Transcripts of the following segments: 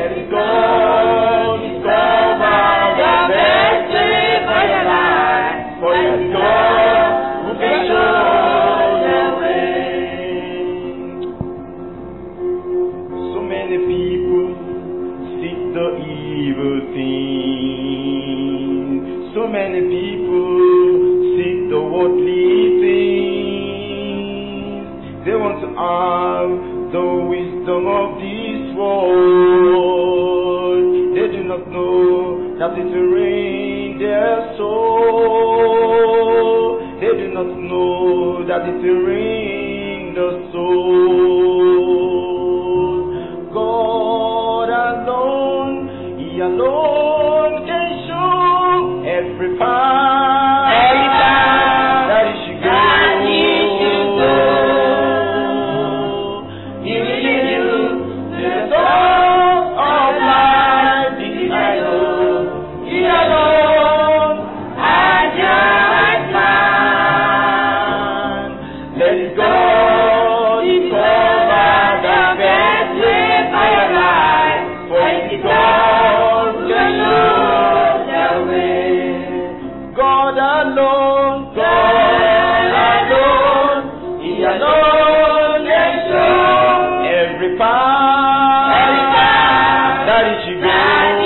Let it go. Discover the best way for your life. For it's God who can show the way. So many people seek the evil things. So many people seek the worldly things. They want to have the wisdom of this world. They do not know that it will ruin their soul. They do not know that it will ruin the soul. God alone, He alone can show every path that He should go. He will lead you to the source of life. This I know. He alone has your plan. Let it go. Discover the best way for your life. For it's God who can show the way. God alone, He alone can show every path that He should go.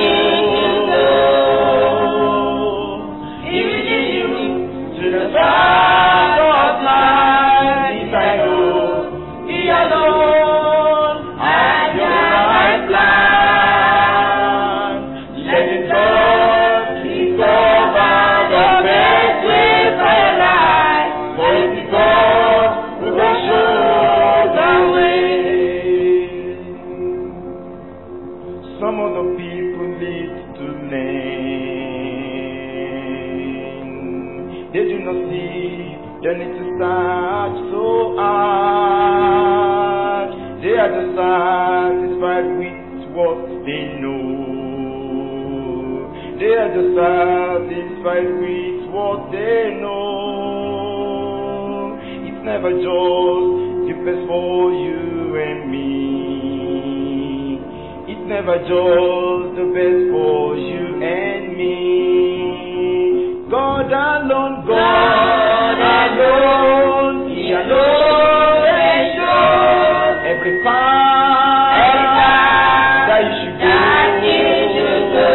He will lead you to the path of life. This I know. He alone has your right plan. Let it go. Discover the best way for your life. For it's God who can show the way. Some of the people need to learn. They do not see they need to search so hard. They are just satisfied with what they know. They are just satisfied with what they know. It's never just the best for you and me. It's never just the best for you and me. God alone, He alone can show every path that you should go.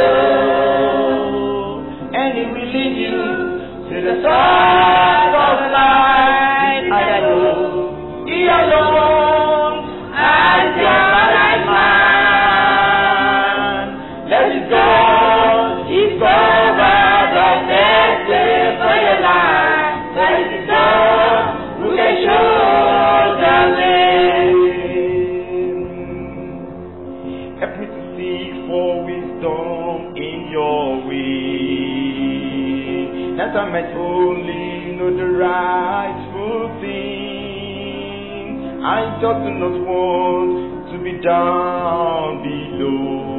And He will lead you to the source of life. I know He alone has your right man. Let it go. Discover the best way for your life. That is God who can show the way. Help me to seek for wisdom in your way, that I might only know the rightful thing. I just do not want to be down below.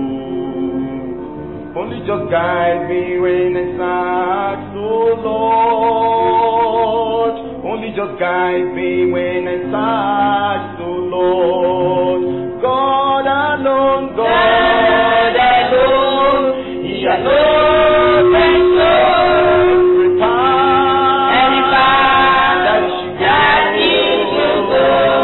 Only just guide me when I search, oh Lord. Only just guide me when I search, oh Lord. God alone, He alone can show every path that He should go.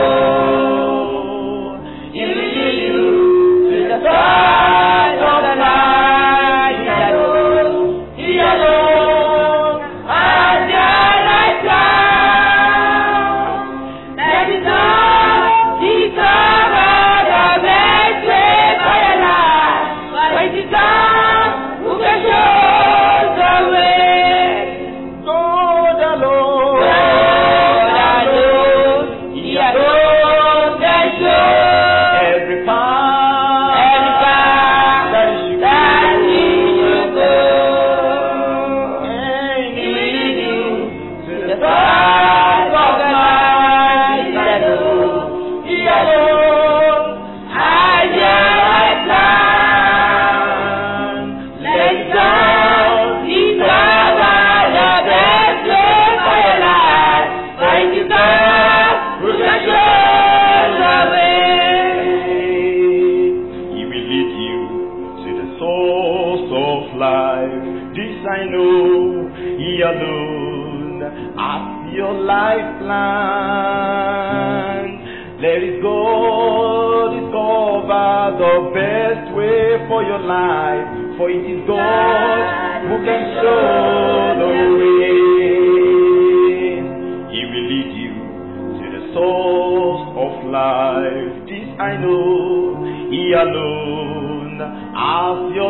He will lead you to the path of life. He alone has your right plan. That is all. Discover the best way for your life. know He alone as your lifeline. Let it go, discover the best way for your life, for it is God who can show the way. He will lead you to the source of life. This I know, He alone as your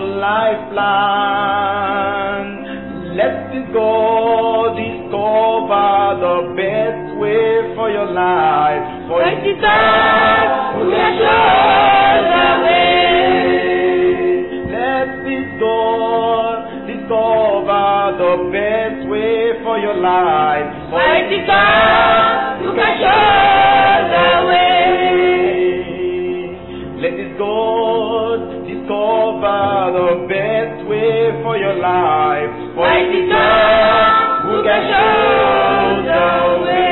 lifeline. Let it go, discover the best way for your life, for it is God who can show the way. Let it go, discover the best way for your life, for it is God who can show the way. Let it go, discover the best way for your life, for it is God who can show the way.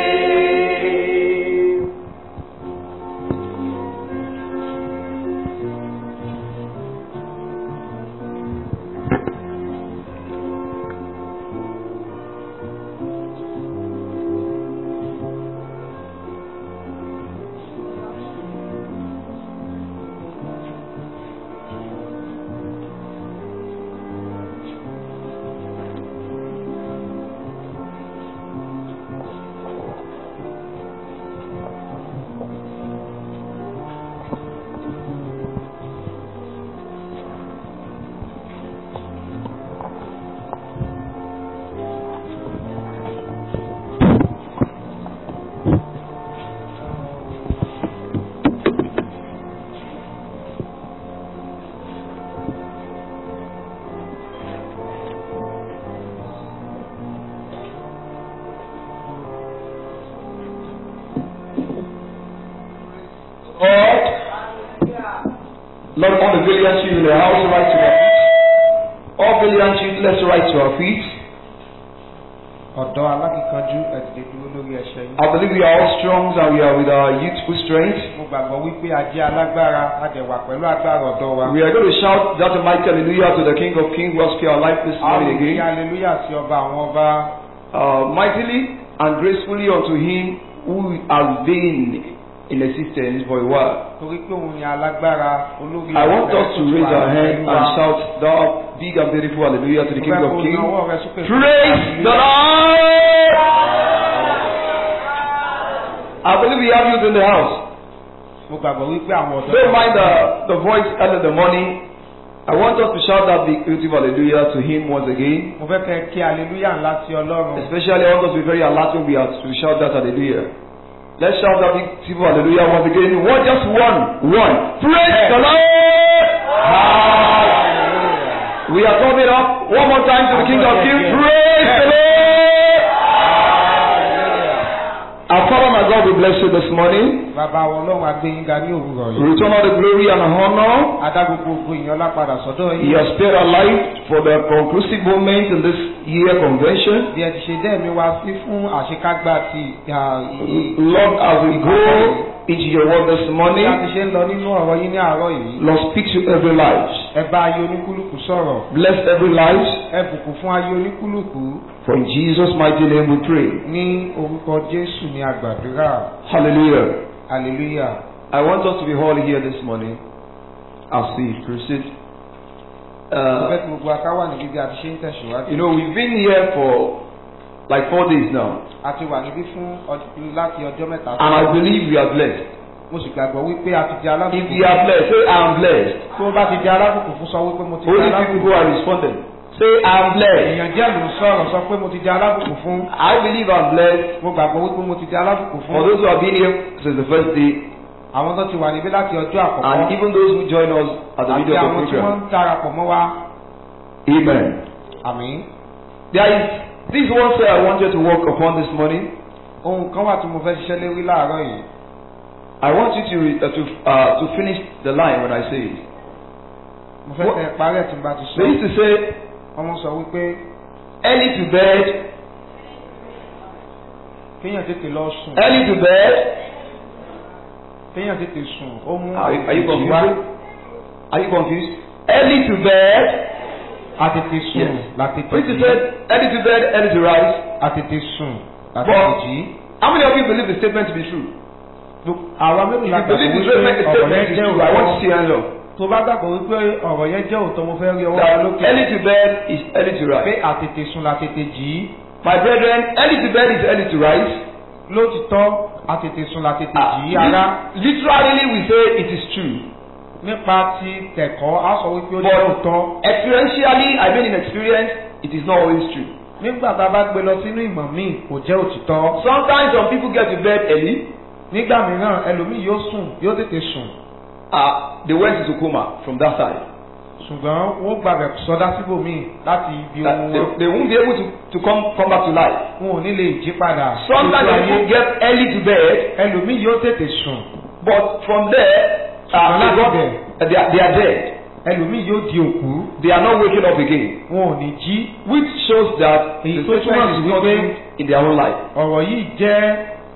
Lord, all the valiant children in the house, right to our feet. All valiant children, let's rise to our feet. I believe we are all strong and we are with our youthful strength. We are going to shout that mighty hallelujah to the King of Kings who has spared our life this morning again. Mightily and gracefully unto Him who has been in existence for a while. I want us to raise our hand and shout the big and beautiful hallelujah to the King of Kings. Praise the Lord! I believe we have youth in the house. Don't mind the voice early in the morning. I want us to shout that big beautiful hallelujah to Him once again. Especially I want us to be very alert when we have to shout that hallelujah. Let's shout that big beautiful hallelujah once again. Just one. Praise the Lord! Hallelujah. We are coming up one more time to the King of Kings. Praise the Lord! Our Father, my God, we bless you this morning. We return all the glory and honor. He has spared our life for the conclusive moment in this year convention. Lord, as we go into your word this morning, Lord, speak to every life. Bless every life. For in Jesus' mighty name we pray. Hallelujah. Hallelujah. I want us to be all here this morning as we proceed. We've been here for like 4 days now. And I believe we are blessed. If you are blessed, say I am blessed. Only people who are responding. Say I am blessed. I believe I'm blessed. For those who have been here since the first day, and even those who join us at the video of the program. Amen. There is this one say I want you to work upon this morning. I want you to finish the line when I say it. They used to say, early to bed. Early to bed. Are you confused? Early to bed Àtètè sùn látètè Which jí. is said, early to bed, early to rise. Àtètè sùn látètè jí. How many of you believe the statement to be true? Àwa mélòó If la you gbàgbọ́ believe the wípé ọ̀rọ̀ statement yẹn is jẹ́ true, I want to see òótọ́. hands up. Tó bá gbàgbọ́ wípé ọ̀rọ̀ yẹn jẹ́ òótọ́, mo fẹ́ rí ọwọ́ wa That lókè. early to bed is early to Pé rise. àtètè sùn látètè jí. My brethren, early to bed is early to rise. Lótìtọ́ àtètè sùn látètè jí ara. Literally we say it is true. Nípa ti tẹ̀kọ́, a sọ wípé ó jẹ́ òótọ́. Experientially, I mean in experience, it is not always true. Nígbà tá a bá gbé lọ sínú ìmọ̀ míì, kò jẹ́ òtítọ́. Sometimes some people get to bed early. Nígbà mìíràn ẹlòmíì yóò sùn, yóò tètè sùn. They went into coma from that side. Ṣùgbọ́n wọ́n gbàgbẹ́ sọdá síbòmíì láti ibi ohun wọn. They won't be able to come back to life. Wọn ò ní lè jí padà. Sometimes people get early to bed. Ẹlòmíì yóò tètè sùn. But from there, they are dead. Ẹlòmíì yóò di òkú. They are not waking up again. Wọn ò ní jí. Which shows that the Èyí tó túmọ̀ statement sí is not wípé true in their own life. ọ̀rọ̀ yìí jẹ́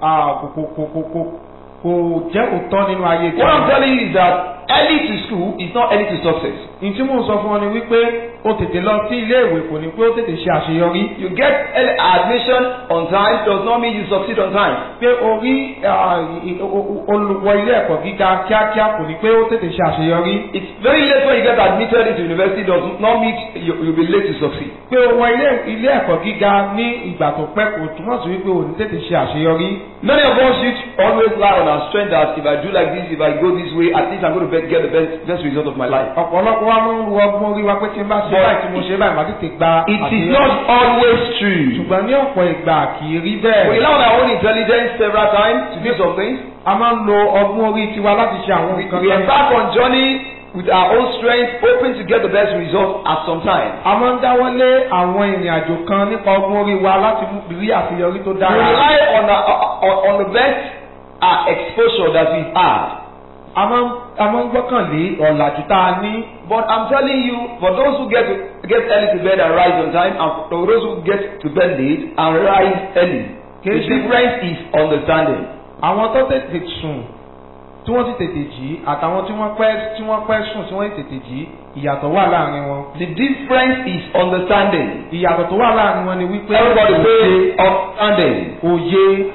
kò jẹ́ òótọ́ nínú ayé tí What I'm telling you is that early to school is not early to success. Ntí mò ń sọ fún ọ ni wípé o tètè lọ sí ilé ìwé kò ní pé o tètè ṣe àṣeyọrí. You get early admission on time does not mean you succeed on time. Pé o rí olùwọ ilé ẹ̀kọ́ gíga kíákíá kò ní pé o tètè ṣe àṣeyọrí. It's very late when you get admitted into university does not mean you'll be late to succeed. Pé o wọ ilé ẹ̀kọ́ gíga ní ìgbà tó pẹ́ kò túmọ̀ sí wípé o ní tètè ṣe àṣeyọrí. Many of us youth always lie on our strength that if I do like this, if I go this way, at least I'm going to get the best result of my life. Ọ̀pọ̀lọpọ̀ wa máa ń ru ọgbọ́n orí wa pé tí n bá ṣe báyìí tí mo ṣe báyìí màá tètè gba It is not always true. Ṣùgbọ́n ní ọ̀pọ̀ ìgbà kì í rí bẹ́ẹ̀. We rely on our own intelligence several times to do some things. A máa ń lo ọgbọ́n orí tiwa láti ṣe àwọn nǹkan We embark on journey with our own strength, hoping to get the best result at some time. A máa ń dáwọ́lé àwọn ìrìn àjò kan nípa ọgbọ́n orí wa láti rí àṣeyọrí tó We dára. rely on the best exposure that we've had. A máa ń gbọ́kànlé ọ̀làjú tá a ní. But I'm telling you, for those who get early to bed and rise on time, and for those who get to bed late and rise early, the difference is understanding. Àwọn tó tètè sùn tí wọ́n ti tètè jí àtàwọn tí wọ́n pẹ́ sùn tí wọ́n ti tètè jí ìyàtọ̀ wà láàrin wọn. The difference is understanding. Ìyàtọ̀ tó wà láàrin wọn ni wípé Everybody say understanding. Òye.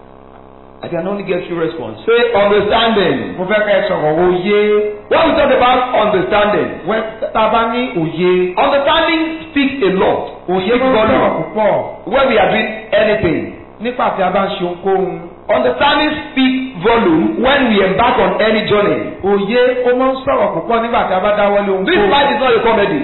I can only get you response. Say understanding. Mo fẹ́ kẹ́ ẹ sọ̀rọ̀ òye. When we talk about understanding, Tá a bá ní òye. understanding speaks a lot. Òye ló ń sọ̀rọ̀ púpọ̀. When we are doing anything, Nígbà tí a bá ń ṣe ohunkóhun. understanding speaks volume when we embark on any journey. Òye ó máa ń sọ̀rọ̀ púpọ̀ nígbà tí a bá dáwọ́lé ohunkóhun. This life is not a comedy.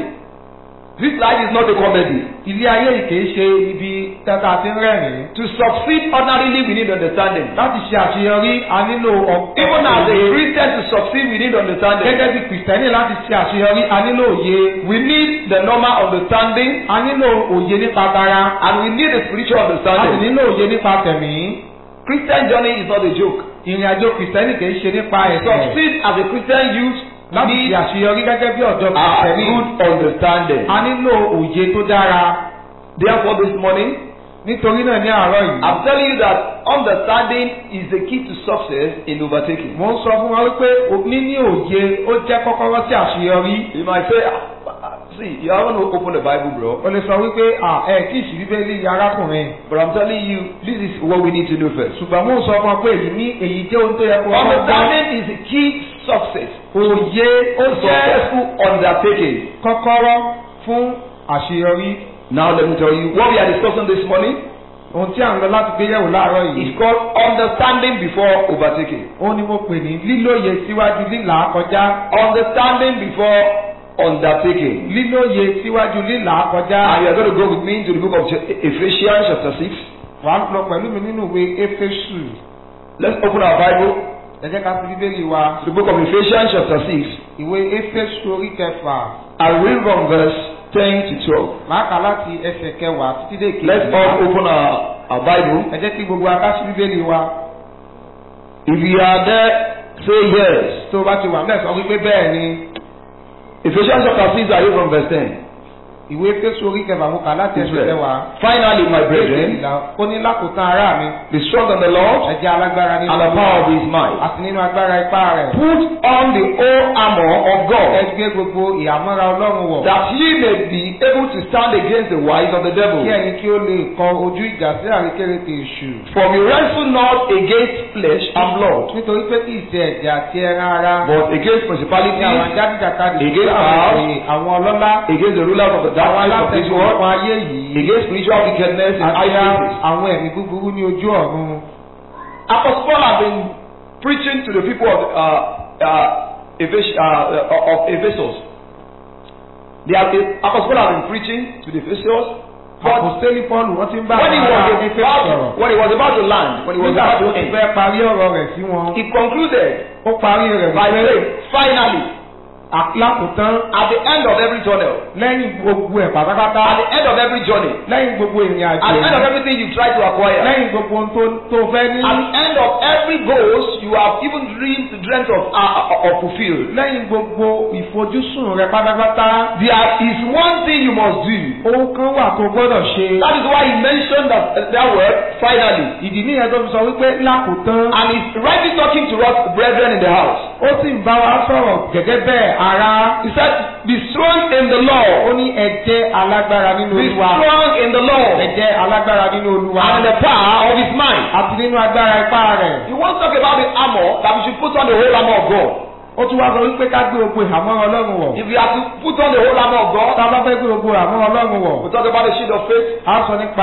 This life is not a comedy. Ilé ayé yìí kìí ṣe ibi tẹ́tà tí ń rẹ́rìn-ín. To succeed ordinarily, we need understanding. Láti ṣe àṣeyọrí a nílò ọgbọ́n. Even as a Christian to succeed, we need understanding. Gẹ́gẹ́ bí Kìrìsìtẹ́nì láti ṣe àṣeyọrí a nílò òye. We need the normal understanding, A nílò òye nípa tara. and we need the spiritual A sì understanding. nílò òye nípa tẹ̀mí. Christian journey is not a joke. Ìrìn àjò Kìrìsìtẹ́nì kìí ṣe nípa To ẹ̀sẹ̀. succeed as a Christian youth, we Láti need ṣe àṣeyọrí gẹ́gẹ́ bí ọ̀dọ́ a Kìrìsìtẹ́nì. good understanding. A nílò òye tó dára. Therefore, this morning, Nítorí náà ní àárọ̀ yìí. I'm telling you that understanding is the key to success in overtaking. Mo ń sọ fún wa wípé níní òye ó jẹ́ kọ́kọ́rọ́ sí àṣeyọrí. You might say, see, you haven't opened the Bible, bro. O lè sọ wípé kí ìṣì Bíbélì arákùnrin. But I'm telling you, this is what we need to do first. Ṣùgbọ́n mo ń sọ fún ọ pé èyí jẹ́ ohun tó yẹ kó wọ́n gbọ́. Understanding is the key success. Òye ó jẹ́ Successful undertaking. kọ́kọ́rọ́ fún àṣeyọrí. Now let me tell you, what we are discussing this morning Ohun tí à ń lọ láti gbé yẹ̀wò láàárọ̀ yìí. is called understanding before overtaking. Ó ní mo pè ní lílóye síwájú lílà kọjá. Understanding before undertaking. Lílóye síwájú lílà kọjá. And you are going to go with me into the book of Ephesians chapter 6. Wàá lọ pẹ̀lú mi nínú ìwé Éfésù. Let's open our Bible Ẹ jẹ́ ká fi Bíbélì wa. to the book of Ephesians chapter 6. Ìwé Éfésù orí kẹfà. I will read from verse 10 to 12. Màá kà láti ẹsẹ̀ kẹwàá títí dé kejì. Let's all open our Bible. Ẹ jẹ́ kí gbogbo akáṣí Bíbélì wa. If you are there, say yes. Tó o bá ti wà mẹ́sàn-án wípé bẹ́ẹ̀ ni. Ephesians chapter 6, I read from verse 10. ìwé Éfésù orí kẹfà mo kà láti ẹsẹ̀ kẹwàá. Finally, my brethren, ó ní lákòótán ará mi. be strong in the Lord ẹ jẹ́ alágbára nínú and the power of His might. àti nínú agbára ipá rẹ̀. Put on the whole armor of ẹ God, gbé gbogbo ìhámọ́ra Ọlọ́run wọ̀. that ye may be able to stand against the wiles of the devil. kí ẹ̀yin kí ó lè kọ ojú ìjà sí àrékérekè èṣù. For we wrestle not against flesh and blood, nítorí pé kì í ṣe ẹ̀jẹ̀ àti ẹran ara. but against ní àwọn principalities, ajáde-jàkadì against àwọn ọlọ́lá. against the rulers of the àwọn darkness of this alátẹ̀sùn world, ọ̀pọ̀ ayé yìí. against spiritual wickedness in high àti places. àwọn ẹ̀mí búburú ní ojú ọ̀run. Apostle Paul has been preaching to the people of Ephesus. Apostle Paul has been preaching to the Ephesians. But Àpòstélì Pọ́ọ̀lù wọ́n ti ń bá when àwọn ará Éfésù sọ̀rọ̀. he was about to land, when he was nígbà about tó to ti end, fẹ́ parí ọ̀rọ̀ rẹ̀ sí wọn. he concluded ó parí rẹ̀ by saying, finally, lákòótán at the end of every tunnel, lẹ́yìn gbogbo ẹ̀ pátápátá. at the end of every journey, lẹ́yìn gbogbo ìrìn àjò. at the end of everything you try to acquire, lẹ́yìn gbogbo ohun tó fẹ́ ní. at the end of every goals you have even dreamt of fulfilled, lẹ́yìn gbogbo ìfojúsùn rẹ pátápátá. there is one thing you must do. ohun kan wà tó gbọ́dọ̀ ṣe. That is why he mentioned that word finally. ìdí nìyẹn tó fi sọ wípé lákòótán. And he's rightly talking to us, brethren in the house. ó sì ń bá wa sọ̀rọ̀ gẹ́gẹ́ bẹ́ẹ̀ ara. He said, be strong in the ó Lord. ní ẹ jẹ́ alágbára nínú Be Olúwa. strong in the ẹ Lord jẹ́ alágbára nínú Olúwa. and in the power of His might. àti nínú agbára ipá rẹ̀. He wants to talk about the armor, that we should put on the whole armor of God. ó tún wá sọ wípé ká gbé gbogbo ìhámọ́ Ọlọ́run wọ̀. If we have to put on the whole armor of God, tá a bá fẹ́ gbé gbogbo ìhámọ́ Ọlọ́run wọ̀. we'll talk about the shield of faith. a sọ nípa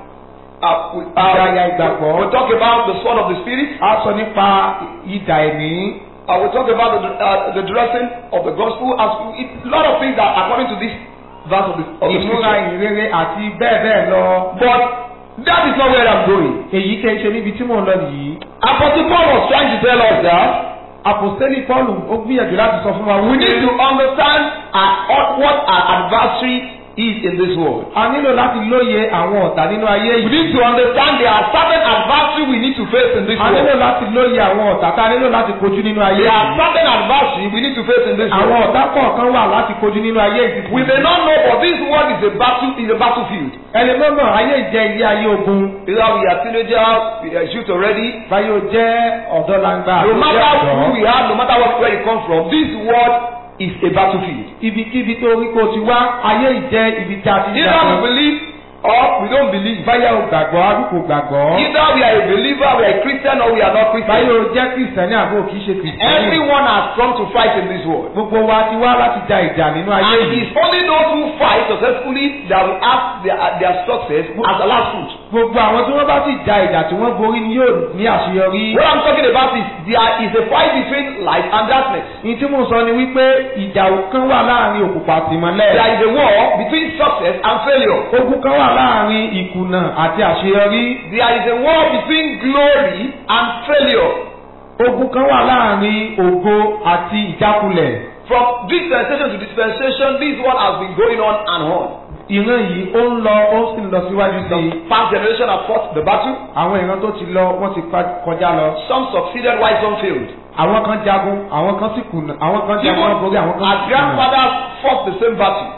ìdáyà ìgbàgbọ́. We'll talk about the sword of the Spirit. a sọ nípa idà ẹ̀mí. We'll talk about the dressing of the gospel. A lot of things that according to this verse of the ìmúra scripture. ìrere àti bẹ́ẹ̀ bẹ́ẹ̀ lọ. But that is not where I'm going. èyí kẹ́ ṣe níbi tí mò ń lọ nìyí. Apostle Paul was trying to tell us that Àpòstélì Pọ́ọ̀lù ó gbìyànjú láti sọ fún wa we need to understand what our adversary is in this world. a nílò láti lóye àwọn ọ̀tá nínú ayé We yìí. need to understand there are certain adversary we need to face in this a nílò world. láti lóye àwọn ọ̀tá tá a nílò láti kojú nínú ayé There are yìí. certain adversary we need to face in this àwọn world. ọ̀tá kọ̀ọ̀kan wà láti kojú nínú ayé yìí. We may not know, but this world is a battlefield. ẹni mọ́mọ́ ayé jẹ́ ilé ayé ogun. Either we are teenagers, we are youth already. báyọ̀ jẹ́ ọ̀dọ́langba. No matter who we are, no matter where you come from, this world is a battlefield. ibikíbi tó rí kó ti wá ayé ìjẹ́ ibi tí a ti ń Either we believe or we don't believe. báyọ̀ ò gbàgbọ́ àbí kò gbàgbọ́. Either we are a believer, we are a Christian, or we are not Christian. báyọ̀ jẹ́ kìrìsìtẹ́nì àbí ò kìí ṣe kìrìsìtẹ́nì. Everyone has come to fight in this world. gbogbo wa ti wá láti ja ìjà nínú ayé And yìí. it's only those who fight successfully that will have their success as the last fruit. gbogbo àwọn tí wọ́n bá sì ja ìjà tí wọ́n borí ni yóò ní àṣeyọrí. What I'm talking about is there is a fight between light and darkness. ní tí mo sọ ni wípé ìjà kan wà láàrin òkùnkùn àti ìmọ́lẹ̀. There is a war between success and failure. ogun kan wà láàrin ìkùnà àti àṣeyọrí. There is a war between glory and failure. ogun kan wà láàrin ògo àti ìjákulẹ̀. From dispensation to dispensation, this one has been going on and on. ìran yìí ó ń lọ ó sì ń lọ síwájú sí i. The past generation have fought the battle. àwọn ìran tó ti lọ wọ́n ti kọjá lọ. Some succeeded while some failed. àwọn kan jagun àwọn kan sì kùnà àwọn kan jagun wọn borí àwọn kan Our sì kùnà. grandfathers fought the same battle.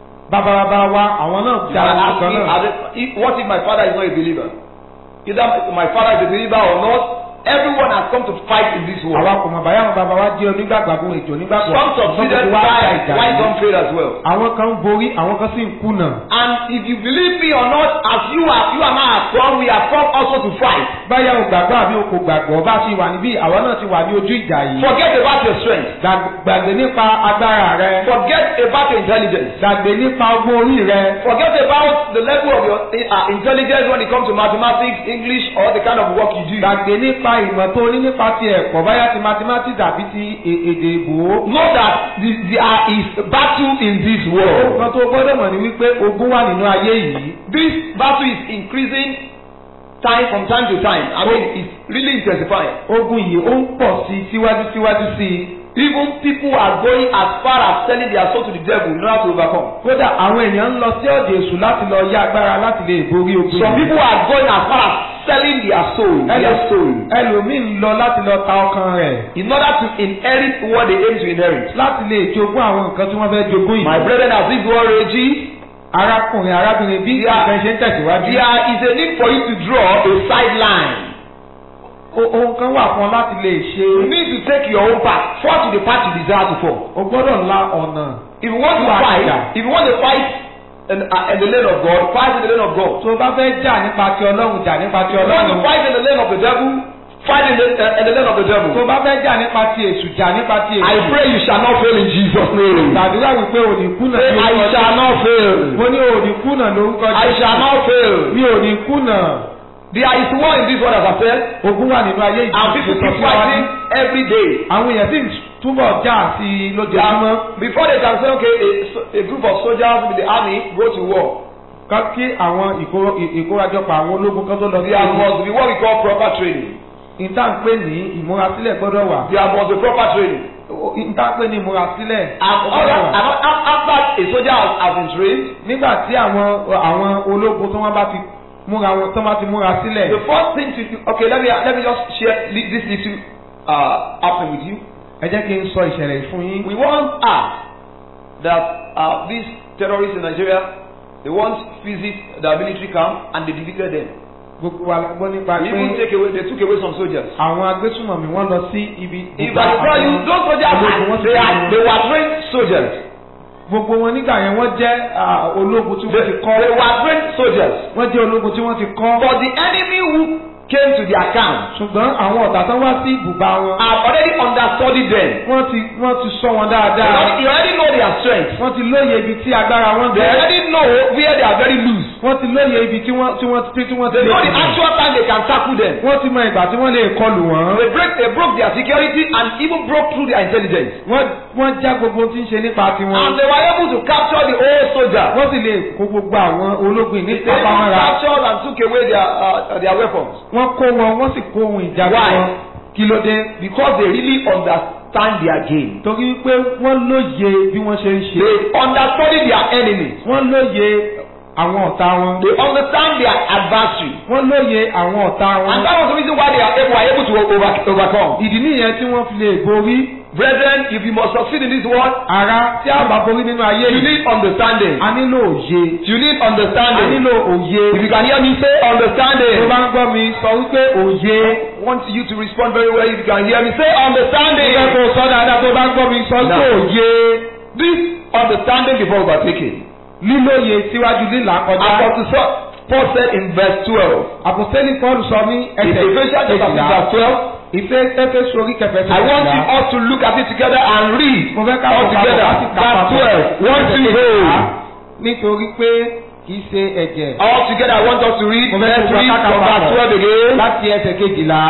bàbá wa àwọn náà You can jagun ask kan me, náà. what if my father is not a believer? Either my father is a believer or not, everyone has come to fight in this world. àwa kò mọ̀ báyà àwọn bàbá wa jẹ́ onígbàgbọ́ ètò onígbàgbọ́. Some succeeded while some failed as well. àwọn kan ń borí àwọn kan sì ń kùnà. And if you believe me or not, as you and I have come, we have come also to fight. báyà ò gbàgbọ́ àbí o kò gbàgbọ́ bá a ṣe wà níbí àwa náà ti wà ní ojú ìjà yìí. Forget about your strength. gbàgbé nípa agbára rẹ. Forget about your intelligence. gbàgbé nípa ọgbọ́n orí rẹ. Forget about the level of your intelligence when it comes to mathematics, English, or the kind of work you do. gbàgbé nípa ìmọ̀ tó ní nípa ti ẹ̀kọ́ báyà ti mathematics àbí ti èdè ìbò. Know that there is battle in this world. nǹkan tó gbọ́dọ̀ mọ̀ ni wípé ogun wà nínú ayé yìí. This battle is increasing from time to time. I mean, it's really intensifying. ogun yìí ó ń pọ̀ sí síwájú sí i. Even people are going as far as selling their soul to the devil in order to overcome. kódà àwọn èèyàn ń lọ sí ọ̀dọ̀ èṣù láti lọ yá agbára láti lè borí ogun yìí. Some people are going as far as selling their soul. ẹlòmíì ń lọ láti lọ ta ọkàn rẹ̀. In order to inherit what they aim to inherit. láti lè jogún àwọn nǹkan tí wọ́n fẹ́ jogún yìí. My brethren, as this war rages, arákùnrin arábìnrin bí ìfẹ́ ṣe ń tẹ̀síwájú. There is a need for you to draw a sideline. Ohun kan wà fún ọ láti lè ṣe. You need to take your own path. Fall to the path you desire to fall. O gbọ́dọ̀ la ọ̀nà. If you want to fight in the lane of God, fight in the lane of God. Tó o bá fẹ́ jà nípa ti Ọlọ́run, jà nípa ti If you want to Ọlọ́run. fight in the lane of the devil, fight in the lane of the devil. Tó o bá fẹ́ jà nípa ti èṣù, jà nípa ti èṣù. I pray you shall not fail in Jesus' name. Gbàdúrà wípé ò ní kùnà Say, lórúkọ I Jésù. shall not fail. Mo ní ò ní kùnà lórúkọ Jésù. I shall not fail. Mi ò ní kùnà. There is war in this world, as I said, Ogun wà nínú ayé and people keep fighting every day. Àwọn èèyàn sì túbọ̀ jà sí i lójoojúmọ́. Before they can say, okay, a group of soldiers with the army go to war. Kí àwọn ìkórajọpọ̀ àwọn ológun kan tó lọ sí There must be what we call proper training. ìta ń pè ní ìmúrasílẹ̀ gbọ́dọ̀ wà. There must be proper training. Ìta ń pè ní ìmúrasílẹ̀. After a soldier has been trained, nígbà tí àwọn ológun tí wọ́n bá ti múra sílẹ̀. the first thing to do, okay, let me just share this little happening with you. Ẹ jẹ́ kí n sọ ìṣẹ̀lẹ̀ fún yín. We once asked that these terrorists in Nigeria, they once visit the military camp and they defeated them. Gbogbo wa gbọ́ nípa They even pé they took away some soldiers. àwọn agbésùnmọ̀mí wọ́n lọ sí ibi. If I tell you, those soldiers they were trained soldiers. Gbogbo wọn nígbà yẹn wọ́n jẹ́ ológun tí wọ́n ti kọ́. They were trained soldiers. Wọ́n jẹ́ ológun tí wọ́n ti kọ́. But the enemy who came to their camp Ṣùgbọ́n àwọn ọ̀tá tán wá sí ibùba wọn. have already understudied them. Wọ́n ti sọ wọn dáadáa. You already know their strength. Wọ́n ti lóye ibi tí agbára wọn They bẹ̀rẹ̀. already know where they are very loose. Wọ́n ti lóye ibi tí wọ́n They know the lè kọlù. actual time they can tackle them. Wọ́n ti mọ ìgbà tí wọ́n lè kọlù wọ́n. They broke their security and even broke through their intelligence. Wọ́n já gbogbo tí ń ṣe nípa tiwọn. And they were able to capture the whole soldier. Wọ́n sì lè kó gbogbo àwọn ológun ní They even pápámọ́ra. captured and took away their weapons. Wọ́n kó wọn, wọ́n sì kó ohun ìjà Why? wọn. Kí ló dé? Because they really understand their game. Torí pé wọ́n lóye bí wọ́n ṣe ń ṣe. They understudy their enemies. Wọ́n lóye àwọn ọ̀tá wọn. They understand their adversary. Wọ́n lóye àwọn ọ̀tá wọn. And that was the reason why they were able to overcome. Ìdí nìyẹn tí wọ́n fi lè borí. Brethren, if you must succeed in this world, Ara tí a bá borí nínú ayé you yìí. need understanding. A nílò òye. You need A understanding. nílò òye. If you can hear me say Tó understanding. bá ń gbọ́ mi sọ wípé òye. I want you to respond very well. If you can hear me say Ìgbà understanding. tó sọ dáadáa tó bá ń gbọ́ mi sọ wípé Now. òye. This understanding before overtaking. Lílóye síwájú lílà kọjá. Apostle Paul said in verse 12. Àpòstélì Paul sọ ní In Ephesians chapter 6 verse 12. Ìfẹ́ Éfésù orí kẹfẹ́ I want you all to look at it together and read Mo fẹ́ ká all wọ́n together. papọ̀ láti kà Verse papọ̀. 12. One, two, go. Nítorí pé kì í ṣe ẹ̀jẹ̀. All together, I want us to read. Mo fẹ́ Let's kó read ká kà from verse papọ̀ 12 again. láti ẹsẹ̀ kejìlá.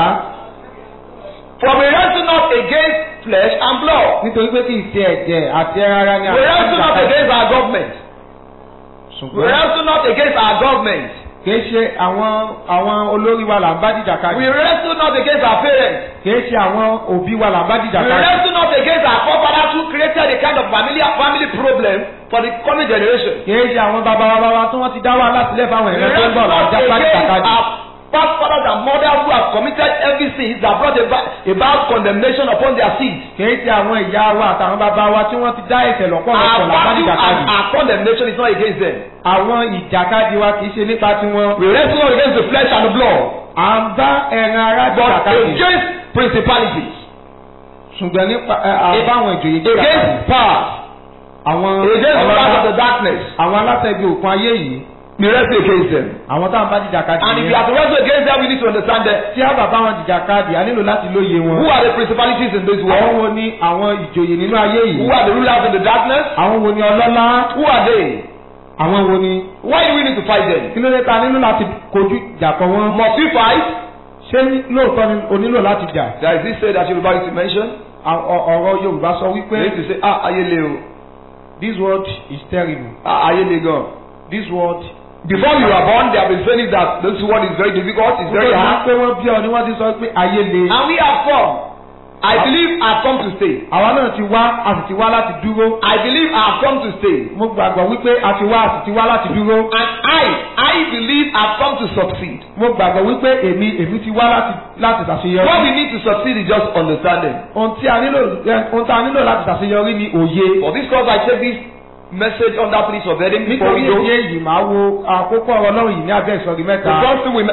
For we wrestle not against flesh and blood. Nítorí pé kì í ṣe ẹ̀jẹ̀ àti ẹran ara ni We wrestle not against our government. We Ṣùgbọ́n wrestle not against our government. kì í ṣe àwọn olórí wa là ń bá dìjà We kadì. wrestle not against our parents. Kì í ṣe àwọn òbí wa là ń bá dìjà We kadì. wrestle not against our forefathers who created a kind of family problem for the coming generation. Kì í ṣe àwọn bàbá wa tí wọ́n ti dá wàhálà sílẹ̀ fáwọn We ẹ̀rọ tó ń wrestle bọ̀ là ń not já bá dìjà against kadì. our past fathers and mothers who have committed every sin that brought about condemnation upon their seed. Kì í ṣe àwọn ìyá wa àtàwọn bàbá wa tí wọ́n ti dá ẹ̀ṣẹ̀ lọ́pọ̀lọpọ̀ Our là ń bá battle dìjà kadì. and our condemnation is not against them. Àwọn ìjàkadì wa kì í ṣe nípa tiwọn. We wrestle not against the flesh and the blood, À ń bá ẹran ara but dìjà kadì. against principalities, Ṣùgbọ́n nípa àbáwọn ìjòyè dìjà kadì. against powers, Àwọn against the powers of the darkness. àwọn alátẹ̀bí òkun ayé yìí. We wrestle against them. Àwọn táwọn bá dìjà kadì And if you nìyẹn. have to wrestle against them, we need to understand them. Tí a bàbá wọn dìjà kadì, a nílò láti lóye wọn. Who are the principalities in this Àwọn world? wo ni àwọn ìjòyè nínú ayé Who yìí? are the rulers in the darkness? Àwọn wo ni ọlọ́lá? Who are they? Àwọn wo ni? Why do we need to fight them? Kí ló dé ta nílò láti kojú ìjà kọ wọn? Must we fight? Ṣé lóòótọ́ ni o nílò láti jà? There is this say that Yoruba used to mention. Ọ̀rọ̀ Yorùbá sọ They wípé used to say, ayele o, this word is terrible. ayele gan. This word. Before you were born, they have been saying that this word is very difficult, it's very hard. Pé wọ́n bí ọ ni wọ́n ti sọ pé ayé le. And we have come. I believe I have come to stay. Àwa náà ti wá, a sì ti wá láti dúró. I believe I have come to stay. Mo gbàgbọ́ wípé a ti wá, a sì ti wá láti dúró. And I believe I have come to succeed. Mo gbàgbọ́ wípé èmi ti wá láti ṣàṣeyọrí. What we need to succeed is just understanding. Ohun tí a nílò láti ṣàṣeyọrí ni òye. For this cause I take this message under place of heading before we nítorí go. èyí màá wo àkókò ọlọ́run yìí ní abẹ́ ìsọ̀rí The mẹ́ta. first thing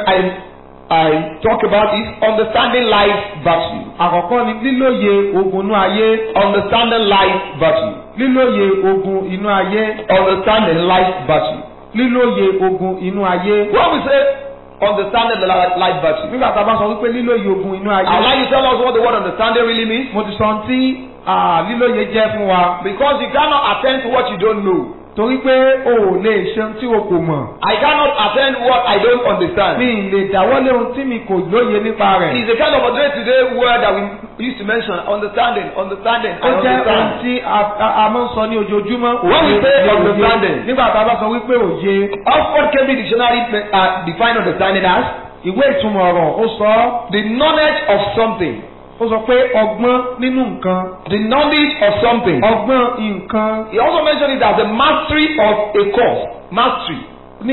I talk about is understanding life virtue. àkọ́kọ́ ni lílóye ogun inú ayé. Understanding life virtue. lílóye ogun inú ayé. Understanding life virtue. lílóye ogun inú ayé. When we say understanding the life virtue, nígbà tá a bá sọ wípé lílóye ogun inú ayé. I'd like you to tell us what the word understanding really means. mo ti sọ ohun tí lílóye jẹ́ fún wa. Because you cannot attend to what you don't know. torí pé o ò lè ṣe ohun tí o kò mọ̀. I cannot attend what I don't understand. mi ì lè dáwọ́lé ohun tí mi kò lóye nípa rẹ̀. It's a kind of a day-to-day word that we used to mention, understanding, understanding, ó and jẹ́ ohun understand. tí a máa ń sọ ní ojoojúmọ́. When we say Òye, understanding, nígbà tá a bá sọ wípé òye. Oxford Cambridge Dictionary define understanding as ìwé ìtumọ̀ ọ̀rọ̀ ó sọ the knowledge of something. ó sọ pé ọgbọ́n nínú nǹkan. The knowledge of something. ọgbọ́n nǹkan. He also mentioned it as the mastery of a cause. Mastery.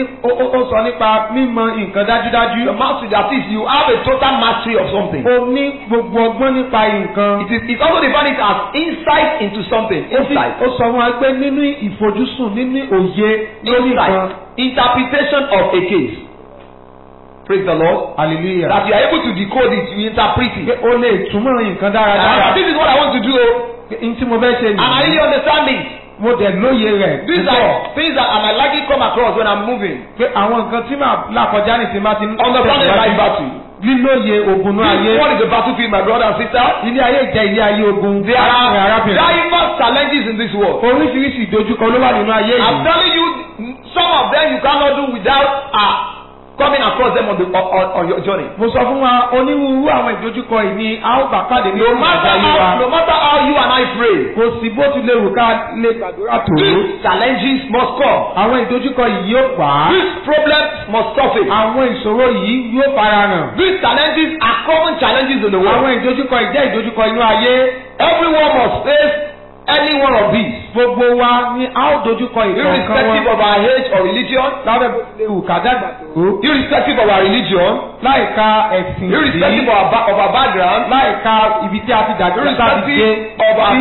ó sọ nípa mímọ̀ nǹkan dájúdájú. The mastery, that is, you have a total mastery of something. o ní gbogbo ọgbọ́n nípa nǹkan. It also define it as insight into something. Insight. ó sọ fún wa pé nínú ìfojúsùn nínú òye lórí nǹkan. Insight. Interpretation of a case. Praise the Lord. Hallelujah. That you are able to decode it, you interpret it. pé o lè túmọ̀ nǹkan dáradára. This is what I want to do. n tí mo fẹ́ ṣe And I really understand it. mo dẹ̀ lóye rẹ̀. These are things that I might likely come across when I'm moving. pé àwọn nǹkan tí màá là kọjá ní ti máa ti ń Understanding life battle. lílóye ogun ní ayé. This one is a battlefield, my brother and sister. ilé ayé jẹ́ ilé ayé ogun. There are arábìnrin. diverse challenges in this world. oríṣiríṣi ìdojúkọ ló wà nínú ayé I'm yìí. telling you, some of them you cannot do without coming across them on your journey. mo sọ fún wa onírúurú àwọn ìdojúkọ yìí ni a ó bá pàdé ní No matter how you and I pray, kò sí bó ti lè wù ká lè gbàdúrà tó. these challenges must come. àwọn ìdojúkọ yìí yóò wá. These problems must surface. àwọn ìṣòro yìí yóò farahàn. These challenges are common challenges in the world. àwọn ìdojúkọ yìí jẹ́ ìdojúkọ inú ayé. Everyone must face any one of these, gbogbo wa ni a ó dojúkọ ìkọ̀ọ̀kan irrespective wọn. of our age or religion, lábẹ́ bó ti lè wù ká dàgbà tó. irrespective of our religion, láìka ẹ̀sìn irrespective of our background, láìka ibi tí a ti dàgbà tá a ti dé. irrespective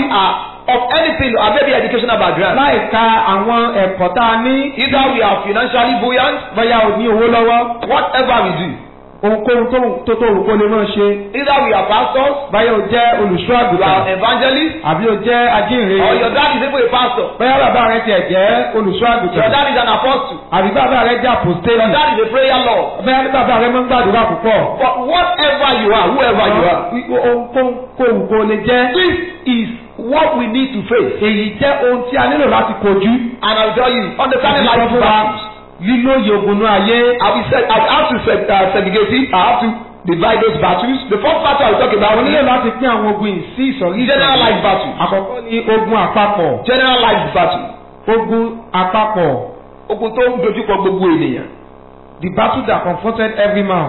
of anything, or maybe educational background. láìka àwọn ẹ̀kọ́ tá a ní. Either we are financially buoyant, bóyá o ní owó lọ́wọ́. whatever we do. ohunkóhun tó òun kó lè máa ṣe. Either we are pastors, báyọ̀ o jẹ́ olùṣọ́ you àgùntàn. are evangelists, àbí o jẹ́ ajínrere. or your dad is even a pastor. báyọ̀ bàbá rẹ tiẹ̀ jẹ́ olùṣọ́ Your àgùntàn. dad is an apostle. àbí bàbá rẹ jẹ́ Your àpòstélì. dad is a prayer lord. báyọ̀ bàbá rẹ máa ń gbàdúrà púpọ̀. But whatever you are, whoever you are, ohunkóhun kó lè jẹ́. this is what we need to face. èyí jẹ́ ohun tí a nílò láti kojú. And I'll tell you, understanding Àti sọ life fún wa, battles. lílóye ogun ní ayé. I have to segregate it. I have to divide those battles. The first battle I will talk about àwọn nílò is láti pín àwọn ogun yìí sí ìsọ̀rí general life battle. àkọ́kọ́ ni ogun àpapọ̀. General life battle. ogun àpapọ̀. Ogun tó ń dojúkọ gbogbo ènìyàn. the battle that confronted every man.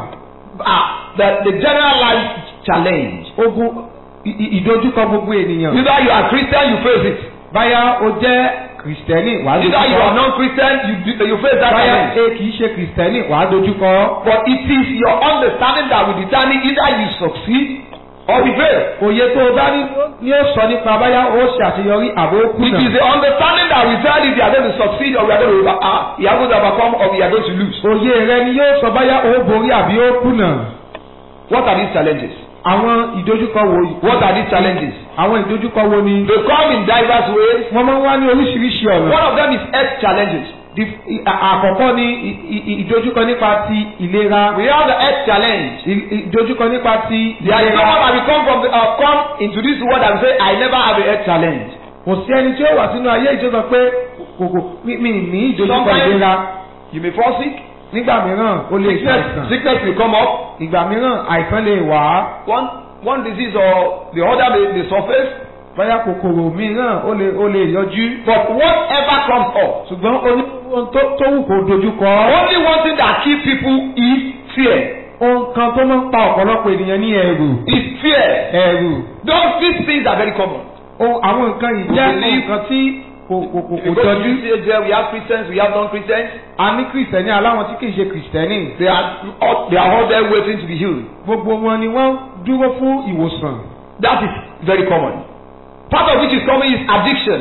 The general life challenge. ogun ìdojúkọ gbogbo ènìyàn. Either you are Christian, you face it. báyà o jẹ́ kìrìsìtẹ́nì wàá dojúkọ. Either you are non-Christian, you face that báyà challenge. kìí ṣe kìrìsìtẹ́nì wàá dojúkọ. But it is your understanding that will determine either you succeed or you fail. òye tó o bá ní ni ó sọ nípa báyà o ṣe àṣeyọrí àbó It kùnà. is the understanding that will tell if you are going to succeed or you are going to overcome or you are going to lose. òye rẹ ni yóò sọ báyà o borí àbí o kùnà. What are these challenges? àwọn ìdojúkọ wo yìí. What are these challenges? àwọn ìdojúkọ wo ni. They come in diverse ways. wọ́n máa ń wá ní oríṣiríṣi ọ̀nà. One of them is health challenges. àkọ́kọ́ ni ìdojúkọ nípa ti ìlera. We have the health challenge. ìdojúkọ nípa ti There is no one that will come into this world and say, I never have a health challenge. kò sí ẹni tí ó wà sínú ayé ìjọba pé kòkò mi ní ìdojúkọ Sometimes ìlera. you may fall sick. nígbà mìíràn ó lè ṣàìsàn. Sickness will come up. ìgbà mìíràn àìsàn lè wá. One disease or the other may surface. bóyá kòkòrò mìíràn ó lè yọjú. But whatever comes up, ṣùgbọ́n ohun tó wù kó dojúkọ. only one thing that keep people is fear. ohun kan tó máa ń pa ọ̀pọ̀lọpọ̀ ènìyàn ní ẹ̀rù. Is fear. ẹ̀rù. These things are very common. àwọn nǹkan yìí jẹ́ nǹkan tí kò jọjú. We have Christians, we have non-Christians. a ní kìrìsìtẹ́nì aláwọn tí kìí ṣe kìrìsìtẹ́nì. They are all there waiting to be healed. gbogbo wọn ni wọ́n dúró fún ìwòsàn. That is very common. Part of which is common is addiction.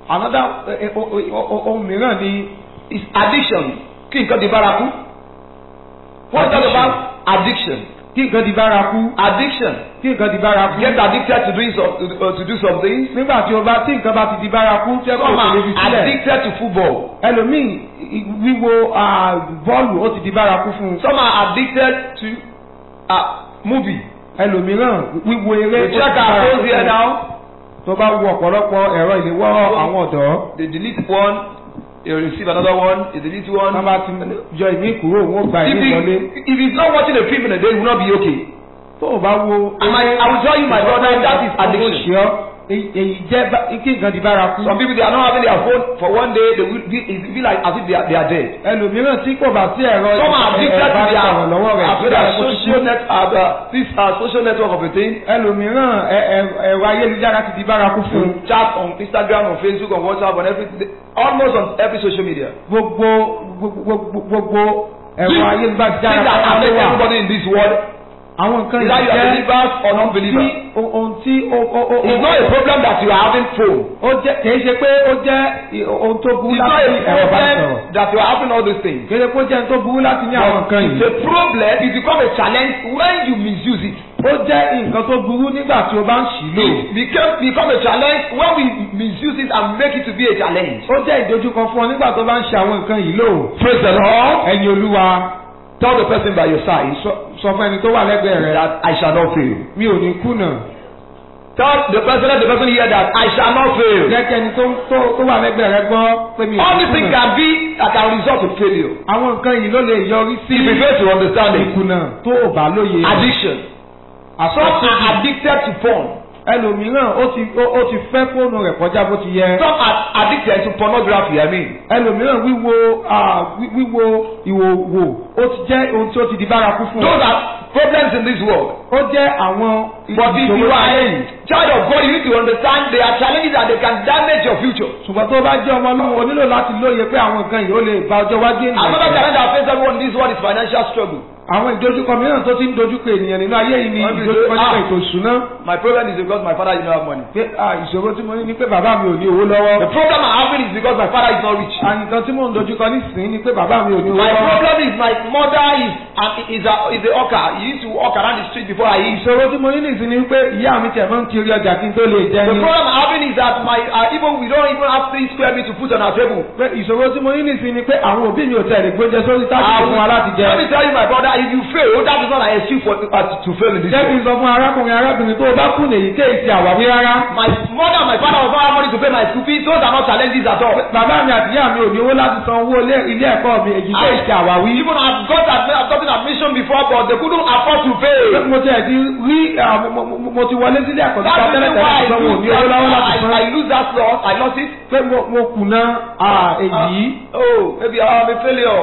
another ohun mìíràn ni is addiction. Kí nǹkan di bárakú. What is about addiction? kí nǹkan di bárakú. Addiction. kí nǹkan di bárakú. Get addicted to doing to do some things. nígbà tí nǹkan bá ti di bárakú tẹ́ kò lè fi sílẹ̀. Addicted to football. ẹlòmíì wíwo bọ́ọ̀lù ó ti di bárakú fún un. Some are addicted to movie. ẹlòmíràn wíwo eré ó ti di check our phones here bárakú. now. tó bá wo ọ̀pọ̀lọpọ̀ ẹ̀rọ ìléwọ́ àwọn ọ̀dọ́. They delete one, they receive another one, they delete one. wọ́n bá ti yọ ìmí kúrò wọ́n gba ìmí wọlé. If he's not watching a film in a day, he will not be okay. tó o bá wo. I will tell you, my brother, that is addiction. èyí jẹ́ kí nǹkan di bárakú. Some people, they are not having their phone for one day, they will be like as if they are dead. ẹlòmíràn tí kò bá sí ẹ̀rọ Some are addicted to their lọ́wọ́ rẹ̀. this social network of a thing. ẹlòmíràn ẹ̀rọ ayélujára ti di bárakú fún un. Chat on Instagram, on Facebook, on WhatsApp, on everything, almost on every social media. gbogbo ẹ̀rọ ayélujára ti Things that affect everybody in this world. àwọn nǹkan Either you are believers or non-believers. ohun tí It's not a problem that you are having phone. ó jẹ́ kìí ṣe pé ó jẹ́ ohun tó burú It's not láti ní a ẹ̀rọ bá sọ̀rọ̀. problem that you are having all these things. kìí ṣe pé ó jẹ́ ohun tó burú láti ní àwọn nǹkan yìí. The problem is become a challenge when you misuse it. ó jẹ́ nǹkan tó burú nígbà tí o bá ń ṣì lò. It become a challenge when we misuse it and make it to be a challenge. ó jẹ́ ìdojúkọ fún ọ nígbà tó bá ń ṣe àwọn nǹkan yìí lò. Praise the Lord. ẹ̀yin Olúwa. Tell the person by your side. sọ fún ẹni tó wà lẹ́gbẹ̀ẹ́ rẹ̀. That I shall not fail. mi ò ní kùnà. Let the person hear that I shall not fail. jẹ́ kí ẹni tó wà lẹ́gbẹ̀ẹ́ rẹ̀ gbọ́ pé mi ò ní kùnà. All these things can be that can result in failure. àwọn nǹkan yìí ló lè yọrí sí. If you fail to understand it. ìkùnà tó o bá lóye. Addiction. Some are addicted to porn. ẹlòmíràn ó ti fẹ́ fóònù rẹ̀ kọjá bó ti yẹ. Some are addicted to pornography. ẹlòmíràn wíwo ìwòwò ó ti jẹ́ ohun tí ó ti di bárakú fún. Those are problems in this world. ó jẹ́ àwọn But if you are a child of God, you need to understand there are challenges that they can damage your future. ṣùgbọ́n tó bá jẹ́ ọmọ Ọlọ́run o nílò láti lóye pé àwọn nǹkan yìí ó lè ba ọjọ́ wájú ènìyàn. Another challenge that faces everyone in this world is financial struggle. àwọn ìdojúkọ mìíràn tó ti ń dojúkọ ènìyàn nínú ayé yìí ni ìdojúkọ nípa ètò ìṣúná. My problem is because my father did not have money. pé ìṣòro tí mo ní ni pé bàbá mi ò ní owó lọ́wọ́. The problem I'm having is because my father is not rich. nǹkan tí mò ń dojúkọ nísìnyí ni pé bàbá mi ò ní owó My lọ́wọ́. problem is my mother is a hawker. He used to walk around the street before I eat. ìṣòro tí mo ní nìsín ni pé ìyá mi tẹ̀ máa ń kiri ọjà kí n tó lè jẹ The ni. problem I'm having is that we don't even have 3 square meters to put on our table. pé ìṣòro tí mo ní nìsín ni pé àwọn òbí mi ò tẹ̀lé gbóúnjẹ sórí tábìlì fún wa láti jẹ. Let me tell you, my brother, if you fail, that is not an excuse to fail in this jẹ́ kí world. n sọ fún arábìnrin tó o bá kùnà èyí kéè ti àwáwí rárá. My mother and my father was not have money to pay my school fees. Those are not challenges at all. bàbá mi àti ìyá mi ò ní owó láti san owó ilé ẹ̀kọ́ mi èyí kéè ti àwáwí. Even I've gotten admission before, but they couldn't afford to pay. mo ti ẹ̀ ti rí mo ti wọlé sílé ẹ̀kọ́ nípa tẹ́lẹ̀tẹ́lẹ̀ ṣùgbọ́n mo ò ní owó lọ́wọ́ láti san. I lose that slot. I lost it. pé mo kùnà èyí. Maybe I'm a failure.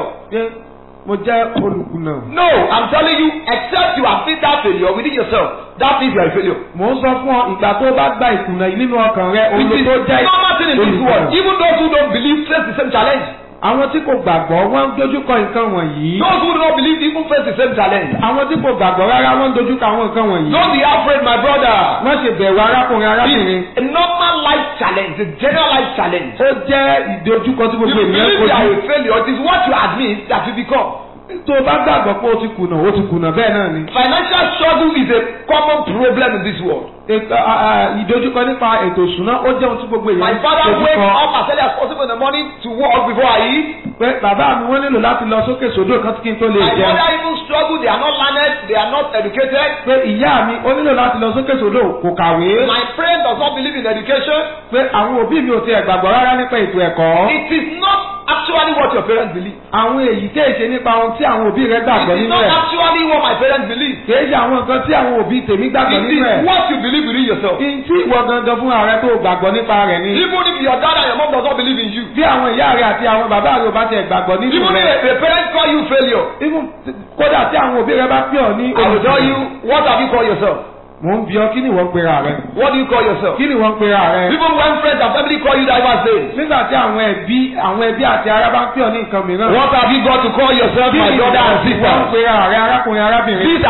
mo jẹ́ olùkùnà. No, I'm telling you, except you have faced that failure within yourself, that means you are a failure. mo ń sọ fún ọ ìgbà tó bá gba ìkùnà yìí nínú ọkàn rẹ òun ló tó jẹ́ normal thing in this world. Even those who don't believe face the same challenge. àwọn tí kò gbàgbọ́ wọ́n ń dojúkọ nǹkan wọ̀nyí. Those who do not believe even face the same challenge. àwọn tí kò gbàgbọ́ rárá wọ́n ń dojúkọ àwọn nǹkan wọ̀nyí. Don't be afraid, my brother. má ṣe bẹ̀rù arákùnrin arábìnrin. It's a normal life challenge, a general life challenge. ó jẹ́ ìdojúkọ tí You gbogbo ènìyàn believe you are kojú. a failure. It is what you admit that you become. tó o bá gbàgbọ́ pé o ti kùnà o ti kùnà bẹ́ẹ̀ náà ni. Financial struggle is a common problem in this world. ìdojúkọ nípa ètò ìṣúná ó jẹ́ ohun tí gbogbo My èèyàn father wakes dojúkọ. up as early as possible in the morning to work before I eat. pé bàbá mi wọ́n nílò láti lọ sókè sódò kan kí n tó lè My jẹun. mother even struggle. They are not learned. They are not educated. pé ìyá mi ó nílò láti lọ sókè sódò kò kàwé. My friend does not believe in education. pé àwọn òbí mi ò tiẹ̀ gbàgbọ́ rárá nípa ètò ẹ̀kọ́. It is not actually what your parents believe. àwọn èyí kéè ṣe nípa ohun tí àwọn òbí rẹ gbàgbọ́ It is nínú not ẹ̀. actually what my parents believe. kéè ṣe àwọn nǹkan tí àwọn òbí tèmi gbàgbọ́ It nínú ẹ̀. is what you believe within yourself. kí n tí ìwọ gangan fún ààrẹ tó gbàgbọ́ nípa rẹ̀ ni. Even if your dad and your mom does not believe in you. bí àwọn ìyá rẹ àti àwọn bàbá rẹ ò bá tiẹ̀ gbàgbọ́ nínú Even rẹ̀. if a parent call you failure. kódà tí àwọn òbí rẹ bá pè ọ́ ní. I will tell you, what have you called yourself? mò ń bi ọ́ kí ni ìwọ ń pera rẹ. What do you call yourself? kí ni ìwọ ń pera rẹ. Even when friends and family call you diverse names. nígbà tí àwọn ẹbí àti ará bá ń pè ọ́ ní nǹkan mìíràn. What have you got to call yourself, my brother and ìwọ ń sister? pera rẹ arákùnrin arábìnrin. These are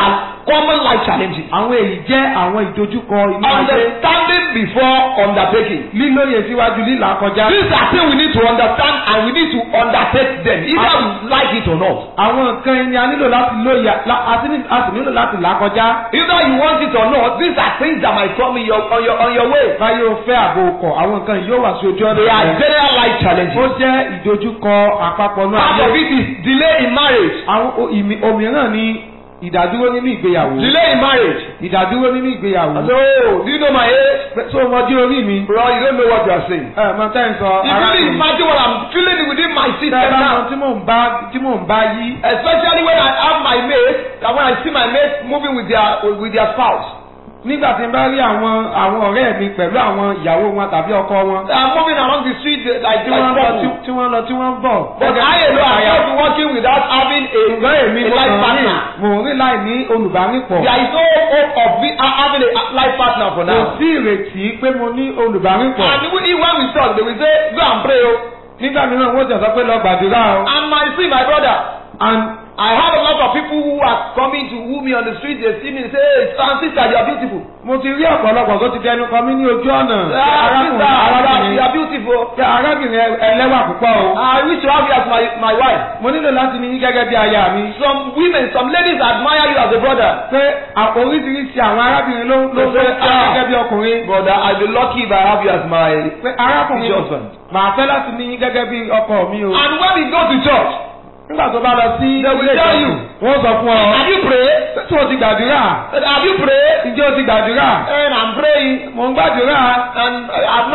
common life challenges. Àwọn èyí jẹ́ àwọn ìdojúkọ inú ayé. Understanding before undertaking. Lílóye síwájú lílà kọjá. These are things we need to understand and we need to undertake them either we like it or not. Àwọn nǹkan ẹni a nílò láti lóye a sì nílò láti là kọjá. Either you want it or not, these are things that might come in on your way. Báyọ̀ fẹ́ àbò ọkọ̀ àwọn nǹkan yóò wà sí ojú ọ̀nà. They are general life challenges. Ó jẹ́ ìdojúkọ àpapọ̀ náà. Part of it is delay in marriage. Àwọn òmíràn ni ìdádúró nínú ìgbéyàwó. Delay in marriage. Ìdádúró nínú ìgbéyàwó. So, do you know my age? So mo dí orí mi. Bro, you don't know what you are saying. Mo tẹ́ ń sọ. You really imagine what I'm feeling within my system now. Tí mò ń bá yí. Especially when I have my mate, and when I see my mate moving with their spouse. Nígbà tí n bá rí àwọn ọ̀rẹ́ mi pẹ̀lú àwọn ìyàwó wọn tàbí ọkọ wọn. They are moving along the street like tí wọ́n lọ tí wọ́n bọ̀. But I alone am just working without having a life partner. Mò ń rí láì ní olùbárìpọ̀. There is no hope of having a life partner for now. Kò sí ìrètí pé mo ní olùbárìpọ̀. And when we talk, they will say, go and pray o. Nígbà mìíràn wọ́n jẹ́ sọ pé lọ gbàdúrà o. And I see my brother. And I have a lot of people who are coming to woo me on the street. They see me and say, hey, sister, you are beautiful. Mo ti rí ọ̀pọ̀lọpọ̀ tó ti dẹnu kọ mí ní ojú ọ̀nà. Arákùnrin, you are beautiful. Arábìnrin ẹlẹ́wà púpọ̀ o. I wish to have you as my wife. Mo nílò láti ní gẹ́gẹ́ bí aya mi. Some ladies admire you as a brother. Pé oríṣiríṣi àwọn arábìnrin ló fẹ́ gẹ́gẹ́ bí ọkùnrin. Brother, I be lucky if I have you as my husband. Màá fẹ́ láti ní gẹ́gẹ́ bí ọkọ mi o. And when we go to church. Nígbà tó bá lọ sí ilé ìjọsìn, wọ́n sọ fún ọ. Have you pray? Tí o ti gbàdúrà. Have you pray? Ǹjẹ́ o ti gbàdúrà? And I'm praying. Mo ń gbàdúrà. And I've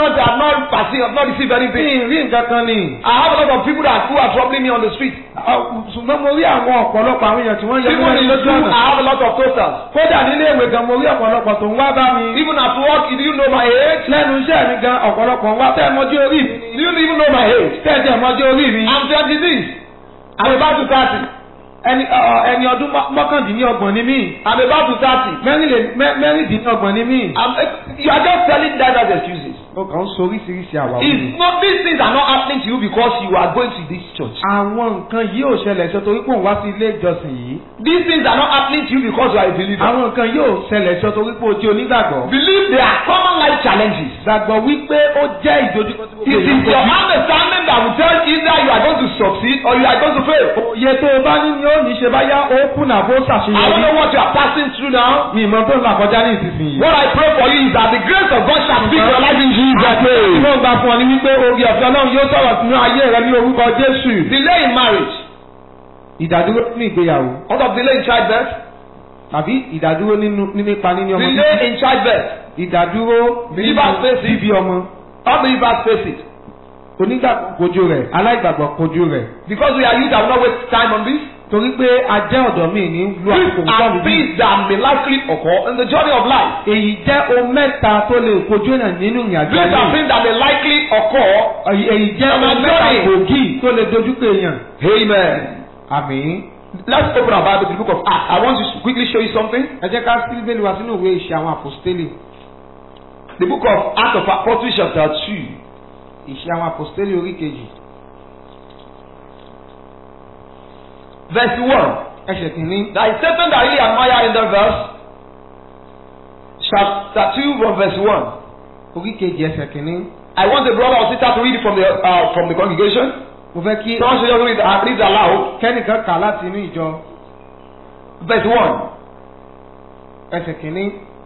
not received anything. Rí nǹkan kan ni. I have a lot of people who are troubling me on the street. Ṣùgbọ́n mo rí àwọn ọ̀pọ̀lọpọ̀ àwọn èèyàn tí wọ́n yẹ kí lójú ọ̀nà. I have a lot of toasters. Kódà nílé ìwé gan mo rí ọ̀pọ̀lọpọ̀ tó ń wá bá mi. Even at work, do you know my age? Lẹ́nu iṣẹ́ mi gan ọ̀pọ̀lọpọ̀ ń wá tẹ́ mọ́jú orí mi. Do you even know my age? Tẹ́ mọ́jú orí mi. I'm 26. I'm about to 30. Ẹni ọdún mọ́kàndínlọ́gbọ̀n ni mí. I'm about to 30. Mẹ́rìndínlọ́gbọ̀n ni mí. You are just telling that as excuses. O kàn ń sọ oríṣiríṣi àwàwí. It's not, these things are not happening to you because you are going to this church. Àwọn nǹkan yìí ò ṣẹlẹ̀ ṣe torí pé òun wá sí ilé ìjọsìn yìí. These things are not happening to you because you are a believer. Àwọn nǹkan yìí ò ṣẹlẹ̀ ṣe torí pé o jẹ́ onígbàgbọ́. Believe they are common life challenges. Gbàgbọ́ wípé ó jẹ́ ìdojúkọ tí It is your understanding that will tell either you are going to succeed or you are going to fail. Òye tó o bá ní ni ó ní ṣe báyá ó kùnà bó ṣàṣeyọrí. I don't know what you are passing through now. Mi ìmọ̀ tó ń là kọjá ní ìsinsìnyí. What I pray for you is that the grace of God shall speak your life in Jesus' name. Mo gbà fún ọ ní wípé orí ọ̀fẹ́ Ọlọ́run yóò sọ̀rọ̀ sínú ayé rẹ ní orúkọ Jésù. Delay in marriage. Ìdádúró nínú ìgbéyàwó. What of delay in childbirth? Tàbí ìdádúró nípa níní ọmọ. Delay in childbirth. Ìdádúró bíbí ọmọ. Unbelievers face it. Onígbàgbọ́ kojú rẹ̀, aláìgbàgbọ́ kojú rẹ̀. Because we are youth, I will not waste time on this. Torí pé a jẹ́ ọ̀dọ́ mi ní lu àkókò nǹkan mi. These are things that may likely occur in the journey of life. Èyí jẹ́ ohun mẹ́ta tó lè kojú èèyàn nínú ìrìnàjò ayé. These are things that may likely occur. Èyí jẹ́ ohun mẹ́ta gbòógì tó lè dojú pé èèyàn. Amen. Àmín. Let's open our Bible to the book of Acts. I want to quickly show you something. Ẹ jẹ́ ká sí Bíbélì wa sínú ìwé Ìṣe àwọn Àpọ́stélì. The book of Acts of Apostles chapter 2. Ìṣe àwọn Àpọ́stélì orí kejì. Verse 1. Ẹsẹ̀ kìíní. There is something that I really admire in that verse. Chapter 2 from verse 1. Orí kejì ẹsẹ̀ kìíní. I want the brother or sister to read it from the congregation. Mo fẹ́ kí. Someone should just read aloud. Kẹ́nìkan kà láti inú ìjọ. Verse 1. Ẹsẹ̀ kìíní.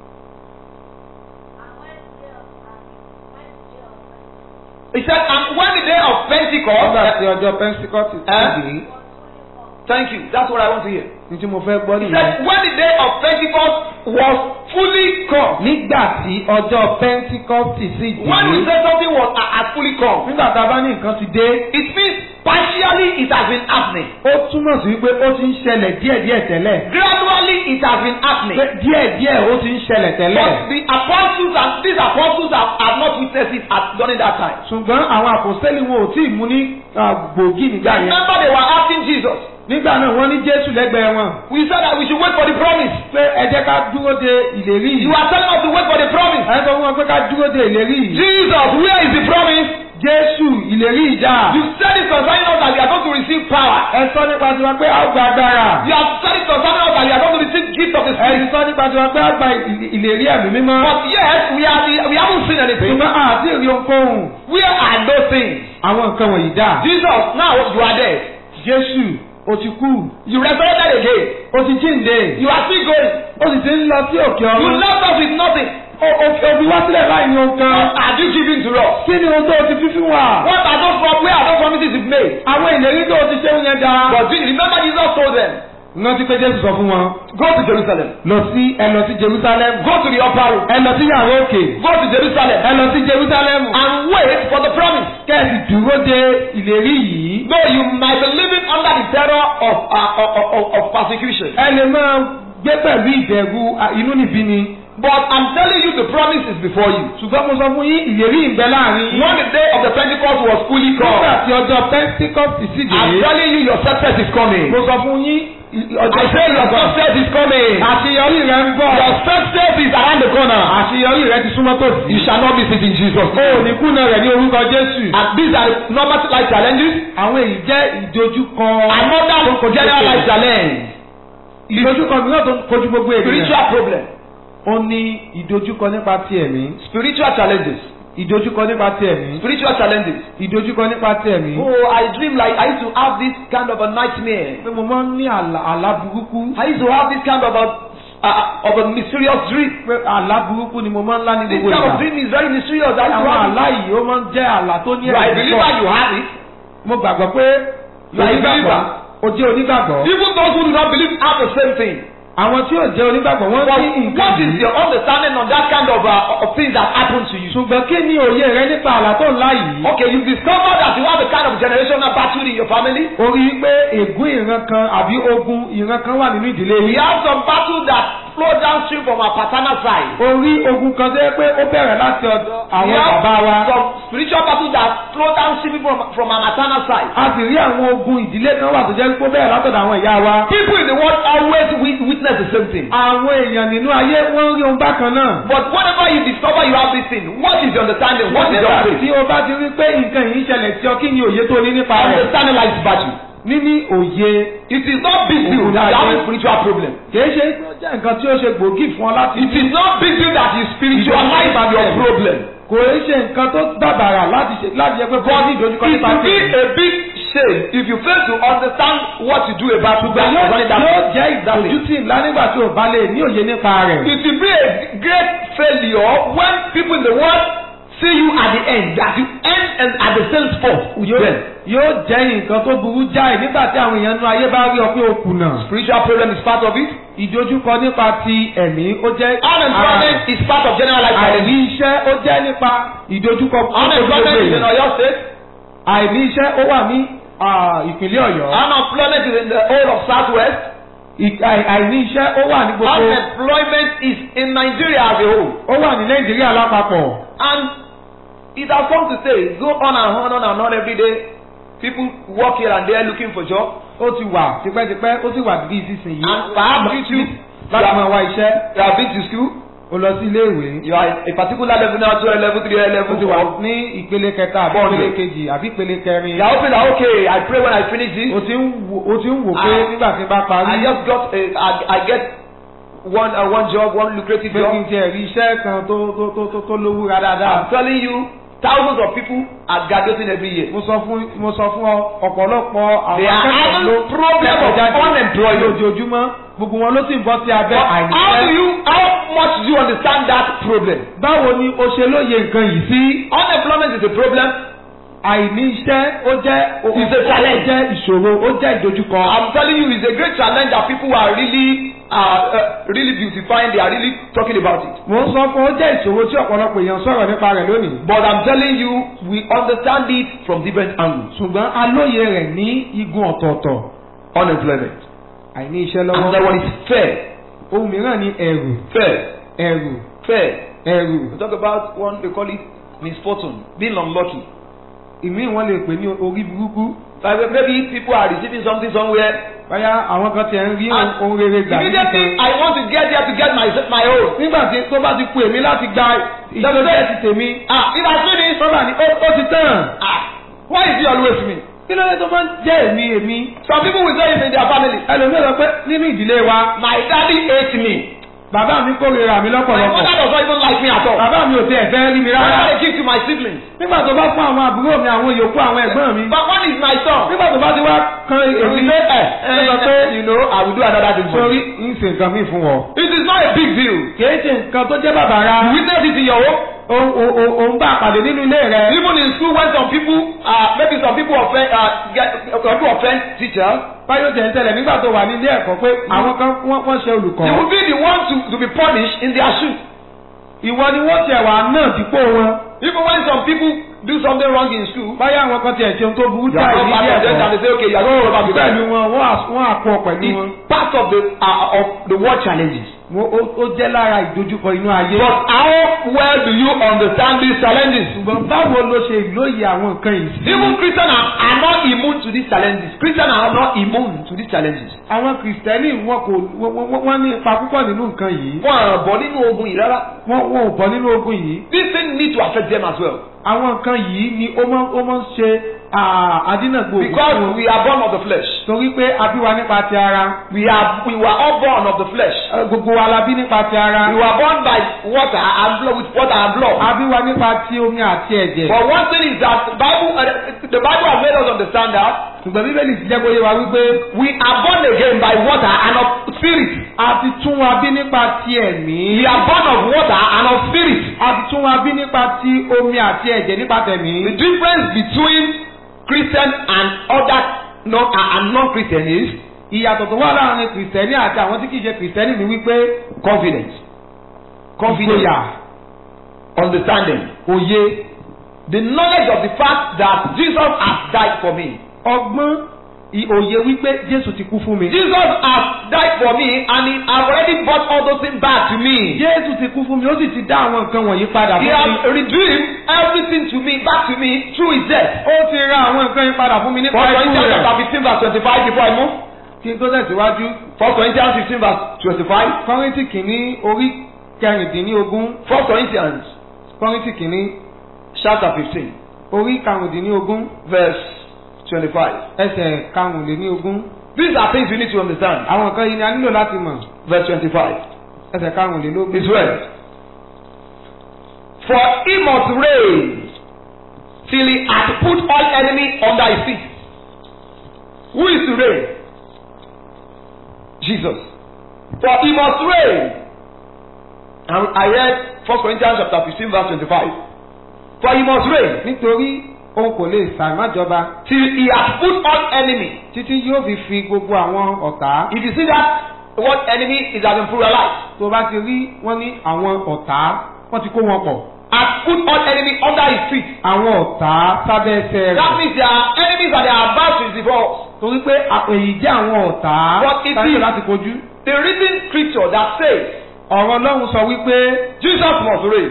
He said, and when the day of Pentecost. Nígbà tí ọjọ́ Pentecost ti dé. Thank you. That's what I want to hear. Ní tí mo fẹ́ gbọ́ nìyẹn. He said, when the day of Pentecost was fully come. Nígbà tí ọjọ́ Pentecost sì dé. When we say something has fully come. Nígbà tá a bá ní nǹkan ti dé. It means partially it has been happening. Ó túmọ̀ sí wípé ó ti ń ṣẹlẹ̀ díẹ̀díẹ̀ tẹ́lẹ̀. Gradually it has been happening. Díẹ̀díẹ̀ ó ti ń ṣẹlẹ̀ tẹ́lẹ̀. But the apostles and these apostles have not witnessed it during that time. Ṣùgbọ́n àwọn àpòstélì wọn ò tí ì mú ní gbòógì nígbà yẹn. Remember they were asking Jesus. Nígbà náà wọ́n ní Jésù lẹ́gbẹ̀ẹ́ wọn. We said that we should wait for the promise. Pé ẹ jẹ́ ká dúró de ìlérí yìí. You are telling us to wait for the promise. Ẹ sọ fún wọn pé ká dúró de ìlérí yìí. Jesus, where is the promise? Jésù ìlérí ìjà. You said it concerning us that we are going to receive power. Ẹ sọ nípa tiwa pé a ó gba agbára. You have said it concerning us that you are going to receive gift of the Ẹ Spirit. sọ nípa tiwa pé a gba ìlérí ẹ̀mí mímọ́. But yet we haven't seen anything. Ṣùgbọ́n àti èrè ohunkóhun. Where are those things? Àwọn nǹkan wọ̀nyí dà. Jesus, now you are dead. Jésù, o ti kú. You resurrected again. O ti jíǹde. You are still going. O sì ti ń lọ sí òkè You ọ̀run. left us with nothing. Òbí wá sílẹ̀ láì ní ohun kan. What are you giving to us? Kí ni ohun tó o ti fi fún wa? Where are those promises you've made? Àwọn ìlérí tó o ti ṣe ń yẹn dáa. But remember Jesus told them, Rántí pé Jésù sọ fún wọn. go to Jerusalem. Lọ sí Jerusalem. Go to the upper room. Ẹ lọ sí yàrá òkè. Go to Jerusalem. Ẹ lọ sí Jerusalem. And wait for the promise. Kẹ́sì dúró de ìlérí yìí. Though you might be living under the terror of persecution. Ẹ lè máa gbé pẹ̀lú ìbẹ̀rù inúnibíni. But I'm telling you the promise is before you. Ṣùgbọ́n mo sọ fún yín ìlérí ìbẹ láàrin yín. When the day of the Pentecost was fully come, Nígbà tí ọjọ́ Pentecost sì dé. I'm telling you your success is coming. Mo sọ fún yín I say your success is coming. Àṣeyọrí rẹ ń bọ̀. Your success is around the corner. Àṣeyọrí rẹ ti súnmọ́ tòsí. You shall not miss it in Jesus' O ò name. ní kùnà rẹ̀ ní orúkọ Jésù. And these are normal life challenges. Àwọn èyí jẹ́ ìdojúkọ. Another general life challenge. Ìdojúkọ mìíràn tó ń kojú gbogbo ènìyàn. Spiritual problem. Ó ní ìdojúkọ nípa ti ẹ̀mí. Spiritual challenges. Ìdojúkọ nípa ti ẹ̀mí. Spiritual challenges. Ìdojúkọ nípa ti ẹ̀mí. Oh, I dream like I used to have this kind of a nightmare. Pé mo máa ń ní àlá burúkú. I used to have this kind of a mysterious dream. Pé àlá burúkú ni mo máa ń lá ní This gbogbo kind of ìgbà. dream is very mysterious. I used to Àwọn have àlá yìí ó máa ń jẹ́ àlá tó ní it. You are a believer, ẹ̀rí you have it. Mo gbàgbọ́ pé You are a believer. o jẹ́ onígbàgbọ́. Even those who do not believe have the same thing. Àwọn tí ò jẹ́ onígbàgbọ́ wọ́n But ní nǹkan what is yìí. your understanding on that kind of things that happen to you? Ṣùgbọ́n kí ni òye rẹ nípa àlá tó ńlá yìí? Okay, you discover that you have a kind of generational battle in your family. O rí i pé ègún ìran kan àbí ogun ìran kan wà nínú ìdílé We yìí. have some battle that flow downstream from our paternal side. O rí ogun kan tó yẹ pé ó bẹ̀rẹ̀ láti ọ̀dọ̀ We àwọn have bàbá wa. some spiritual battle that flow downstream from our maternal side. A sì rí àwọn ogun ìdílé kan wà tó jẹ́ pé ó bẹ̀rẹ̀ látọ̀dọ̀ àwọn ìyá wa. People in the world always witness the same thing. Àwọn èèyàn nínú ayé wọ́n rí ohun bákan náà. But whenever you discover you have this thing, what is your understanding? What is your Nígbà faith? tí o bá ti rí pé nǹkan yìí ṣẹlẹ̀ sí ọ, kí ni òye tó ní nípa rẹ̀? Understanding life battle. Níní òye It is not big deal that you have a spiritual problem. kìí ṣe pé ó jẹ́ nǹkan tí ó ṣe gbòógì fún ọ láti. It is not big deal that you spiritualize your problem. Kò í ṣe nǹkan tó bàbàrà láti jẹ́ pé kò ní ìdojúkọ It nípa will be tèmi. a big shame if you fail to understand what to do about that. Yóò jẹ́ ìdójútì ńlá nígbà tí o bá lè ní òye nípa rẹ̀. It will be a great failure when people in the world see you at the end, that you end and at the same spot with them. Yóò jẹ́ nǹkan tó burú jáì nígbà tí àwọn èèyàn nú ayé bá rí ọ pé o kùnà. Spiritual problem is part of it. Ìdojúkọ nípa ti ẹ̀mí ó jẹ́ Unemployment is part of general life àìní challenge. iṣẹ́ ó jẹ́ nípa ìdojúkọ Unemployment is in Oyo State. àìní iṣẹ́ ó wà ní ìpínlẹ̀ Ọ̀yọ́. Unemployment is in the whole of Southwest. Àìní iṣẹ́ ó wà ní gbogbo. Unemployment is in Nigeria as a whole. Ó wà ní Nàìjíríà lápapọ̀. And it has come to say, go on and on every day. People work here and there looking for job. Ó ti wà tipẹ́tipẹ́ ó sì wà bí ìsinsìnyí. And perhaps you láti máa wá iṣẹ́. have been to school. O lọ sí ilé ìwé. You are a particular level now, 2 level, 3 level, Ó ti wà 4. ní ìpele kẹta àbí ìpele kejì àbí ìpele kẹrin. You are hoping that okay, I pray when I finish this. O ti ń wò pé nígbà tí n bá I parí. just got I get one job, one lucrative Pé kí n job. tiẹ̀ rí iṣẹ́ kan tó lówúra dáadáa. I'm telling you, thousands of people are graduating every year. Mo sọ fún ọ ọ̀pọ̀lọpọ̀ àwọn They are having problem of unemployment. lójoojúmọ́ gbogbo wọn ló sì ń bọ́ sí abẹ́ But àìníṣẹ́. how much do you understand that problem? Báwo ni o ṣe lóye nǹkan yìí sí? Unemployment is a problem. Àìníṣẹ́ ó jẹ́ It's a challenge. ó jẹ́ ìṣòro ó jẹ́ ìdojúkọ. I'm telling you, it's a great challenge that people are really beautifying. They are really talking about it. Mo ń sọ fún ó jẹ́ ìṣòro tí ọ̀pọ̀lọpọ̀ èèyàn sọ̀rọ̀ nípa rẹ̀ lónìí. But I'm telling you, we understand it from different angles. Ṣùgbọ́n alóye rẹ̀ ní igun ọ̀tọ̀ọ̀tọ̀. Unemployment. Àìní iṣẹ́ Another lọ́wọ́. one is fear. Ohun mìíràn ni ẹ̀rù. Fear. Ẹ̀rù. We talk about one, they call it misfortune, being unlucky. Ìmí wọn lè pè ní orí burúkú. Like maybe people are receiving something somewhere. Báyá àwọn kan ti ń rí ohun rere gbà Immediately I want to get there to get my own. Nígbà tí tó bá ti ku èmi láti gba ìjọba ti tèmi. If I finish, Sọ́dà ni ó ti tán. why is he always me? Kí ló dé tó máa ń jẹ́ èmi? Some people will say it in their family. Ẹlòmíràn sọ pé nínú ìdílé wa, My daddy hates me. bàbá mi kórìíra mi My lọ́pọ̀lọpọ̀. mother does not even like me at all. Bàbá mi ò tiẹ̀ fẹ́ rí mi What rárá. do I give to my siblings? Nígbà tó bá fún àwọn àbúrò mi, àwọn yòókù, àwọn ẹ̀gbọ́n mi. But one is my son. Nígbà tó bá ti wá kan èmi lé ẹ̀ sọ pé You know, I will do another thing for sórí you. ń ṣe nǹkan míì fún ọ. It is not a big deal. Kìí ṣe nǹkan tó jẹ́ bàbàrà. You witness it in your home. Òun bá àpàdé nínú ilé rẹ̀. Even in school, when some people, maybe some people offend teachers, Báyọ̀ jẹ́ ń tẹ̀lẹ̀ nígbà tó wà ní ilé ẹ̀kọ́ pé àwọn kan wọ́n ṣe olùkọ́. you will be the one to be punished in their shoe. Ìwọ ni wọ́n tiẹ̀ wà náà dípò wọn. Even when some people do something wrong in school, Báyọ̀ àwọn kan tiẹ̀ ṣe ohun tó burú you are jáì ní not part ilé of them and ẹ̀kọ́. they say, okay, you are going to be Pẹ̀lú there. wọn, wọ́n àpọ̀ pẹ̀lú wọn. It's part of the world challenges. Ó jẹ́ lára ìdojúkọ inú ayé. But how well do you understand these challenges? Ṣùgbọ́n báwo ló ṣe lóye àwọn nǹkan yìí sí? Even Christians are not immune to these challenges. Christians are not immune to these challenges. Àwọn Kìrìsìtẹ́nì wọ́n ní ipa púpọ̀ nínú nǹkan yìí. Wọ́n á bọ́ nínú ogun yìí rárá. Wọ́n ò bọ́ nínú ogun yìí. These things need to affect them as well. Àwọn nǹkan yìí ni ó máa ń ṣe àdínàgbò. Because we are born of the flesh. Torí pé a bí wa nípa ti ara. We were all born of the flesh. Gbogbo wa la bí nípa ti ara. We were born by water and blood, with water and blood. A bí wa nípa ti omi àti ẹ̀jẹ̀. But one thing is that the Bible has made us understand that Ṣùgbọ́n Bíbélì ti jẹ́ kó yé wa wípé we are born again by water and of spirit. a ti tún wa bí nípa ti ẹ̀mí. We are born of water and of spirit. A ti tún wa bí nípa ti omi àti ẹ̀jẹ̀ nípa tẹ̀mí. The difference between Christian and other non-Christian is Ìyàtọ̀ tó wà láàrin Kìrìsìtẹ́nì àti àwọn tí kìí ṣe Kìrìsìtẹ́nì ni wípé confidence, ìgboyà, understanding, òye, the knowledge of the fact that Jesus has died for me. ọgbọ́n, òye wípé Jésù ti kú fún mi. Jesus has died for me and he has already brought all those things back to me. Jésù ti kú fún mi, ó sì ti dá àwọn nǹkan wọ̀nyí padà He fún has mi. redeemed everything to me, back to me through his death. Ó ti ra àwọn nǹkan yìí padà fún mi nípa 1 ikú Corinthians rẹ̀. chapter 15 verse 25 before I move. Kí n tó tẹ̀síwájú, 1 Corinthians 15 verse 25. Kọ́ríńtì kìíní orí kẹrìndínlógún. 1 Corinthians Kọ́ríńtì kìíní chapter 15 orí karùndínlógún verse 25. ẹsẹ̀ karùnléníogún. These are things you need to understand. Àwọn nǹkan yìí ni a nílò láti mọ̀. Verse 25. Ẹsẹ̀ karùnlélógún. It's well. For he must reign till he hath put all enemy under his feet. Who is to reign? Jesus. For he must reign. And I read 1 Corinthians chapter 15 verse 25. For he must reign Nítorí òun kò lè ṣàìmájọba till he hath put all enemy. títí yóò fi gbogbo àwọn ọ̀tá. If you see that word enemy is as in pluralized. Tó bá ti rí wọ́n ní àwọn ọ̀tá, wọ́n ti kó wọn pọ̀. Hath put all enemy under his feet. Àwọn ọ̀tá sábẹ́ ẹsẹ̀ That rẹ̀. means there are enemies and there are adversaries before us. Torí pé èyí jẹ́ àwọn ọ̀tá But it sábẹ́ is- láti kojú. The written scripture that says Ọ̀rọ̀ Ọlọ́run sọ wípé Jesus must reign.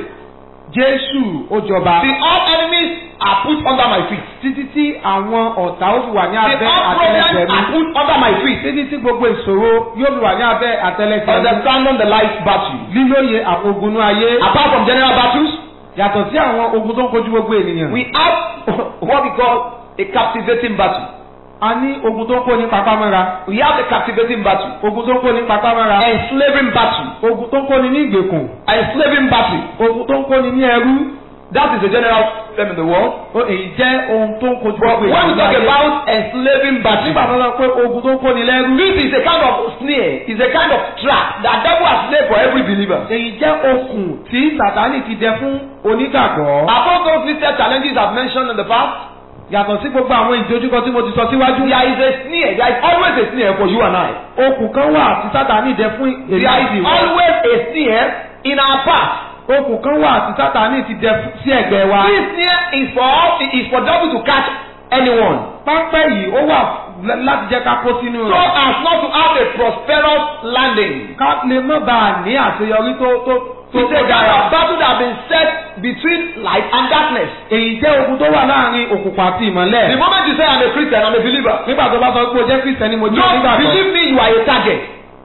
Jésù ó jọba. The all enemies are put under my feet. Títí tí àwọn ọ̀tá ó fi wà ní The abẹ́ all àtẹ́lẹsẹ̀ problems are mi. put under my feet. Títí tí gbogbo ìṣòro yóò fi wà ní abẹ́ àtẹ́lẹsẹ̀ mi. Understanding the life battle. Lílóye àwọn ogun inú ayé. Apart from general battles, Yàtọ̀ sí àwọn ogun tó ń kojú gbogbo ènìyàn. we have what we call a captivating battle. A ní ogun tó ń kó ní papámọ́ra. We have a captivating battle. Ogun tó ń kó ní papámọ́ra. Enslaving battle. Ogun tó ń kó ní ní ìgbèkùn. Enslaving battle. Ogun tó ń kó ní ní ẹrú. That is a general term in the world. Èyí jẹ́ ohun tó ń kojú But gbogbo when we talk ènìyàn. about enslaving battle, Nígbà tó sọ pé ogun tó ń kó ní lẹ́rú. this is a kind of snare, is a kind of trap that devil has laid for every believer. Èyí jẹ́ okùn tí Sàtánì ti dẹ fún onígbàgbọ́. Above those listed challenges I've mentioned in the past, Yàtọ̀ sí gbogbo àwọn ìdojúkọ tí mo ti sọ síwájú. there is a snare. There is always a snare for you and I. Okùn kan wà tí Sátánì dẹ fún èmi There àti is ìwọ. always a snare in our path. Okùn kan wà tí Sátánì ti dẹ sí ẹ̀gbẹ́ wa. This snare is for us. It is for devil to catch anyone, Pápẹ́ yìí ó wà láti jẹ́ ká kó sínú so rẹ̀. as not to have a prosperous landing. Ká lè mọ́ bá a ní àṣeyọrí tó It's a kind of battle that has been set between light and darkness. Èyí jẹ́ ogun tó wà láàrin òkùnkùn àti The ìmọ́lẹ̀. moment you say I'm a Christian, I'm a believer. Nígbà tó bá sọ pé o jẹ́ Kristẹni mo jẹ́ No, onígbàgbọ́. believe me, you are a target.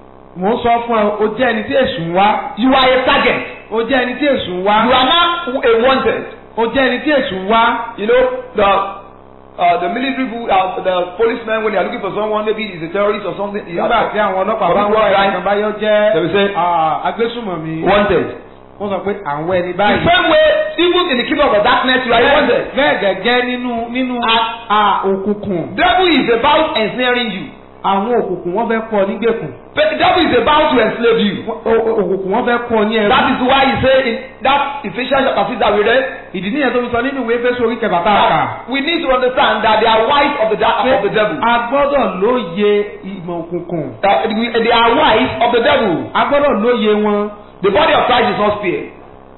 Mò ń sọ fún ẹ, o jẹ́ ẹni tí èṣù ń wá. You are a target. O jẹ́ ẹni tí èṣù ń wá. You are not a wanted. O jẹ́ ẹni tí èṣù ń wá. You know, the military people, the policemen, when they are looking for someone, maybe he's a terrorist or something. Nígbà tí àwọn ọlọ́pàá bá ń wá ẹnìkan báyọ̀ They will say, jẹ́ agbésùmọ̀mí. wanted. Wọ́n sọ pé àwọn ẹni The báyìí. same way, even in the kingdom of darkness, you are wanted. Bẹ́ẹ̀ gẹ́gẹ́ nínú òkùnkùn. Devil is about ensnaring you. Àwọn òkùnkùn wọ́n fẹ́ kọ́ nígbèkùn. But the devil is about to enslave you. Òkùnkùn wọ́n fẹ́ kọ́ ní ẹrú. That is why he say in that Ephesians chapter 6 that we read. Ìdí nìyẹn tó fi sọ nínú ìwé Éfésù orí kẹfà tá a kà. We need to understand that they are wives of the devil. A gbọ́dọ̀ lóye ìmọ̀ òkùnkùn. They are wives of the devil. A gbọ́dọ̀ lóye wọn. The body of Christ is not spared.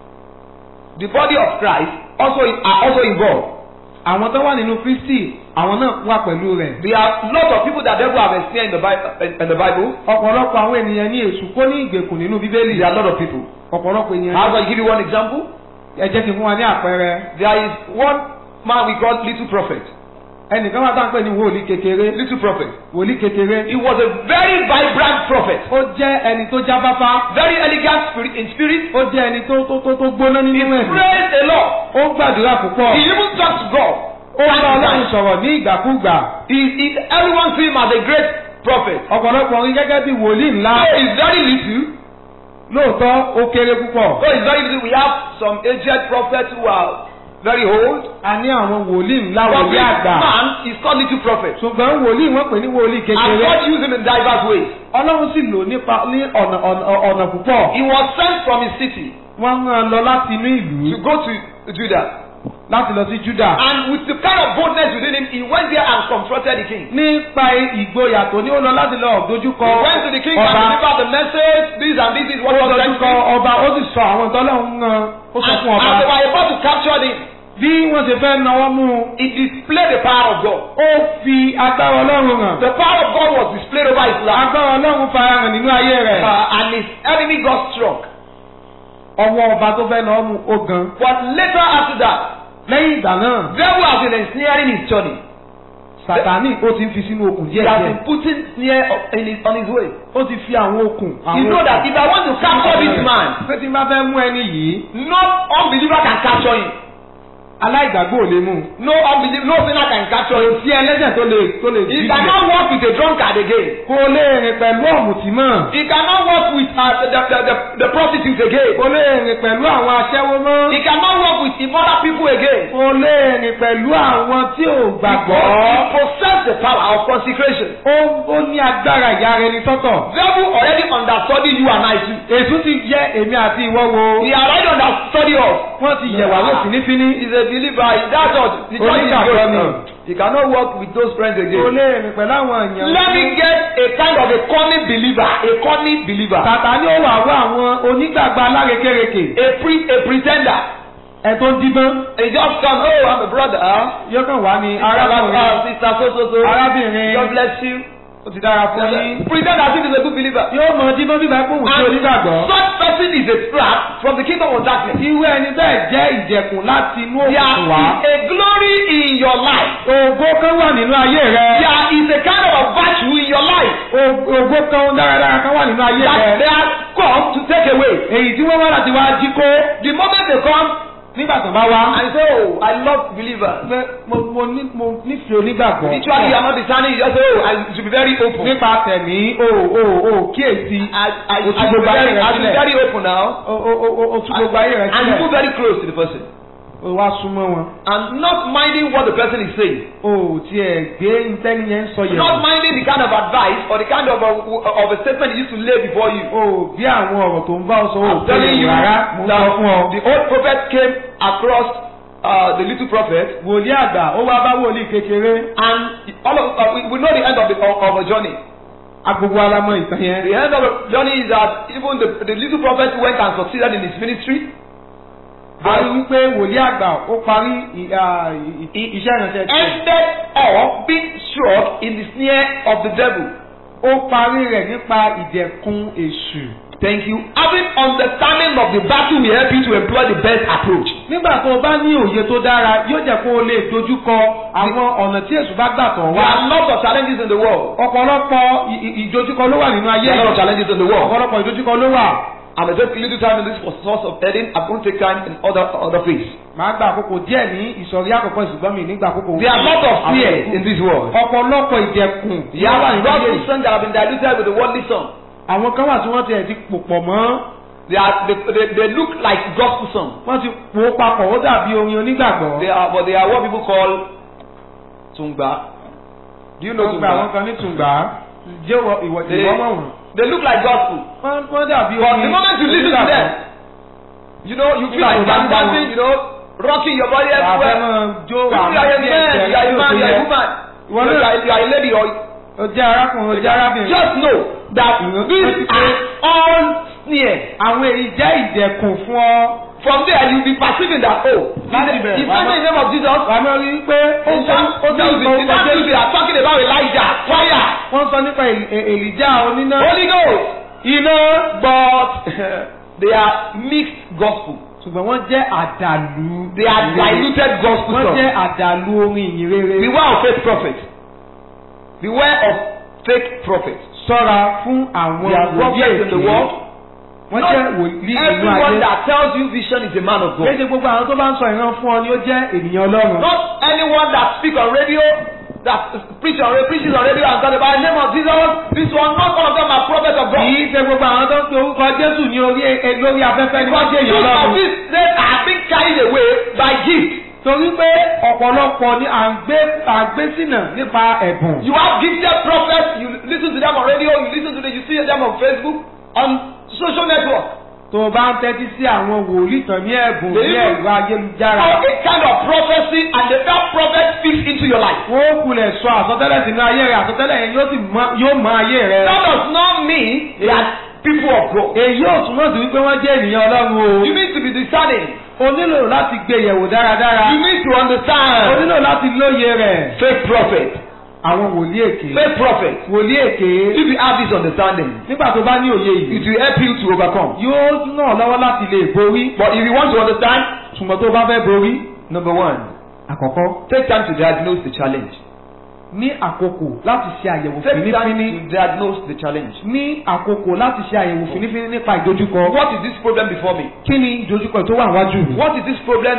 The body of Christ are also involved. Àwọn tó wà nínú Kristi, àwọn náà wà pẹ̀lú rẹ̀. There are lots of people that devil have ensnared in the Bible. Ọ̀pọ̀lọpọ̀ àwọn ènìyàn ní èṣù kó ní ìgbèkùn nínú Bíbélì. There are a lot of people. Ọ̀pọ̀lọpọ̀ ènìyàn. How about I give you one example? Ẹ jẹ́ kí n fún wa ní àpẹẹrẹ. There is one man we call little prophet. Ẹnìkan wà tá à ń pè ní wòlíì kékeré. Little prophet. Wòlíì kékeré. He was a very vibrant prophet. Ó jẹ́ ẹni tó jáfáfá. Very elegant in spirit. Ó jẹ́ ẹni tó gbóná nínú He ẹ̀mí. praised the Lord. Ó gbàdúrà púpọ̀. He even talked to God. Ó bá Ọlọ́run sọ̀rọ̀ ní ìgbàkúgbà. Everyone see him as a great prophet. Ọ̀pọ̀lọpọ̀ orin gẹ́gẹ́ bí wòlíì ńlá. So he's very little. Lóòótọ́ ó kéré púpọ̀. So he's very little. We have some aged prophets who are very old. A ní àwọn wòlíì ńlá But wòlíì this àgbà. man is called little prophet. Ṣùgbọ́n wòlíì wọ́n pè ní wòlíì And kékeré. God used him in diverse ways. Ọlọ́run sì lò ní ọ̀nà púpọ̀. He was sent from his city Wọ́n rán lọ láti inú ìlú to go to Judah. láti lọ sí Júdà. And with the kind of boldness within him, he went there and confronted the king. Nípa ìgboyà tó ní ó lọ láti lọ dojúkọ He went to the king and delivered the message. This and this is what ó was sent dojúkọ to me. ọba ó sì sọ àwọn ìtọ́lọ́hún rán ó sọ fún And they ọba. were about to capture him. Bí wọ́n ṣe fẹ́ náwó mú un, He displayed the power of God. ó fi agbára Ọlọ́run hàn. The power of God was displayed over his life. Agbára Ọlọ́run farahàn nínú ayé rẹ̀. And his enemy got strong. Ọwọ́ ọba tó fẹ́ náwó mú ó gan. But later after that, Lẹ́yìn ìgbà náà, devil has been ensnaring his journey. Sàtánì ó ti ń fi sínú okùn He díẹ̀ has díẹ̀. been putting snare on his way. Ó ti fi àwọn okùn. You know that if I want to capture this man, Pé tí n bá fẹ́ mú ẹni yìí, no unbeliever can capture him. aláìgbàgbọ́ ò lè mú un. No sinner can capture him. Sí ẹlẹ́jẹ̀ tó lè He jí cannot walk with a drunkard again. Kò lè rìn pẹ̀lú ọ̀mùtí mọ́. He cannot walk with the prostitutes again. Kò lè rìn pẹ̀lú àwọn aṣẹ́wó mọ́. He cannot walk with immoral people again. Kò lè rìn pẹ̀lú àwọn tí ò gbàgbọ́. He possesses the power of consecration. Ó ní agbára ìyá rẹ̀ ní sọ́tọ̀. Devil already understudied you and I too. Èṣù ti yẹ èmi àti ìwọ wo. He already understudied us. Wọ́n ti yẹ̀ wá wò fínífíní. He's a believer. That's all. The church is good. He cannot work with those friends Kò again. lè rìn pẹ̀lú àwọn èèyàn. Let me get a kind of a cunning believer. A cunning believer. Sàtánì ó wà wá àwọn onígbàgbọ́ alárekérekè. A pretender. Ẹ tó ń díbọ́n. He just come, oh, I'm a brother. Yóò kàn wá ní arábìnrin. Sister so. Arábìnrin. God bless you. Ó ti dára fún yín. Pretend as if he's a good believer. Yóò mọ díbọ́n bíbá pòun tí onígbàgbọ́. Such person is a trap from the kingdom of darkness. Irú ẹni bẹ́ẹ̀ jẹ́ ìjẹ̀kùn láti inú There òkùnkùn wá. is a glory in your life. Ògo kan wà nínú ayé rẹ. There is a kind of a virtue in your life Ògo kan dáradára kan wà nínú ayé that rẹ. they have come to take away. Èyí tí wọ́n wá láti wá jí kó. The moment they come Nígbà tó bá wá. and say, oh, I love believers. Mo nífẹ̀ẹ́ onígbàgbọ́. Literally, you are not discerning. You just say, oh, I should be very open. Nípa tẹ̀mí kíyèsí. I should be very open now. O tún gbogbo ayé rẹ And you sílẹ̀. move very close to the person. O wá súnmọ́ wọn. And not minding what the person is saying. O tiẹ̀ gbé ntẹ́ni yẹn ń sọ yẹn. Not minding the kind of advice or the kind of a statement he used to lay before you. O bí àwọn ọ̀rọ̀ tó ń bá ọ sọ I'm telling you rárá. Mo sọ fún ọ. the old prophet came across the little prophet. Wòlíì àgbà ó wá bá wòlíì kékeré. And all of we know the end of the journey. Agbogbo alamọ ìtàn yẹn. The end of the journey is that even the little prophet went and succeeded in his ministry. A rí wípé wòlíì àgbà ó parí iṣẹ́ ìrìnsẹ̀ tiẹ̀. Ended up being struck in the snare of the devil. Ó parí rẹ̀ nípa ìdẹ̀kùn èṣù. Thank you. Having understanding of the battle will help you to employ the best approach. Nígbà tó o bá ní òye tó dára, yóò jẹ́ kó o lè dojúkọ àwọn ọ̀nà tí èṣù bá gbà tọ̀ There wá. are lots of challenges in the world. Ọ̀pọ̀lọpọ̀ ìdojúkọ ló wà nínú ayé. There are a lot of challenges in the world. Ọ̀pọ̀lọpọ̀ ìdojúkọ ló wà. I may take a little time in this source of heading. I'm going to take time in other phase. Màá gba àkókò díẹ̀ ní ìsọ̀rí àkọ́kọ́ ṣùgbọ́n mi nígbà àkókò. There are a lot of fear in this world. Ọ̀pọ̀lọpọ̀ ìdẹ̀kùn. Yeah, God's sons that have been diluted with the worldly song. Àwọn kan wà tí wọ́n ti pò pọ̀ mọ́. They look like gospel song. Wọ́n ti pò papọ̀ ó dàbí orin onígbàgbọ́. But they are what people call tungba. Do you know tungba? Àwọn kan ní tungba. Jẹ́ ìwọ wọn. They look like gospel. Wọ́n dàbí orin. But the moment you listen to them, you feel like dancing, rocking your body everywhere. You are a man, you are a woman, you are a lady or just know that these are all sneer. Àwọn èyí jẹ́ ìdẹ̀kùn fún ọ. From there you be perceiving that if I say the name of Jesus, wàá rí pé in that news they are talking about Elijah, fire. Wọ́n sọ nípa Elijah oníná. Holy Ghost, but they are mixed gospel. Ṣùgbọ́n wọ́n jẹ́ àdàlù. They are diluted gospel songs. Wọ́n jẹ́ àdàlù orin ìyìnrere. Beware of fake prophets. Beware of fake prophets. Ṣọ́ra fún àwọn wòlíì èké in the world. Wọ́n jẹ́ wòlíì ìlú ayé. Everyone that tells you vision is a man of God. Léṣe gbogbo àwọn tó bá ń sọ ìran fún ọ ni ó jẹ́ ènìyàn Ọlọ́run. Not anyone that speak on radio, that preaches on radio and talk about the name of Jesus. This one, not all of them are prophets of God. Kìí ṣe gbogbo àwọn tó ń pe orúkọ Jésù ní lórí afẹ́fẹ́ ni wọ́n jẹ́ ènìyàn Ọlọ́run. Because they are being carried away by gift. Torí pé ọ̀pọ̀lọpọ̀ ni à ń gbé sínà nípa ẹ̀bùn. You have gifted prophets, you listen to them on radio, you see them on Facebook, on social network. Tó o bá ń tẹ́tí sí àwọn wòlíì tán ní ẹ̀bùn ní ẹ̀rọ ayélujára. All kind of prophecy and that prophet fits into your life. Wọ́n kulẹ̀ sọ àsọtẹ́lẹ̀ sínú ayé rẹ̀, àsọtẹ́lẹ̀ yẹn yóò mọ ayé rẹ̀. That does not mean they are people of God. Èyí ò túmọ̀ sí wípé wọ́n jẹ́ ènìyàn Ọlọ́run o. You need to be discerning. O nílò láti gbé yẹ̀wò dáradára. You need to understand. O nílò láti lóye rẹ̀. Fake prophet. Àwọn wòlíì èké. Fake prophet. Wòlíì èké. If you have this understanding. Nígbà tó bá ní òye yìí. It will help you to overcome. Yóò ràn ọ́ lọ́wọ́ láti lè borí. But if you want to understand. Ṣùgbọ́n tó bá fẹ́ borí. Number one. Àkọ́kọ́. Take time to diagnose the challenge. Ní àkókò láti ṣe àyẹ̀wò Take fínífíní. time to diagnose the challenge. Ní àkókò láti ṣe àyẹ̀wò fínífíní nípa ìdojúkọ. What is this problem before me? Kí ni ìdojúkọ tó wà wájú mi? What is this problem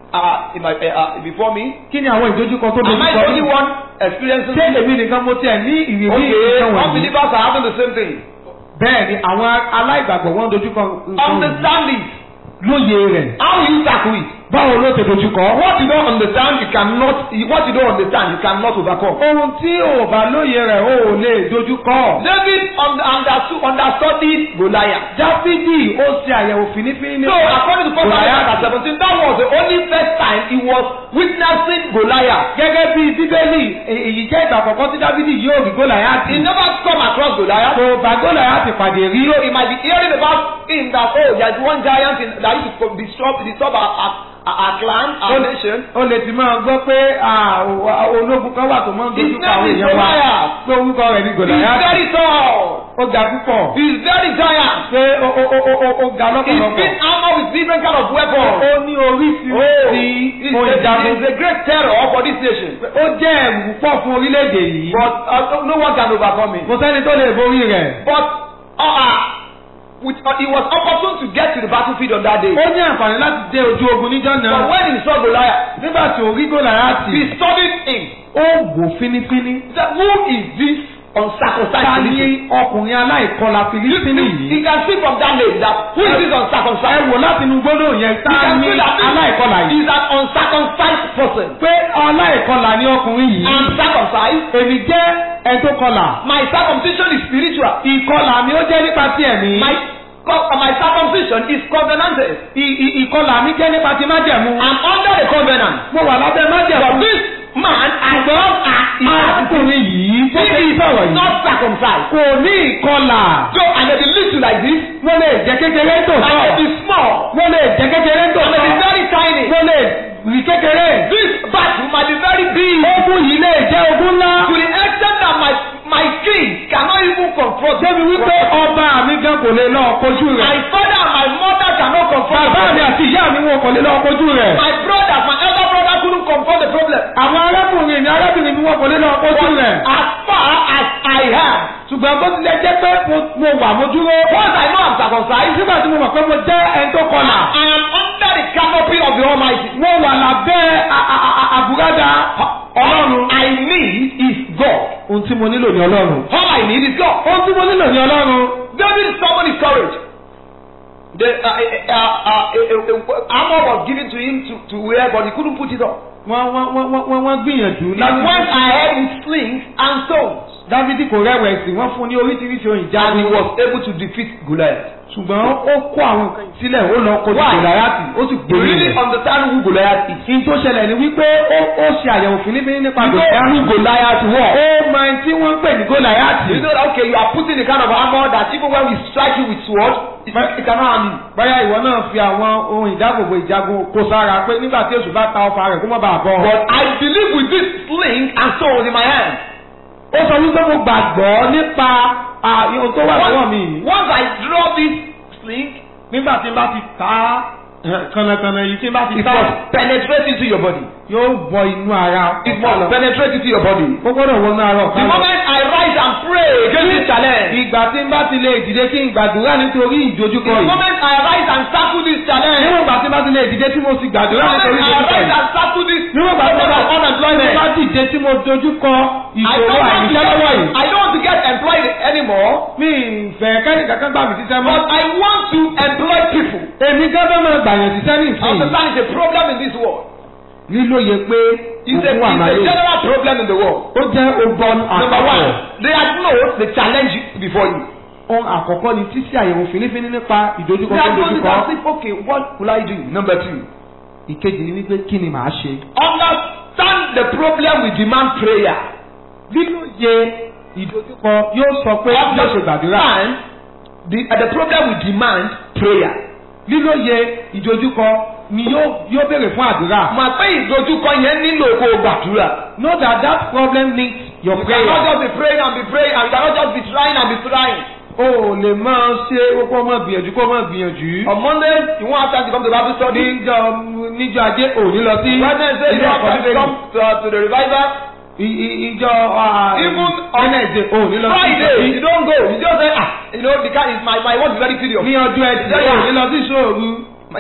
before me? Kí ni àwọn ìdojúkọ tó dojúkọ mi? Am I the only one experiencing? Ṣé èmi nìkan mo tiẹ̀ ní ìrírí Okay, ìkan wọ̀nyí? unbelievers are having the same thing. Bẹ́ẹ̀ ni àwọn aláìgbàgbọ́ wọn dojúkọ nǹkan wọ̀nyí. Understand it. Lóye rẹ̀. How you tackle it? Báwo ló ti dojúkọ? What you don't understand, you cannot overcome. Ohun tí o bá lóye rẹ̀ o ò lè dojúkọ. David understudied Goliath. Dáfídì ó ṣe àyẹ̀wò fínífíní. So according to 1 Samuel 17, that was the only first time he was witnessing Goliath. Gẹ́gẹ́ bí Bíbélì, èyí jẹ́ ìgbà àkọ́kọ́ tí Dáfídì yóò rí Goliath. He never come across Goliath. Kò bá Goliath pàdé rí. So he might be hearing about him that there is one giant that used to disturb our clan, our nation. O lè ti máa gbọ́ pé ológun kan wà tó máa ń dojú kọ àwọn èèyàn wa. Pé orúkọ rẹ̀ ní Goliath. He is very tall. Ó ga púpọ̀. He is very giant. Pé ó ga lọ́pọ̀lọpọ̀. He is being armed with different kind of weapons. Ó ní oríṣiríṣi ohun ìjagun. He is a great terror for this nation. Ó jẹ́ ẹ̀rù púpọ̀ fún orílẹ̀-èdè yìí. But no one can overcome him. Kò sẹ́ni tó lè borí rẹ̀. But he was opportune to get to the battlefield on that day. Ó ní àǹfààní láti dé ojú ogun níjọ́ náà. But when he saw Goliath, nígbà tí ó rí Goliath, he studied him. Ó wò fínífíní. He said, who is this uncircumcised Philistine? Ta ni ọkùnrin aláìkọlà Philistine yìí? You can see from that name that who is this uncircumcised? Ẹ wò láti inú gbólóhùn yẹn, ta ni aláìkọlà yìí? He is an uncircumcised person. Pé aláìkọlà ni ọkùnrin yìí. Uncircumcised. Èmi jẹ́ ẹni tó kọlà. My circumcision is spiritual. Ìkọlà mi ó jẹ́ nípa ti ẹ̀mí. My circumcision is covenanted. Ìkọlà mi jẹ́ nípa ti májẹ̀mú. I'm under the covenant. Mo wà lábẹ́ májẹ̀mú. But this man, arákùnrin yìí tó ṣe ìsọ̀rọ̀ yìí. Not circumcised. Kò ní ìkọlà. So I may be little like this. Wọ́n lè jẹ́ kékeré tó sọ. I may be small. Wọ́n lè jẹ́ kékeré tó I sọ. may be very tiny. Wọ́n lè rí kékeré. This battle might be very big. Ogun yìí lè jẹ́ ogun ńlá. To the extent that my king cannot even confront. Débi wípé ọba mi gan kò lè lọ kojú rẹ̀. My father and my mother cannot confront. Bàbá mi àti ìyá mi wọn kò lè lọ kojú rẹ̀. My brother, my elder brother couldn't confront the problem. Àwọn arákùnrin mi arábìnrin mi wọn kò lè lọ kojú rẹ̀. As far as I am, ṣùgbọ́n bó tilẹ̀ jẹ́ pé mo wà mo dúró. Once I know I'm circumcised, nígbà tí mo mọ̀ pé mo jẹ́ ẹni tó kọlà. I am under the canopy of the Almighty. mo wà lábẹ́ àbúradà Ọlọ́run. I need is God. ohun tí mo nílò ní Ọlọ́run. All I need is God. ohun tí mo nílò ní Ọlọ́run. David summoned his courage. The armor was given to him to wear, but he couldn't put it on. wọ́n gbìyànjú. He went ahead with slings and stones. Dávidi kò rẹ̀wẹ̀sì, wọ́n fún ní oríṣiríṣi ohun ìjà. And he was able to defeat Goliath. ṣùgbọ́n ó kó àwọn nǹkan sílẹ̀, ó lọ kojú Gòláyátì, ó sì You gbórí really rẹ̀. understand who Goliath is? Ní tó ṣẹlẹ̀ ni wípé ó ṣe àyẹ̀wò fínnífínní nípa You know Gòláyátì. who Goliath was? Ó mọ ẹni tí wọ́n ń pè ní Gòláyátì. You know that, okay, you are putting the kind of armor that even when we strike you with sword, it cannot harm you. Báyà ìwọ náà fi àwọn ohun ìdáàbòbò ìjagun kó sára pé nígbà tí èṣù bá ta ọfà rẹ̀ kó má bàa bọ́. But I believe with this sling and sword in my hand. Ó sọ wípé mo gbàgbọ́ nípa ohun tó wà lọ́wọ́ mi yìí. Once I draw this sling, Nígbà tí n bá ti ta kànnàkànnà yìí tí n bá ti it ta. must penetrate into your body. Yóò wọ inú ara. It must penetrate into your body. Ó gbọ́dọ̀ wọnú ara ọ̀kan. The moment I rise and pray against this challenge, Ìgbà tí n bá ti lè dìde kí n gbàdúrà nítorí ìdojúkọ the yìí. moment I rise and tackle this challenge, Níwọ̀n ìgbà tí n bá ti lè dìde tí mo sì the gbàdúrà moment nítorí I ìdojúkọ rise yìí. and tackle this Níwọ̀n ìgbà tí problem of n bá unemployment, dìde tí mo dojúkọ I ìṣòro don't àìníṣẹ́lọ́wọ́ yìí. want to get employed anymore, Mi fẹ́ kẹ́ni kankan gbà mí síṣẹ́ mọ́. but I want to employ people. Èmi gẹ́gẹ́ máa gbàyàn síṣẹ́ ní ìsìn. Understand, it's a problem in this world. Lílóye pé It's a òkú àmàlẹ́. general problem in the world. Ó jẹ́ ogbon Number àkọ́kọ́. one, they acknowledge the challenge before you. Ohun àkọ́kọ́ ni títí àyẹ̀wò fínífíní nípa ìdojúkọ They tó acknowledge dojúkọ. and say, okay, what will I do? Number two, Ìkejì ni wípé kí ni màá ṣe. understand the problem with demand prayer. Lílóye ìdojúkọ yóò sọ pé yóò ṣe gbàdúrà. Understand the problem with demand prayer. Lílóye ìdojúkọ ni yóò béèrè fún àdúrà. Mà pé ìdojúkọ yẹn nílò kó o gbàdúrà. Know that problem needs your You prayer. cannot just be praying and be praying and you cannot just be trying and be trying. O ò lè máa ṣe kó máa gbìyànjú kó máa gbìyànjú. On Monday, you won't have time to come to Bible study. Níjọ́ ajé ò ní lọ sí Wednesday, you ilé won't ẹ̀kọ́ have time to bíbélì. come to the revival. Ìjọ Even on Wednesday ò ní lọ sí Friday, you don't go. You just say, you know, the guy is my work is very serious. ní ọjọ́ ẹtì ò ní lọ sí ìṣòro.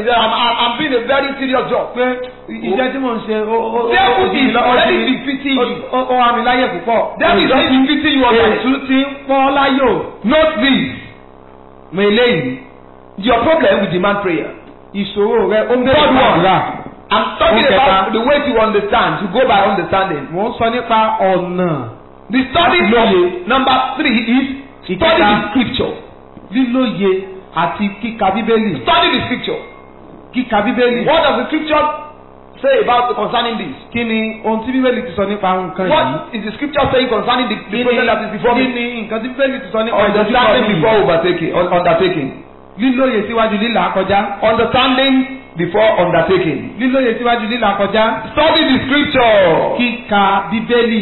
I'm doing a very serious job. Pé iṣẹ́ tí mò ń ṣe Devil is already defeating you. ó wà mí láyè púpọ̀. Devil is already defeating you already. Èṣù ti ń pọ́ láyò. Note this. Mọ eléyìí. Your problem with demand prayer. Ìṣòro rẹ ó ń bẹ̀rẹ̀ Third one. gbàdúrà. I'm talking Okay, about the way to understand, to go by understanding. Mò ń sọ nípa ọ̀nà. The study of number 3 is study the scripture. Lílóye àti kíka Bíbélì. Study the scripture. Kíka Bíbélì. What does the scripture say about concerning this? Kí ni ohun tí Bíbélì ti sọ nípa nǹkan yìí? What is the scripture saying concerning the problem that is before Kí me? ni nǹkan tí Bíbélì ti sọ nípa ìdojúkọ Understanding yìí? before undertaking. Lílóye síwájú lílà kọjá. Understanding before undertaking. Lílóye síwájú lílà kọjá. Study the scripture. Kíka Bíbélì.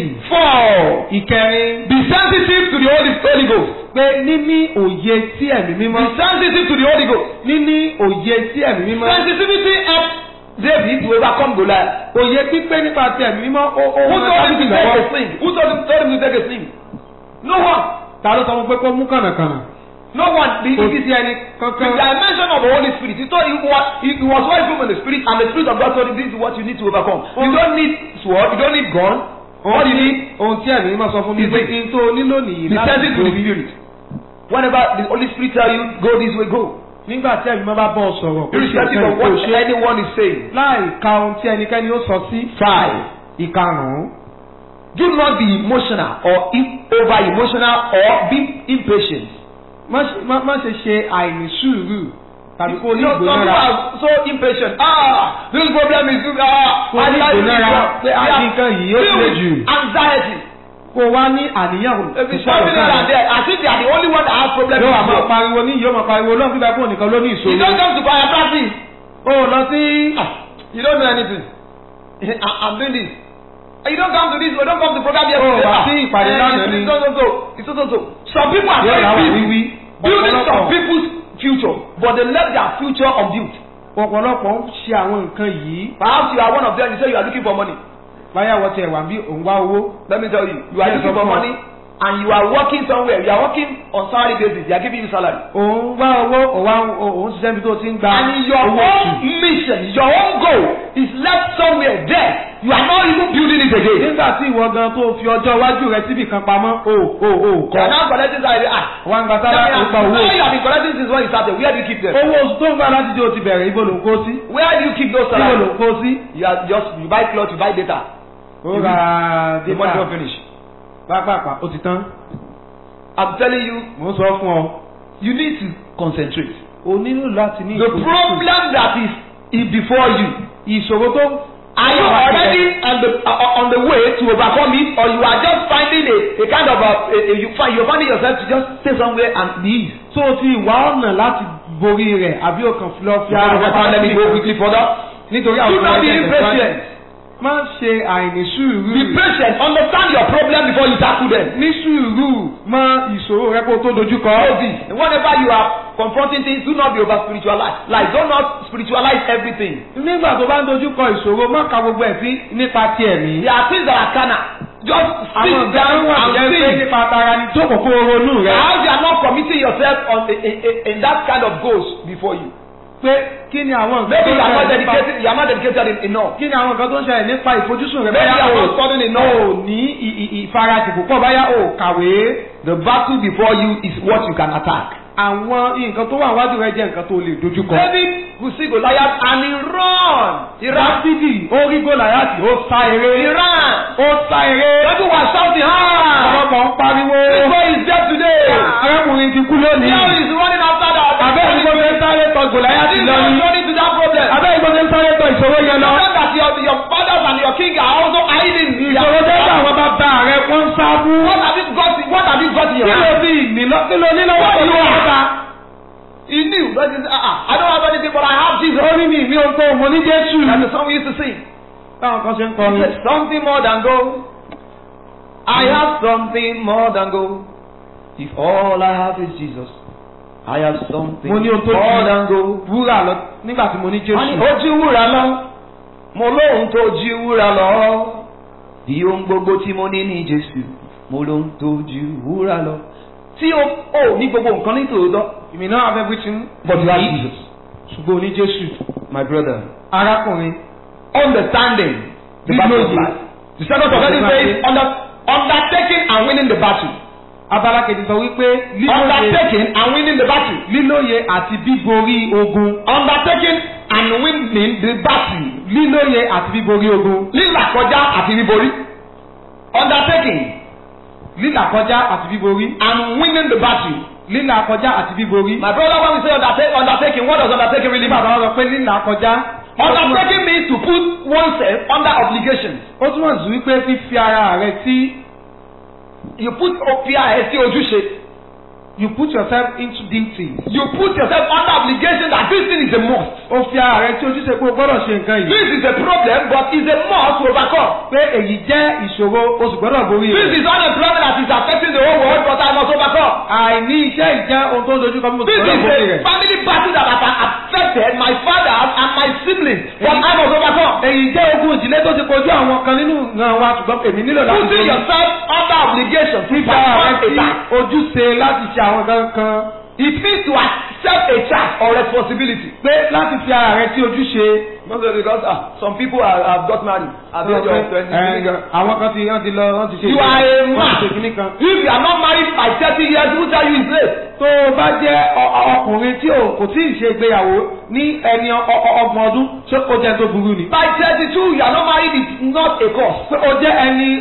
4. Ìkẹrin. Be sensitive to the Holy Ghost. Pé níní òye sí ẹ̀mí mímọ́. Be sensitive to the Holy Ghost. Níní òye sí ẹ̀mí mímọ́. Sensitivity helps David to overcome Goliath. Òye pípé nípa ti ẹ̀mí mímọ́ ó Who rán told him Dáfídì to take lọ́wọ́. a sling? Who told him to take a sling? No one. Ta ló sọ fún pé kó mú kànàkànà? No one. Kò sí ẹni The kankan. dimension of the Holy Spirit. He told him he was well from the Spirit, and the Spirit of God told him this is what you need to overcome. You don't need sword. You don't need gun. All you need Ohun tí ẹ̀mí mímọ́ sọ fún mi is pé it. kí n tó nílò nìyí be láti sensitive to the borí. Spirit. Whenever the Holy Spirit tell you go this way, go. Nígbà tí ẹ̀mí mímọ́ bá bọ́ ọ sọ̀rọ̀ kó ṣe Irrespective nǹkan of what kó ṣe. anyone is saying. Láì ka ohun tí ẹnikẹ́ni ó sọ sí. 5. Ìkarùn-ún. Do not be emotional or over emotional or be impatient. Má ṣe àìní sùúrù tàbí kó ní Some people ìgbónára. are so impatient. This problem is Kó ní ìgbónára pé àti nǹkan yìí ó le jù. Anxiety. Kó wá ní àníyàn It's something like that. As if they are the only one that has problem. Yóò wá máa pariwo ní yóò máa pariwo lọ́n bíbá fún nìkan ló ní You don't ìṣòro. come to choir practice. Ó lọ sí. You don't know anything. I'm doing this. You don't come to this. You don't come to program here. Oh, wá sí ìpàdé lánàá ni. It's so. Some people are Yóò very wá busy wíwí. building some people's future, but they left their future unbuilt. Ọ̀pọ̀lọpọ̀ ń ṣe àwọn nǹkan yìí. Perhaps you are one of them. You say you are looking for money. Báyà wọ́n ti ẹ̀wà bí òun wá owó. Let me tell you, you are looking for money. and you are working somewhere, you are working on salary basis, they are giving you salary. Òun wá owó, òun ṣiṣẹ́ níbi tó ti ń gba And your own mission, your own goal is left somewhere there. You are not even building it again. Nígbà tí ìwọ gan tó fi ọjọ́ iwájú rẹ síbì kan pamọ́, You are now collecting salary. wọ́n ń gba sára ó gba owó. Where you have been collecting since when you started, where do you keep them? Owó oṣù tó ń gbà láti jẹ́ o ti bẹ̀rẹ̀, ibo ló ń kó sí? Where do you keep those Ibo ló salaries? ń kó sí? You buy clothes, you buy data. Ó ra The money don't data finish. pápápá, ó ti tán. I'm telling you, Mo ń sọ fún ọ. you need to concentrate. O nílò láti ní The problem that is before you, ìṣòro tó. are you already on the way to overcome it, or you are just finding a kind of you're finding yourself to just stay somewhere and leave? Tó o ti wá ọ̀nà láti borí rẹ̀ àbí o kàn fi lọ fi ara rẹ̀ Let me go quickly further. nítorí Do not be impatient. Má ṣe àìní sùúrù. Be patient. Understand your problem before you tackle them. Ní sùúrù mọ ìṣòro rẹ kó tó dojú kọ. Know this. And whenever you are confronting things, do not be over spiritualized. Like, do not spiritualize everything. Nígbà tó bá ń dojú kọ ìṣòro, má ka gbogbo ẹ̀ sí nípa ti ẹ̀mí. There are things that are carnal. Just Àwọn sit ọ̀gá down wà and jẹ́ pé think. nípa tara ni jókòó kó ronú rẹ̀. How you are not committing yourself on in that kind of goals before you. Pé kí ni àwọn nǹkan Maybe tó you are not ṣẹlẹ̀ nípa. dedicated. You are not dedicated enough. Kí ni àwọn nǹkan tó ń ṣẹlẹ̀ nípa ìfojúsùn rẹ? Maybe you Báyá are o not studying enough. ò ní ìfarajì púpọ̀, báyá o kàwé. The battle before you is what you can attack. Àwọn nǹkan tó wà wájú rẹ jẹ́ nǹkan tó lè dojú kọ. David could see Goliath and he run. He ran. Dáfídì ó rí Gòláyátì, ó sá He eré. ran. Ó sá eré. People were shouting, ah! Ọ̀pọ̀lọpọ̀ ń pariwo. This boy is dead today. Arákùnrin ti kú lónìí. Now he is running after that. Abẹ́ ìgbọ́n ń sáré tọ Gòláyátì This lọ is ní. running to that problem. Abẹ́ ìgbọ́n ń sáré tọ ìṣòro yẹn lọ. Know that your fathers and your king are also hiding. Ìṣòro tẹ́lẹ̀ àwọn bàbá rẹ̀ wọ́n ń sá fún. What have you got in your Kí ló hand? bí kí ló ní lọ́wọ́ ìlú ọ̀tá? He knew. That is, I don't have anything, but I have Jesus. Ó ní mi ò tó mo ní Jésù. That's the song we used to sing. Táwọn kan ṣe ń He kọrin. said, something more than gold. I have something more than gold. If all I have is Jesus, I have something Mo ní ohun tó more than gold. wúrà lọ nígbà tí mo ní Wọ́n ní Jésù. ó jí wúrà lọ. Mo lóhun tó jí wúrà lọ. Bí ohun gbogbo tí mo ní ní Jésù, mo lóhun tó jí wúrà lọ. Tí o ní gbogbo nǹkan ní tòótọ́. You may not have everything, But you have Jesus. ṣùgbọ́n o ní Jésù. My brother. Arákùnrin. Understanding the battle of life. The second prophetic says undertaking and winning the battle. Abala kejì sọ wípé Undertaking and winning the battle. lílóye àti bíborí ogun. Undertaking and winning the battle. Lílóye àti bíborí ogun. Lílà kọjá àti bíborí. Undertaking Lílà kọjá àti bíborí. and winning the battle. Lílà kọjá àti bíborí. My brother, when we say undertaking, what does undertaking really mean? Bàbá wa sọ pé lílà kọjá. Undertaking means to put oneself under obligations. Ó túmọ̀ sí wípé fífi ara rẹ sí. You put fear ẹ sí ojúṣe. You put yourself into duty. You put yourself under obligation that this thing is a must. Ó fi ara rẹ tí ojúṣe pé o gbọ́dọ̀ ṣe nǹkan yìí. This is a problem, but it's a must to overcome. Pé èyí jẹ́ ìṣòro o sì gbọ́dọ̀ borí This rẹ̀. is unemployment that is affecting the whole world, but I must overcome. Àìní iṣẹ́ ìjẹ́ ohun tó ń dojú kọ bí mo sì This gbọ́dọ̀ is borí a rẹ̀. family battle that has affected my father and my siblings, but I must overcome. Èyí jẹ́ ogun ìdílé tó ti kojú àwọn kan nínú ìran wa ṣùgbọ́n èmi nílò láti Putting borí. yourself under obligation to Fífi ara rẹ perform a sí task. ojúṣe láti ṣe àwọn kankan. It means to accept a charge or responsibility. Pé láti fi ara rẹ sí ojúṣe. Not because some people have got married at the age of 20. Àwọn kan ti ṣe. You are a man. Wọ́n ti ṣe kíní kan. If you are not married by 30 years, who tell you it's late? Tó o bá jẹ́ ọkùnrin tí kò tí ì ṣe ìgbéyàwó ní ẹni ọgbọ̀n ọdún ṣé o jẹ́ tó burú ni. By 32, you are not married, it's not a cause. Pé o jẹ́ ẹni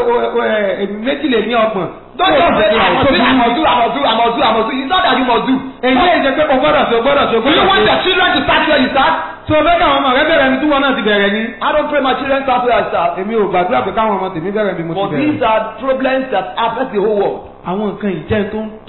méjìléníọgbọ̀n. Don't just say, I must do. It's not that you must do. Èyí ẹ̀ jẹ́ pé o gbọ́dọ̀ ṣe o gbọ́dọ̀ ṣe o Do you gbọ́dọ̀ want ṣe. your children to start where you start? Tí o fẹ́ káwọn ọmọ rẹ bẹ̀rẹ̀ ní tí wọ́n náà ti bẹ̀rẹ̀ ni. I don't pray my children start where I start. Èmi ò gbàdúrà pé káwọn ọmọ tèmi bẹ̀rẹ̀ bí mo ti But bẹ̀rẹ̀. these are problems that affect the whole world. Àwọn nǹkan ìjẹ́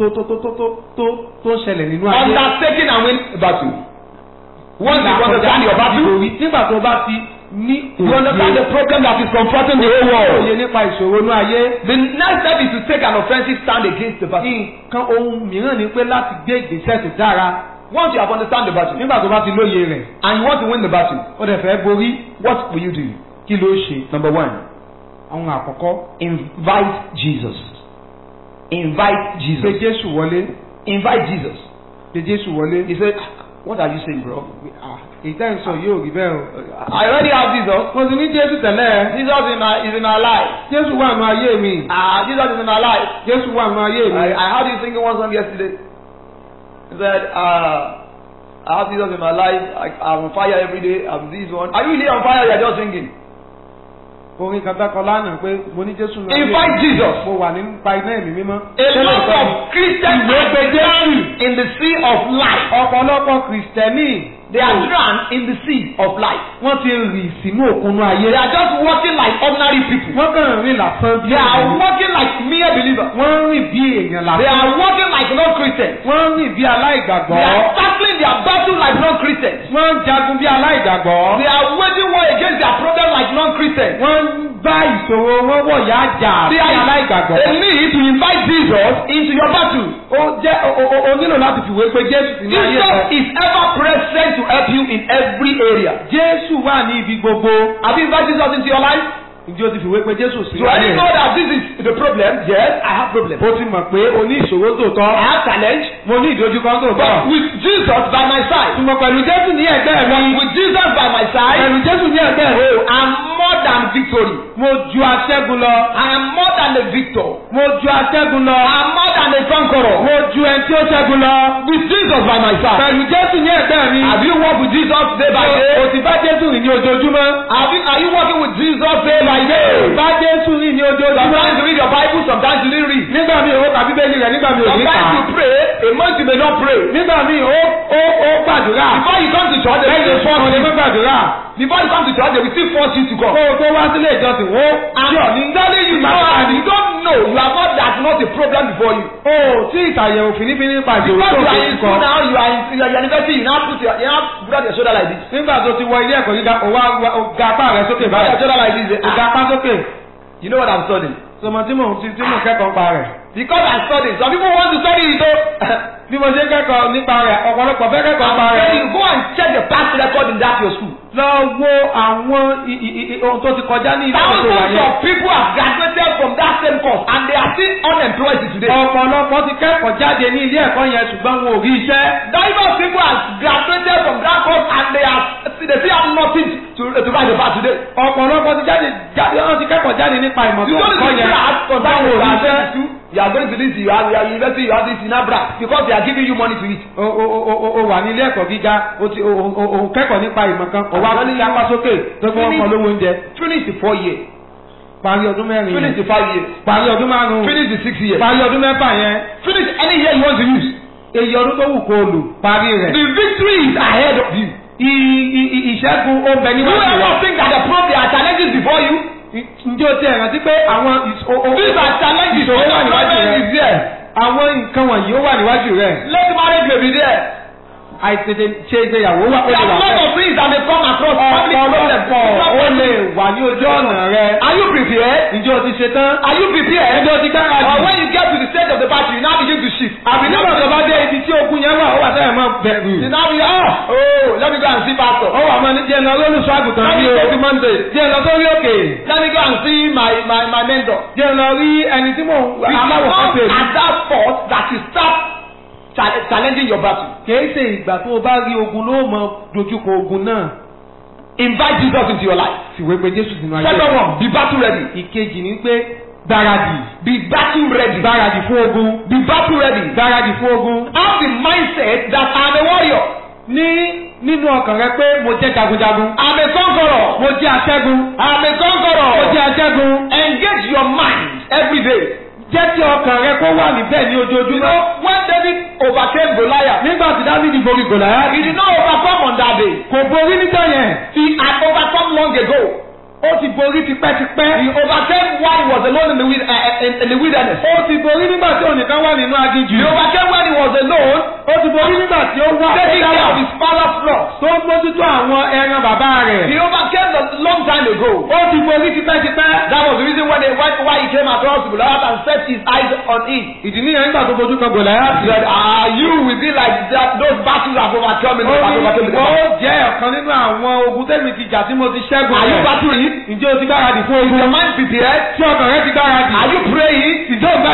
tó ń ṣẹlẹ̀ nínú ayé. Undertaking and win battle. Once you understand your battle, Nígbà tó bá ti ní you understand the problem that is confronting the whole world. òye nípa ìṣòro inú ayé. The next step is to take an offensive stand against the battle. Nǹkan ohun mìíràn ni pé láti gbé ìgbésẹ̀ tó dára. Once you have understand the battle Nígbà tó bá ti lóye rẹ̀, and you want to win the battle, ó dẹ̀ fẹ́ borí. what will you do? Kí ló ṣe? Number one, Àwọn àkọ́kọ́. invite Jesus. invite Pé Jesus. Jésù wọlé. Invite Jesus. Pé Jésù wọlé. He said, what are you saying, bro? Ìtẹ́ ìsọ yóò rí bẹ́ẹ̀ o. I already have Jesus. Mo ti ní Jésù tẹ́lẹ̀. Jesus is in my life. Jésù wà nù ayé mi. Jesus is in my life. Jésù wà nù ayé mi. I heard you singing one song yesterday. He said, I have Jesus in my life. I'm on fire every day. I'm this one. Are you really on fire? You're just singing. Orin kan dákọ lánàá pé mo ní Jésù nù ayé mi. Invite Jesus. Mo wà nípa iná ẹ̀mí mímọ́. A lot of Christians are drowned in the sea of life. Ọ̀pọ̀lọpọ̀ Kìrìsìtẹ́nì. They are drowned in the sea of life. Wọ́n ti rì sínú òkun ayé. They are just walking like ordinary people. Wọ́n kàn rìn lásán bí They are ènìyàn. walking like mere believers. Wọ́n rìn bí èèyàn They lásán. are walking like non-Christians. Wọ́n rìn bí aláìgbàgbọ́. They are tackling their battle like non-Christians. Wọ́n ń jagun bí aláìgbàgbọ́. They are waging war against their problem like non-Christians. Wọ́n ń bá ìṣòro wọn wọ̀yá jà bí There is aláìgbàgbọ́. a need to invite Jesus into your battle. O nílò láti fìwé pé Jésù ti ní ayé Jesus rẹ̀. is ever present to help you in every area. Jésù wà ní ibi gbogbo. Have you invited Jesus into your life? Ǹjẹ́ o ti fìwé pé Jésù sí Do I ayé know rẹ̀? that this is the problem? Yes, I have problem. O ti mọ̀ pé o ní ìṣòro tòótọ́. I have challenge. Mo ní ìdojúkọ tòótọ́. But with Jesus by my side. Ṣùgbọ́n pẹ̀lú Jésù ní ẹ̀gbẹ́ mi. With Jesus by my side. Pẹ̀lú Jésù ní ẹ̀gbẹ́ mi. Oh, I'm more than victory. Mo ju aṣẹ́gun lọ. I am more than a victor. Mo ju aṣẹ́gun lọ. I am more than a conqueror. Mo ju ẹni tí ó ṣẹ́gun lọ. With Jesus by my side. Pẹ̀lú Jésù ní ẹ̀gbẹ́ mi. Have you walked with Jesus day by day? O ti bá Jésù rìn ní ojoojúmọ́. Are you walking with Jesus day by day? Bá Jésù rìn ní ojoojúmọ́. Sometimes you read your Bible, sometimes you didn't read. Nígbà míì ó ka Bíbélì rẹ̀, nígbà míì ò ní kà Sometimes á. you pray, a month you may not pray. Nígbà míì ó gbàdúrà. Before you come to church, they Lẹ́yìn will fún force ọ̀nà you. gbàdúrà. Before you come to church, they will still force you to come. Kó o tó wá sílé ìjọsìn wo. And telling you know, and you don't know, you have not, that's not a problem before you. O tí ìtàyẹ̀wò fìnífìní nípa ìṣòro Because tó you o are in ti school kọ. now, you are in your university, you now put your shoulder like this. Nígbà tó ti wọ ilé ẹ̀kọ́ gíga, o wá ga apá rẹ̀ sókè Put your báyìí. shoulder like this. O ga apá sókè. You know what I'm studying? Sọmọ tí mò ń kẹ́kọ̀ọ́ pa rẹ̀. Because I'm studying. Some people want to study it though. Bí mo ṣe ń kẹ́kọ̀ọ́ nípa rẹ̀, ọ̀pọ̀lọpọ̀ fẹ́ kẹ́kọ̀ọ́ pa I'm rẹ̀. telling you, go and check the past record in that your school. Lọ wo àwọn ohun tó ti kọjá ní ilé ẹ̀kọ́ tó wà Thousands yẹn. of people have graduated from that same course and they are still unemployed today. Ọ̀pọ̀lọpọ̀ ti kẹ́kọ̀ọ́ jáde ní ilé ẹ̀kọ́ yẹn ṣùgbọ́n wọn ò rí iṣẹ́. Diverse people have graduated from that course and they still have nothing to write about today. Ọ̀pọ̀lọpọ̀ ti wọ́n ti kẹ́kọ̀ọ́ jáde nípa ìmọ̀ You tó don't kọ́ need to yẹn. ask for that Báwo ò rí iṣẹ́? you are going to this, you are university, you have this in Abra because they are giving you money to eat. O wà ní ilé ẹ̀kọ́ gíga, o kẹ́kọ̀ọ́ nípa ìmọ̀ kan, o wá ní apá sókè tó fún ọkọ̀ lówó oúnjẹ. Finish the 4 years. Parí ọdún mẹ́rin yẹn. Finish the 5 years. Parí ọdún márùn-ún. Finish the 6 years. Parí ọdún mẹ́fà yẹn. Finish any year you want to use. Èyí ọdún tó wù kó o lò, parí rẹ̀. The victory is ahead of you. Ìṣẹ́gun ó bẹ You níwájú rẹ̀. ever think that the problem, there are challenges before you? Ǹjẹ́ o ti ẹ̀ rántí pé àwọn These are challenges. ìṣòro wà níwájú Problem is rẹ̀? there. Àwọn nǹkan wọ̀nyí ó wà níwájú rẹ̀. Late marriage may be there. Àìtètè ṣe ìgbéyàwó wà ó There lè are wà a lot bẹ́ẹ̀. of things that may come across family problems. Ó lè wà ní ojú ọ̀nà rẹ̀. Are you prepared? Ǹjẹ́ o ti ṣe tán? Are you prepared? Ǹjẹ́ o ti Or gbáradì? when you get to the stage of the battle, you now begin to shift. Àbí nígbà tó bá dé ibi tí ogun yẹn wà, ó wà sẹ́yìn mọ́ bẹ̀rù. You now be let me go and see pastor. Ó wà mọ́ ní jẹ́ lọ lólùṣọ́ àgùntàn Let bí me o. go to Monday. Jẹ́ lọ sórí òkè. Let me go and see my mentor. Jẹ́ lọ rí ẹni tí mò ń aláwọ̀ kan Because tèmi. at that spot that you start challenging your battle. Kìí ṣe ìgbà tó o bá rí ogun ló mọ dojúkọ ogun náà. Invite Jesus into your life. Fìwé pé Jésù sínú ayé. Second one, be battle ready. Ìkejì ni pé gbáradì. Be battle ready. Gbáradì fún ogun. Be battle ready. Gbáradì fún ogun. Have the mindset that I'm a warrior. Nínú ọkàn rẹ pé mo jẹ́ jagunjagun. I'm a conqueror. Mo jẹ́ aṣẹ́gun. I'm a conqueror. Mo jẹ́ aṣẹ́gun. Engage your mind every day. Jẹ́ kí ọkàn rẹ kó wà níbẹ̀ ní You ojoojúmọ́. know, when David overcame Goliath, Nígbà tí Dáfídì borí he Gòláyátì, did not overcome on that day. kò borí níjọ́ yẹn. He had overcome long ago. Ó ti borí tipẹ́tipẹ́. He overcame while he was alone in the wilderness. Ó ti borí nígbà tí ònìkan wà nínú aginjù. He overcame when he was alone, Ó ti borí nígbà tí ó wà taking care of his father's flock. tó ń mójútó àwọn ẹran bàbá He rẹ̀. overcame a long time ago. Ó ti borí tipẹ́tipẹ́. That was the reason why he came across Goliath and set his eyes on him. Ìdí nìyẹn nígbà tó fojú kan He Gòláyátì. said, you will be like that, those battles have overcome me. Ó Have ní overcome me. ó jẹ́ ọ̀kan nínú àwọn ogun tẹ́mi ti jà tí mo ti ṣẹ́gun Are you rẹ̀. battling? Ǹjẹ́ o ti gbáradì fún Is your ogun? mind prepared? Tí ọkàn rẹ ti gbáradì. Are you praying? Ǹjẹ́ o gbàdúrà bí?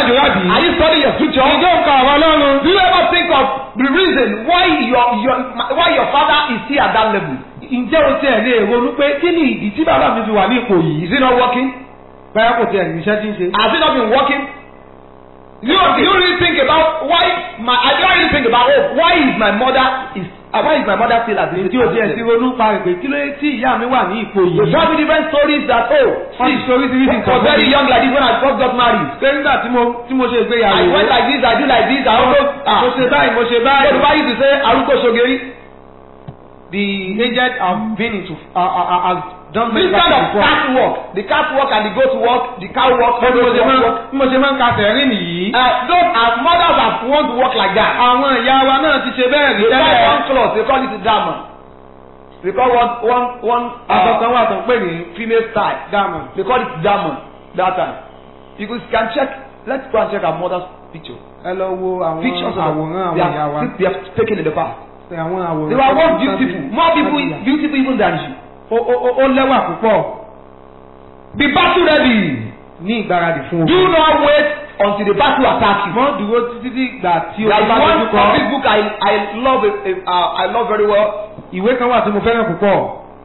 Are you studying your scripture? Ìjọ nǹkan àwọn ọlọ́run. Do you ever think of the reason why your father is still at that level? Ǹjẹ́ o tiẹ̀ lè ronú pé kí ni ìdí tí bàbá mi fi wà ní ipò yìí? Is he not working? Báyọ̀ kò tiẹ̀ níṣẹ́ tí ń ṣe. Has he not been working? Do you really think about why I don't really think about why is my mother still at this Tí o tiẹ̀ sí ronú pa ìpè kí ló dé tí ìyá mi wà ní ipò There yìí? shall be different stories that Wọ́n ti sori ti rí I was very young like this when I first got married. Pé nígbà tí mo ṣe ìgbéyàwó. I went like this, I do like this, I also Mo ṣe báyìí, mo ṣe báyìí. Yorùbá used to say arúgbó ṣogeri. The agent have been into has done This kind of cat work, the cat work and the goat work, the cow work, all those work. Mo ṣe máa ń ka tẹ̀rín nìyí. Those as mothers have want to work like that. Àwọn ìyá wa náà ti ṣe bẹ́ẹ̀ rí They buy tẹ́lẹ̀. one cloth, they call it diamond. They call one Aṣọ kan wà tó ń pè ní female style. diamond. They call it diamond that time. You can check. Let's go and check our mother's picture. Ẹ lọ wo àwọn Pictures of àwòrán àwọn ìyá wa. they have taken in the past. Àwọn àwòrán. They were once beautiful, more beautiful even than you. Ó lẹ́wà púpọ̀. Be battle ready. Ní ìgbáradì fún Do ogun. not wait until the battle attack you. Mọ́ dúró títí tí ìgbà tí o There is bá one dojú kọ. big book I love very well. Ìwé kan wà tí mo fẹ́ràn púpọ̀.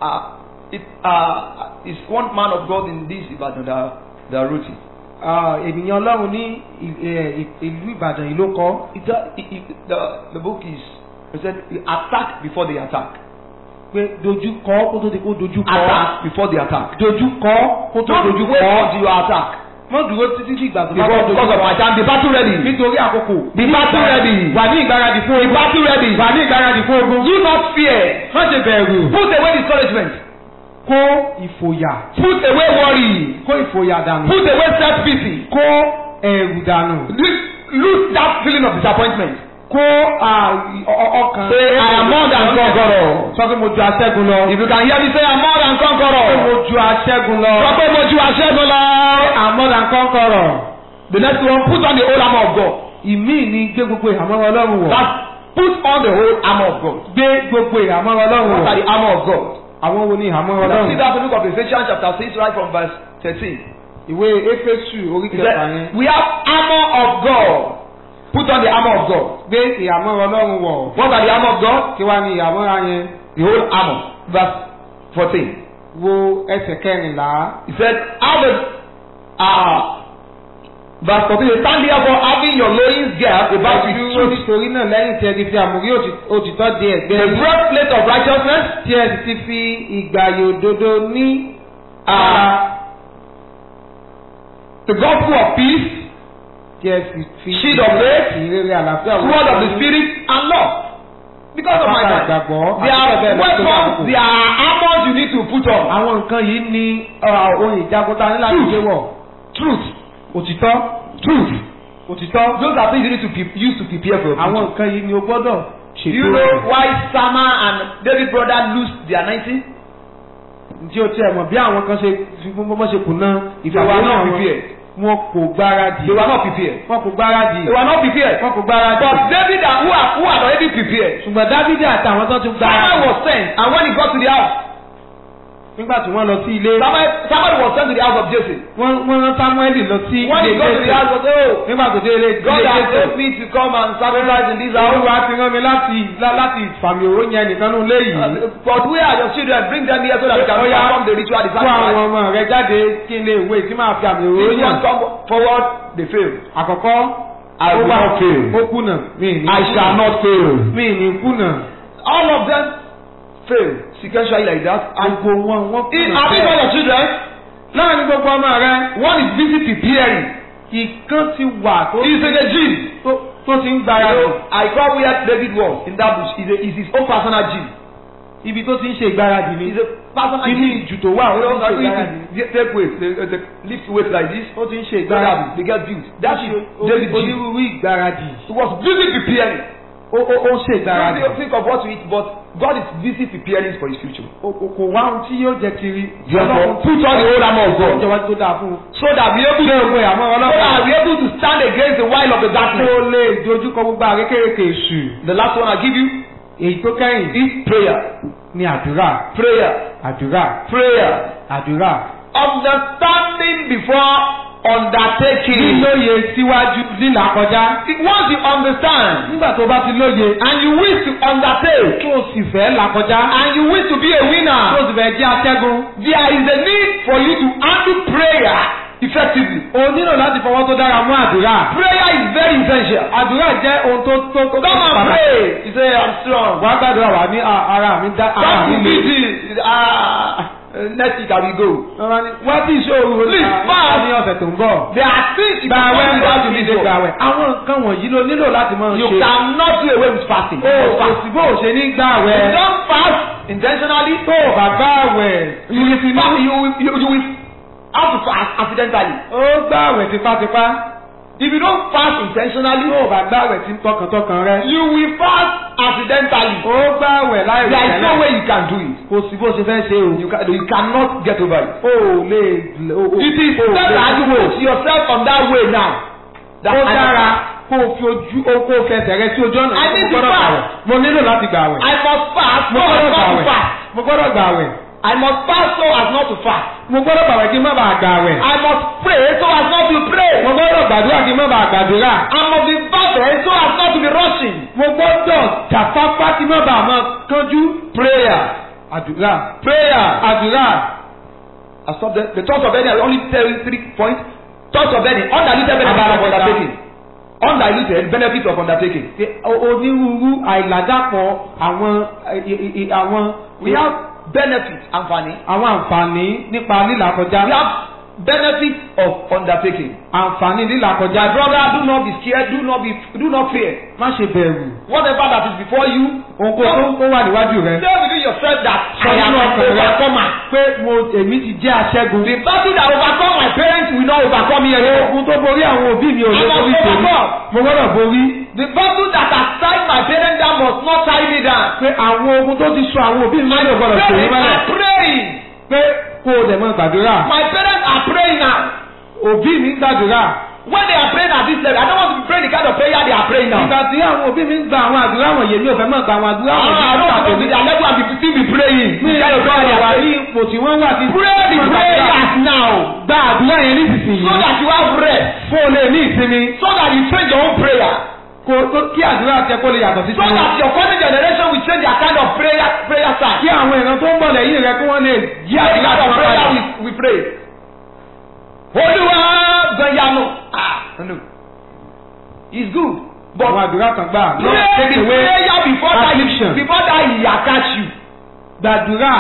It's one man of God in this Ibadan that wrote it. Ènìyàn Ọlọ́run ní ìlú Ìbàdàn yìí ló kọ. The book is, it said, attack before the attack. Pé dojú kọ kó tó di kó dojú kọ. Attack before the attack. Dojú kọ kó tó Don't dojú wait kọ. until you attack. Mọ́ dúró títí tí ìgbà tó bá bọ́ dojú Because of kọ. my time, the battle ready. Nítorí àkókò. The battle ready. Wà ní ìgbáradì fún The ogun. battle ready. Wà ní ìgbáradì fún ogun. Do not fear. Má ṣe bẹ̀rù. Put away discouragement. Kó ìfòyà. Put away worry. Kó ìfòyà dànù. Put away self-pity. Kó ẹ̀rù dànù. Lose that feeling of disappointment. Kó ọkàn. Say, I am more than conqueror. Sọ pé mo ju aṣẹ́gun lọ. If you can hear me say, I am more than Sọ pé conqueror. mo ju aṣẹ́gun lọ. Sọ pé mo ju aṣẹ́gun lọ. I'm more than conqueror. The next one, put on the whole armor of God. Ìmí ni gbé gbogbo ìhàmọ́ Ọlọ́run wọ̀. That put on the whole armor of God. Gbé gbogbo ìhàmọ́ Ọlọ́run What are wọ̀. the armor of God? Àwọn wo ni ìhàmọ́ See Ọlọ́run? that in the book of Ephesians chapter 6 right from verse 13. Ìwé Éfésù orí He kẹfà said, yẹn. we have armor of God. Put on the armor of God. Gbé ìhàmọ́ Ọlọ́run wọ̀. What are the armor of God? Kí wá ní ìhàmọ́ yẹn? The whole armor. Verse 14. Wo ẹsẹ̀ kẹrìnlá. He said, how the verse 14, stand therefore having your loins girt about with truth, Nítorí náà lẹ́yìn tí ẹ ti fi àmúrí òtítọ́ di ẹ̀gbẹ́ the yín. breastplate of righteousness, Tí ẹ sì ti fi ìgbàyè òdodo ní the gospel of peace, tí ẹ sì fi shield of faith, ìrere àlàáfíà sword of the spirit, and love. Because of my time, there are weapons, there are armors you need to put on. Àwọn nǹkan yìí ní ohun ìjagunta ní láti gbé wọ̀. Truth, Òtítọ́. truth. Òtítọ́. Those are things you need to use to prepare for your Àwọn future. nǹkan yìí ni o gbọ́dọ̀ Do ṣètò you know rẹ̀. why Sama and David brother lose their 90? Tí o tiẹ̀ mọ̀ bí àwọn kan ṣe fi bọ́bọ́ ṣe kùnà They were not prepared. wọn kò gbáradì. They were not prepared. Wọn kò gbáradì. They were not prepared. Wọn kò gbáradì. But David who had already prepared. Ṣùgbọ́n Dávídì àtàwọn tó tún Samuel gbáradì. was sent, and when he got to the house, Nígbà tí wọ́n lọ sí ilé. Samuel was sent to the house of Jesse. Wọ́n rán Sámúẹ́lì lọ sí When he ilé got to the house, he Jésè. said, "Oh, Nígbà tó dé ilé God has Jésè. sent me to come and sacrifice in this house. Olúwa ti rán mi láti fàmì òró yẹn nìkan ní ilé yìí. But where are your children? Bring them here so that we can perform the ritual, the Kó àwọn sacrifice." ọmọ rẹ jáde kí n lè wé tí máa fi àmì òró This yàn. one come forward, they fail. Àkọ́kọ́, I will not fail. ó kùnà. I shall not fail. Mi ní kùnà. All of them fail sequentially like that. And Gbogbo wọn kùnà. have you got your children? Láàrin gbogbo ọmọ rẹ, One is busy preparing. ìkan ti wà tó He is in the gym. ti ń You gbára know, lọ. I call where David was in that bush. Is his own personal gym. Ibi tó ti ń ṣe ìgbáradì ni. Is a personal Inú gym. ìjù tó wà, ó You know, ti ń ṣe ìgbáradì. take weight, they lift weight like this. Ó ti ń ṣe ìgbáradì. They get built. That is David gym. Onírúurú ìgbáradì. He was busy preparing. Ó ṣe ìgbáradì. Don't think of what to eat, but God is busy preparing for his future. Kò wá ohun tí yóò jẹ kiri. Therefore, put on the whole armor of God. Ọjọ́ wájú tó dáa fún un. So that we able Ṣé òwe àmọ́ so ọlọ́pàá? that we able to stand against the wiles of the darkness. Kó lè dojúkọ gbogbo àrékèrèkè èṣù. The last one I give you Èyí tó kẹ́yìn is prayer. ni àdúrà. Prayer. Àdúrà. Prayer. Àdúrà. Understanding before undertaking. lílóye síwájú lílà kọjá. Once you understand nígbà tó bá ti lóye. and you wish to undertake tó o sì fẹ́ là kọjá. and you wish to be a winner, tó o sì fẹ́ jẹ́ atẹ́gùn. there is a need for you to handle prayer effectively. o nílò láti fọwọ́ tó dára mú àdúrà. Prayer is very essential. àdúrà jẹ́ ohun tó Come and pray. You say I'm strong. wàá gbàdúrà wà ní ara mi dá ara mi Come to lé. visit. Next week I will go. wá sí ìṣòro Please, fast. ní ọ̀sẹ̀ tó ń bọ̀. There are things you gbàwẹ̀ can do láti to fi be ṣe good. gbàwẹ̀. àwọn nǹkan wọ̀nyí ló nílò láti máa ṣe. You cannot do away with fasting. o kò sí bó o ṣe ní You gbàwẹ̀. don't fast intentionally. tó o bá gbàwẹ̀. You will have to fast accidentally. ó gbàwẹ̀ tipátipá. If you don't fast intentionally, tó o bá gbàwẹ̀ tí tọkàntọkàn rẹ. you will fast accidentally. ó gbàwẹ̀ láì rẹ̀ There is no way you can do it. kò sí bó ṣe fẹ́ ṣe o. You cannot get over it. o lè It is better that you put yourself on that way now. ó dára kó o fi ojú kó o fẹsẹ̀ rẹ sí ojú ọ̀nà. I need to mo gbọ́dọ̀ fast. gbàwẹ̀. mo nílò láti gbàwẹ̀. I must fast mo so as gbọ́dọ̀ not to gbàwẹ̀. fast. mo gbọ́dọ̀ gbàwẹ̀. I must fast so as not to fast. mo gbọ́dọ̀ gbàwẹ̀ kí n má bàa gbàwẹ̀. I must pray so as not to pray. mo gbọ́dọ̀ gbàdúrà kí n má bàa gbàdúrà. I must be fervent so as not to be rushing. mo gbọ́dọ̀ jàfáfá kí n má bàa máa kánjú. Prayer. àdúrà. Prayer. àdúrà. I stop there. The thoughts of any, I only tell you 3 points. Thoughts of any, undiluted benefit of undertaking. Undiluted benefit of undertaking. onírúurú àìlàdàpọ̀ àwọn We have benefit, àǹfààní. àwọn àǹfààní nípa lílà kọjá. We have benefit of undertaking. àǹfààní lílà kọjá. My brother, do not be scared. Do not fear. má ṣe bẹ̀rù. Whatever that is before you, ohunkóhun tó wà níwájú rẹ. say within yourself that Sọ I am nínú an ọkàn rẹ overcomer. pé èmi ti jẹ́ aṣẹ́gun. The battle that overcome my parents will not overcome me anymore. ogun tó borí àwọn òbí mi ò lè I must borí tèmi. overcome. mo gbọ́dọ̀ borí. The battle that has tied my parents down must not tie me down. pé àwọn ogun tó ti sọ àwọn òbí mi lè gbọ́dọ̀ tèmi Parents mọ́lẹ̀. are praying. pé kó o dẹ̀ mọ́ gbàdúrà. My parents are praying now. òbí mi ń gbàdúrà. When they are praying at this level, I don't want to be praying the kind of prayer they are praying now. ìgbà tí àwọn òbí mi ń gba àwọn àdúrà wọ̀nyí mi ò fẹ́ mọ̀ gba àwọn àdúrà wọ̀nyí. I don't want to be their level and be still be praying. mi The kind of prayer they wà are ní praying. ipò tí wọ́n wà ní. Pray the prayers now. gba àdúrà yẹn nísinsìnyí. So that you have rest. kó o lè ní ìsinmi. So that you change your own prayer. kí àdúrà tiẹ̀ kó lè yàtọ̀ sí So tiwọn. that your coming generation will change their kind of prayer style. kí àwọn ìran tó ń bọ̀ lẹ́yìn rẹ kí wọ́n lè yí The àdúrà kind tó of ń prayer padà. we pray. Olúwa gbẹ̀yàmù. No. It's good. But àwọn àdúrà kan gbà. pray the prayer affliction. before that ìyà catch you. gbàdúrà.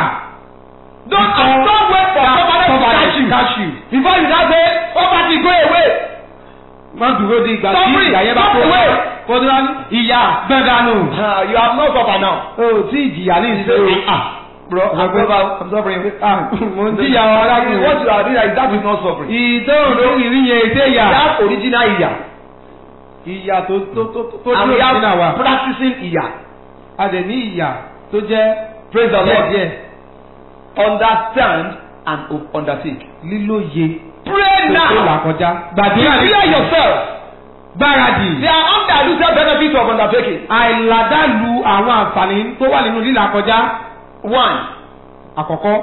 Don't wait for somebody to catch you. Before you now say poverty go away. má dúró di ìgbà tí Suffering, ìyà yẹn bá stop tó away. kó tó wá ní ìyà gbẹ̀dánù. You have no suffer now. o tí ìjìyà ní ìṣe o. Bro, I'm suffering. mo ń jìyà ọ̀rá What you are doing is that is not suffering. ìdóhùn lórí ìrìyẹ ìdé ìyà. That's original ìyà. ìyà tó And we dúró sínú àwa. have practicing ìyà. a dẹ̀ ní ìyà tó jẹ́ Praise the Lord. díẹ̀ Understand and undertake. lílóye Pray tó là now. kọjá. gbàdúrà ní Prepare yourself. gbáradì. There are undiluted benefits of undertaking. àìlàdàlù àwọn àǹfààní tó wà nínú lílà kọjá. One, àkọ́kọ́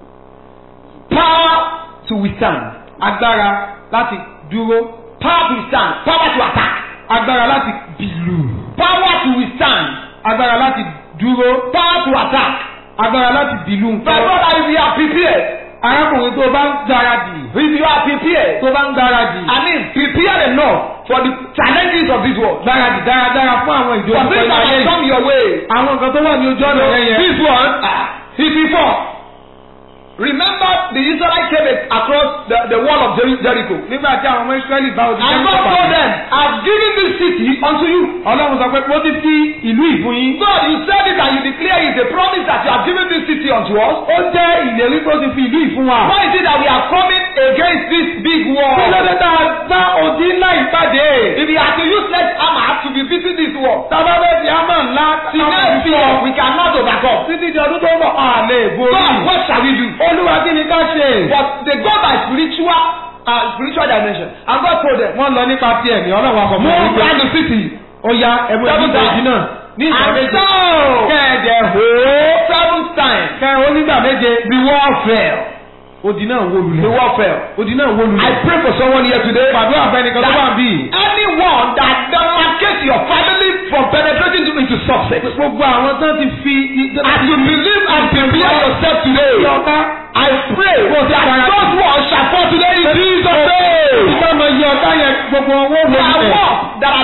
power to withstand. agbára láti dúró. Power to withstand. Power to attack. agbára láti bìlù. Power to withstand. agbára láti dúró. Power to attack. agbára láti bìlù My nǹkan. brother, if you are prepared, arákùnrin tó bá ń gbáradì. if you are prepared, tó bá ń gbáradì. I mean prepared enough for the challenges of this world. gbáradì dáradára fún àwọn ìjọ For things that have come your way. àwọn nǹkan tó wà ní ojú ọ̀nà rẹ yẹn. This one, is before. Remember the Israelites came across the wall of Jericho. nígbà tí àwọn ọmọ Ísírẹ́lì bá òdì And God told them, I've given this city unto you. Ọlọ́run sọ pé mo ti fi ìlú ìfún yín. God, you said it and you declare it a promise that you have given this city unto us. ó jẹ́ ìlérí tó ti fi ìlú ìfún wa. Why is it that we are coming against this big wall? kí ló dé tá a bá òdì ńlá ìpàdé. If we are to use sledgehammer to be beating this wall, tábà bẹ́ẹ̀ fi hámà ńlá the next year we cannot overcome. títí di ọdún tó ń bọ̀ a lè borí. God, what shall we do? Olúwa kí ni ká ṣe. But they go by spiritual dimension. And God told them, wọ́n lọ nípa ti ẹ̀mí Ọlọ́run àkọ́kọ́. move round the city. ó ya ẹ̀mú ìdíje ìdí náà. ní ìgbà And méje. so, kẹ́ẹ̀dẹ̀ hó. 7 times, kẹ́ onígbà méje. the wall fell. odi náà wó The lulẹ̀. wall fell. Odi náà wó I lulẹ̀. pray for someone here today. Gbàdúrà fún ẹnìkan tó wà bí. Anyone that demarcates your family from penetrating into success. Gbogbo àwọn tán ti fi. As you believe and prepare yourself today, Ọ̀ká. I pray that those walls shall fall today in Jesus' name. Ìjọba máa yọ ọ̀ká yẹn gbogbo owó wò There are lulẹ̀. walls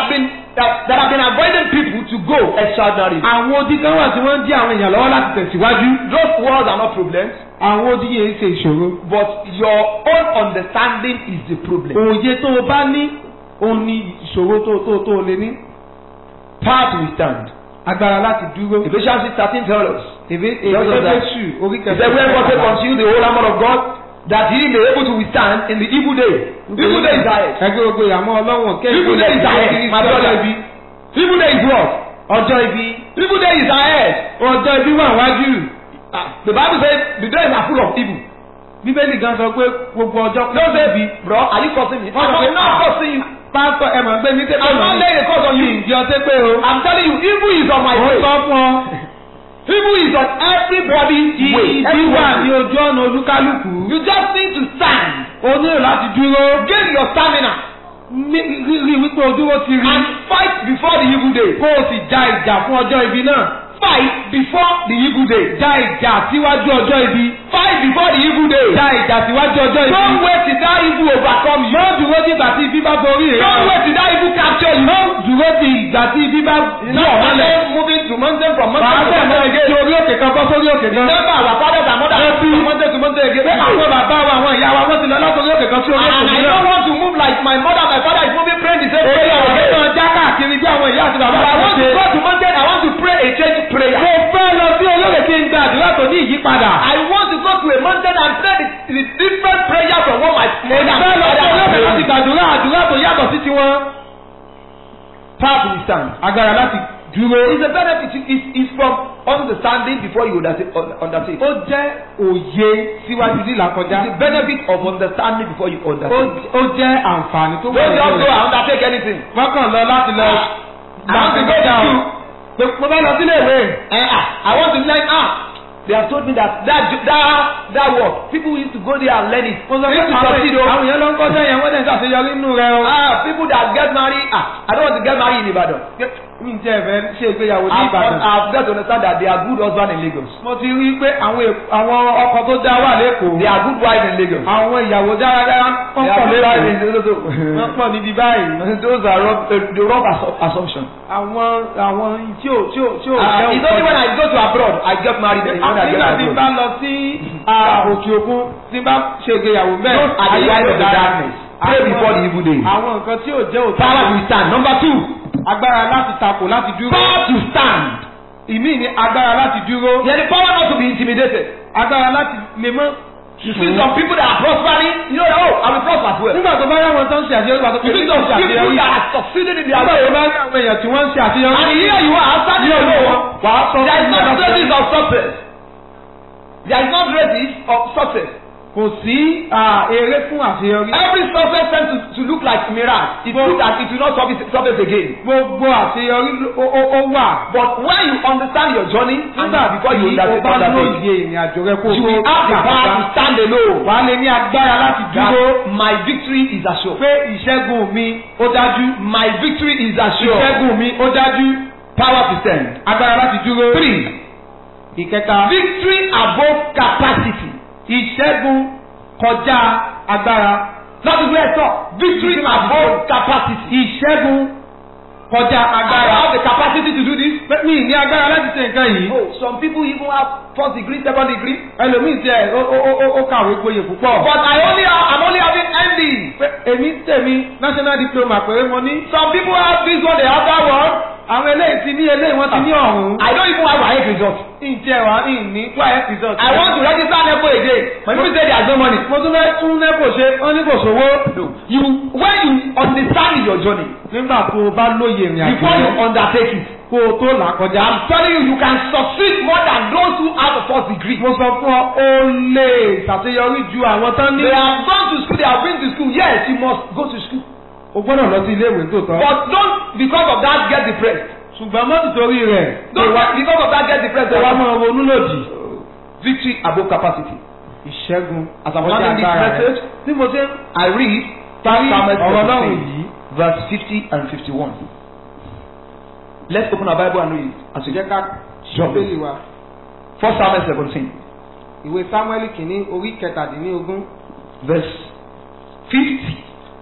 that have been avoiding people to go extraordinary. Àwọn odi kan wà tí wọ́n ń dí àwọn èèyàn lọ́wọ́ láti tẹ̀síwájú. Those walls are not problems, Àwọn odi yẹn ń ṣe ìṣòro. but your own understanding is the problem. Òye tó o bá ní, òun ni ìṣòro tó o lè ní. Part we stand. Agbára láti dúró. Ephesians 13 tells us. Èfésù orí He said, when God take unto you the whole armor of God, that ye may be able to withstand in the evil day. Evil day is ahead. Ẹgbẹ́ gbogbo ìyàmọ́ ọlọ́wọ̀n Evil day is ahead, my brother. Evil day is what? Ọjọ́ ibi. Evil day is ahead. Ọjọ́ ibi wà wájú. The Bible says the days are full of evil. Bíbélì gan sọ pé gbogbo ọjọ́ Don't say, bro, are you cursing me? I'm not cursing you. Pásítọ̀ ẹ máa gbé mi tẹ́pẹ́ I'm not laying a curse on you. Ìjọ tẹ́pẹ́ o. I'm telling you, evil is on my Mo way. sọ fún ọ. Evil is on everybody's way. Ibi wà ní ojú ọ̀nà olúkálùkù. You just need to stand. O nílò láti dúró. Gain your stamina. Rí wípé o dúró ti rí. And fight before the evil day. Kó o sì ja ìjà fún ọjọ́ ibi náà. Fight before the evil day. Ja ìjà síwájú ọjọ́ ibi. Fight before the evil day. Ja ìjà síwájú ọjọ́ ibi. Don't wait till that evil overcome you. Má dúró tí ìgbà tí ibi bá borí rẹ̀. Don't wait till that evil capture you. Má dúró tí ìgbà tí ibi bá You know, bọ̀ mọ́lẹ̀. moving to mountain from mountain Bàbá to bẹ̀ mountain mọ́ again. ti orí òkè kan bọ́ sórí òkè kan. Remember our fathers and mothers from mountain to mountain again. Pé àwọn bàbá wa àwọn ìyá wa wọ́n ti lọ látòrí òkè kan sí orí òkè And I mìíràn. don't want to move like my mother and my father is moving, praying the same Orí prayer ọ̀rẹ́ again. náà já káàkiri bí àwọn ìyá àti bàbá But I wa want ṣe. to go to mountain. I want to pray a change prayer. Mo fẹ́ lọ sí olóòkè kí n gba àdúrà tó ní ìyípadà. I want to go to a mountain and pray the different prayer from what my mother Èmi and fẹ́ lọ sí father olóòkè have láti prayed. gbàdúrà àdúrà tó yàtọ̀ sí tiwọn. Part we stand. Agbára láti dúró. It's a benefit. It's from understanding before you undertake. Ó jẹ́ òye síwájú lílà kọjá. It's the benefit of understanding before you undertake. Ó jẹ́ àǹfààní tó wà Don't just nínú go rẹ̀. and undertake anything. Wọ́n kàn lọ láti lọ. I want to go to school. Mo bá lọ sílé ìwé. I want to learn. They have told me that work. People used to go there and learn it. Mo sọ They pé used to succeed. àwọn èèyàn lọ ń kọ́ṣẹ́ yẹn wọ́n dẹ̀ ń ṣàṣeyọrí nínú rẹ̀ o. People that get married. I don't want to get married in Ibadan. Mi jẹ́ ẹ̀fẹ́ ṣe ìgbéyàwó ní Ìbàdàn. I've got to understand that they are good husbands in Lagos. Mo ti rí i pé àwọn ọkọ tó dá wà lẹ́kọ̀ọ́. They are good wives in Lagos. Àwọn ìyàwó dáradára wọ́n They are pọ̀ good wives in lẹ́kọ̀ọ́. Lagos. Wọ́n pọ̀ níbi báyìí. Those are the wrong assumption. Àwọn tí ò It's only when I go to abroad I get married. When I get Nígbà tí n bá abroad. lọ sí òkè òkun tí n bá ṣe ìgbéyàwó bẹ́ẹ̀. Those are the wives of the darkness. Pray before the evil day. Àwọn nǹkan tí ò jẹ́ òtítọ́. Power to stand. Number 2. Agbára láti takò láti dúró. Power to stand. Ìmí ni agbára láti dúró. There is the power not to be intimidated. Agbára láti lè mọ́. You see some people that are prospering, you know, I will prosper as well. Nígbà tó bá yá wọn tó ń ṣe àṣeyọrí pàtó. You see some people that are succeeding in their Nígbà tó life. bá yá àwọn èèyàn tí wọ́n ń ṣe àṣeyọrí. And here you are, standing alone. There is no traces of success. There is no traces of success. Kò sí eré fún àṣeyọrí. Every success tends to look like mirage. It looks as it will not surface again. Gbogbo àṣeyọrí ó wà. But when you understand your journey, and before you o bá undertake, lóye ìrìn àjò rẹ kó you will have the power to stand alone. Wà á lè ní agbára láti dúró. That my victory is assured. Pé ìṣẹ́gun mi ó dájú. My victory is assured. Ìṣẹ́gun mi ó dájú. Power to stand. Agbára láti dúró. 3. Ìkẹta. Victory above capacity. Ìṣẹ́gun kọjá agbára. That is where I saw. Victory above capacity. Ìṣẹ́gun kọjá I agbára. have the capacity to do this. Mi ní agbára láti ṣe nǹkan yìí. Oh, some people even have first degree, second degree. Ẹlòmíì tiẹ̀ ó kàwé gboyè púpọ̀. But I'm only having ND. Èmi tèmi national diploma péré mo ní. Some people have this one, they have that one. Àwọn eléyìí ti ní eléyìí wọ́n ti ní ọ̀hún. I don't even have my result. Ǹjẹ́ wà ní quiet result. I want to register NEPO again. But people say there is no money. Mo tún fẹ́ tún NEPO ṣe, wọ́n ní kò sówó. When you understand your journey, Nígbà tó o bá lóye ìrìn àjò before you rẹ, undertake it, kó o tó là kọjá. I'm telling you, you can succeed more than those who have a first degree. Mo sọ fún ọ, o lè ṣàṣeyọrí ju àwọn tán ní. They have gone to school, they have been to school. Yes, you must go to school. O gbọ́dọ̀ lọ sí ilé ìwé tó tọ́. But don't, because of that, get depressed. Ṣùgbọ́n mọ́ nítorí rẹ̀. Don't, because of that, get depressed. Ṣé wàá máa ronú lòdì? Victory above capacity. ìṣẹ́gun. As I'm handling this message, tí mo ṣe I read parí Psalm ọ̀rọ̀ Ọlọ́run 17, yìí. verse 50 and 51. Let's open our Bible and read as we jẹ́ ká jump. ṣọ́bẹ̀lì wa. 1 Samuel 17, ìwé Sámúẹ́lì kìíní orí kẹtàdínlógún verse 50,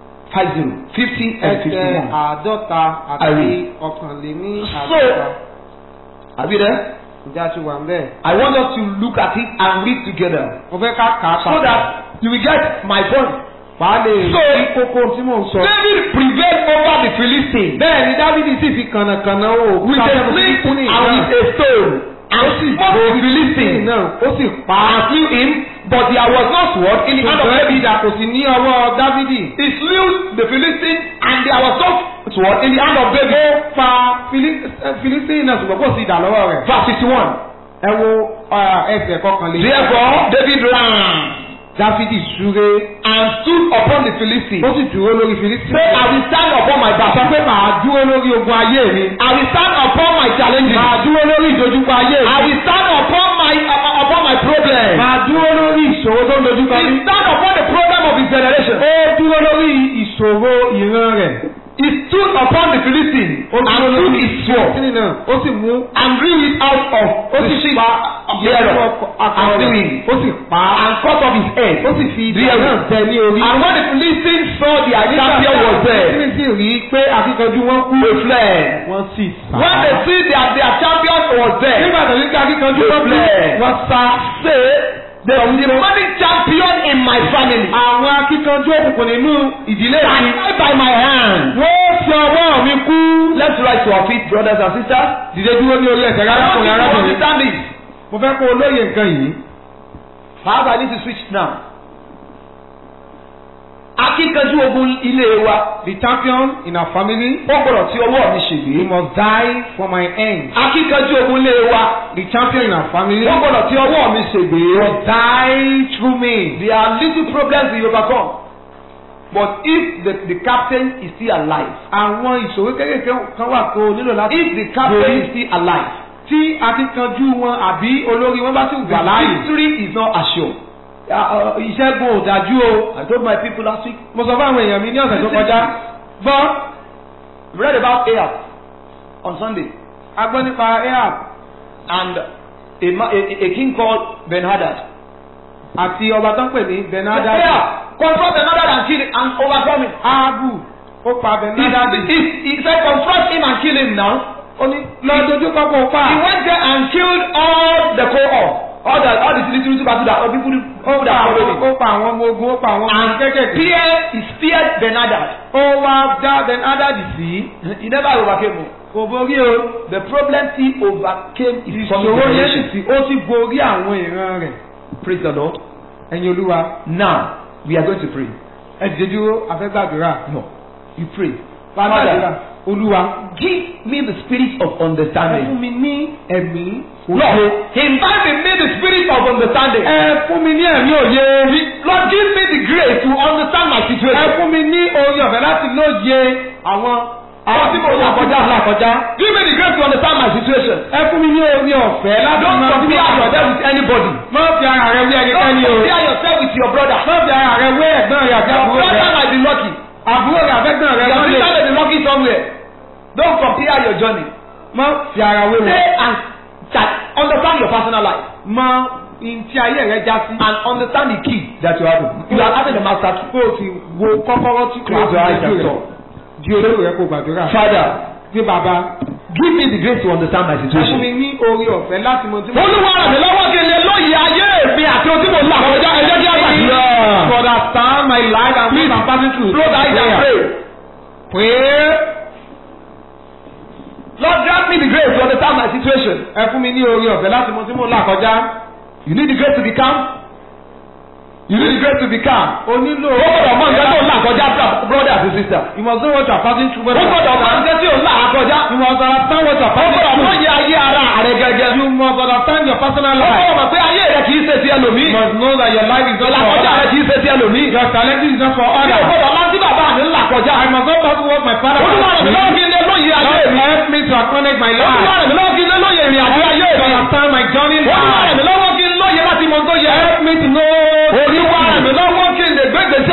50 and ẹsẹ̀ 51. àádọ́ta àti Àrí. ọ̀kànléní So, àádọ́ta. are we there? Ǹjẹ́ a ti wà ń bẹ̀? I want us to look at it and read together Mo fẹ́ ká kà á so that you will get my point. Wàá lè So, rí kókó tí mò ń sọ. David prevailed over the Philistines Bẹ́ẹ̀ ni Dávidi sì fi kànnàkànnà o. with a sling and with a stone, and smote the Philistine náà ó sì pa and slew him, but there was no sword in the hand of ṣùgbọ́n David. ìdà kò sí ní ọwọ́ Dávidi. He slew the Philistine, and there was no sword in the hand of David. Ó pa Filistíìnì náà ṣùgbọ́n kò sí ìdà lọ́wọ́ rẹ̀. Verse 51. Ẹ wo ẹsẹ̀ kọkànlélẹ́gbẹ̀ẹ́. Therefore, David ran Dávidi súré. and stood upon the Philistine. Ó sì dúró lórí Filistíìnì. Say, I will stand upon my Sọ battle. pé màá dúró lórí ogun ayé mi. I will stand upon my challenges. Màá dúró lórí ìdojúkọ ayé I mi. will stand upon my problem. Màá dúró lórí ìṣòro tó ń dojúkọ He mi. stand upon the problem of his generation. Ó dúró lórí ìṣòro ìran rẹ̀. He stood upon the Philistine Ó and dúró took lórí his sword Filistíìnì náà. Ó sì mú and drew it out of the sheep thereof and slew him ó sì pa á. and cut off his head. Ó sì fi ìdá There náà was- tẹ ní orí. And when the Philistines saw their champion was there, Filistíìnì sì rí i pé akíkanjú wọn kú. they fled. Wọ́n sì sá. When they see that their champion was there, Nígbà tó ní kí akíkanjú wọn kú, fled. wọ́n sá. say, there is a demonic champion in my family. Àwọn akíkanjú òkùnkùn nínú ìdílé mi. Die by my hand. Wọ́n fi ọwọ́ mi kú. Let's rise to our feet, brothers and sisters. Dìde dúró ní orí ẹsẹ̀ I want arákùnrin you to arábìnrin. understand this. Mo fẹ́ kó o lóye nǹkan yìí. Perhaps I need to switch now. Akíkanjú ogun ilé wa. The champion in our family. Ó gbọ́dọ̀ tí ọwọ́ mi He ṣègbè. must die for my end. Akíkanjú ogun ilé wa. The champion in our family. Ó gbọ́dọ̀ tí ọwọ́ mi ṣègbè. must die through me. There are little problems we overcome. But if the captain is still alive, Àwọn ìṣòro kékeré kan wà tó o nílò láti. if the captain is still alive, Tí akíkanjú wọn àbí olórí wọn bá sì the wà láàyè. victory is not assured. Ìṣẹ́gun ò dájú o. I told my people last week, Mo sọ fún àwọn èèyàn mi ní ọ̀sẹ̀ tó kọjá. Gbọ́ we read about Ahab on Sunday, a gbọ́ nípa Ahab and a king called Ben-Hadad. àti ọba tó ń pè ní Ben-Hadad. Ahab confront Ben-Hadad and kill him and overcome him. Áábù ó pa Ben-Hadad. He said confront him and kill him now. Ó ní lọ dojú kọ́kọ́ pa. He went there and killed all the cohort, all the little battle that people Ó that pa followed him. ó pa àwọn ọmọ ogun ó pa àwọn ọmọ And kékèké. he speared Ben-Hadad. Ó wá dá Ben-Hadad sí. He never overcame him. Kò borí o. The problem he overcame is Ìṣòro yẹn sì sí. Ó sì borí àwọn ìran rẹ̀. Praise the Lord. Ẹ̀yin Olúwa. Now we are going to pray. Ẹ dìde dúró a fẹ́ gbàdúrà. No, you pray. Gbàdúrà. Olúwa. Give me the spirit of Ẹ fún understanding. mi ní ẹ̀mí. Lord, invite in me the spirit of understanding. Ẹ fún mi ní ẹ̀mí òye. Lord, give me the grace to understand my Ẹ situation. fún mi ní oore ọ̀fẹ́ láti lóye àwọn Tí mo là kọjá. Give me the grace to understand my situation. Ẹ fún mi ní oore ọ̀fẹ́ láti Don't mọ compare yourself with anybody. Má fi ara rẹ wé Don't ẹnikẹ́ni o. compare yourself with your brother. Má fi ara rẹ wé ẹ̀gbọ́n rẹ àti Your àbúrò brother rẹ. might be lucky. Àbúrò rẹ àfẹ́gbọ́n rẹ Your wọ́n sister lè. may be lucky somewhere. Don't compare your journey. Má fi ara wé wọn. Stay and understand your personal life. Mọ ntí ayé rẹ já sí. And understand the key that you have. You are having the master key. Kó o sì wo kọ́kọ́rọ́ tí kò Close your eyes and talk. Di olórí rẹ kó gbàdúrà. Father, Gbé bàbá. give me the grace to understand my Ẹ fún mi situation. ní oore ọ̀fẹ́ láti mọ tí mo. Olúwa ràn mí lọ́wọ́ kí n lè lóye ayé mi àti ohun tí mo là kọjá. Ẹ jẹ́ kí a To gbàdúrà. understand my life and what I'm passing through. Close your eyes and pray. Pray. Lord, grant me the grace to understand my situation. Ẹ fún mi ní oore ọ̀fẹ́ láti mọ tí mo là kọjá. You need the grace to be calm. You need the grace to be calm. O nílò. Ó gbọ́dọ̀ mọ nǹkan tó là kọjá, brothers and sisters. You must know what you are passing through. Ó gbọ́dọ̀ mọ nǹkan tí ò là kọjá. You must understand what you are Ó passing gbọ́dọ̀ mọ through. iye ayé ara rẹ gẹ́gẹ́. You must understand your personal Ó life. gbọ́dọ̀ mọ̀ pé ayé rẹ kì í ṣe ti ẹlòmíì. You must know that your life is not Là for kọjá rẹ others. kì í ṣe ti ẹlòmíì. Your talent is not for Ó others. gbọ́dọ̀ máa tí bàbá mi là kọjá. I must not pass what my father Olúwa ràn mí lọ́wọ́ has kí n lè lóye ayé Lord, mi. help me to acknowledge my Olúwa life. ràn mí lọ́wọ́ kí n lè lóye ìrìn àjò ayé To mi. understand my journey in Olúwa ràn life. mí lọ́wọ́ kí n lóye láti mọ tó yẹ. Help me to know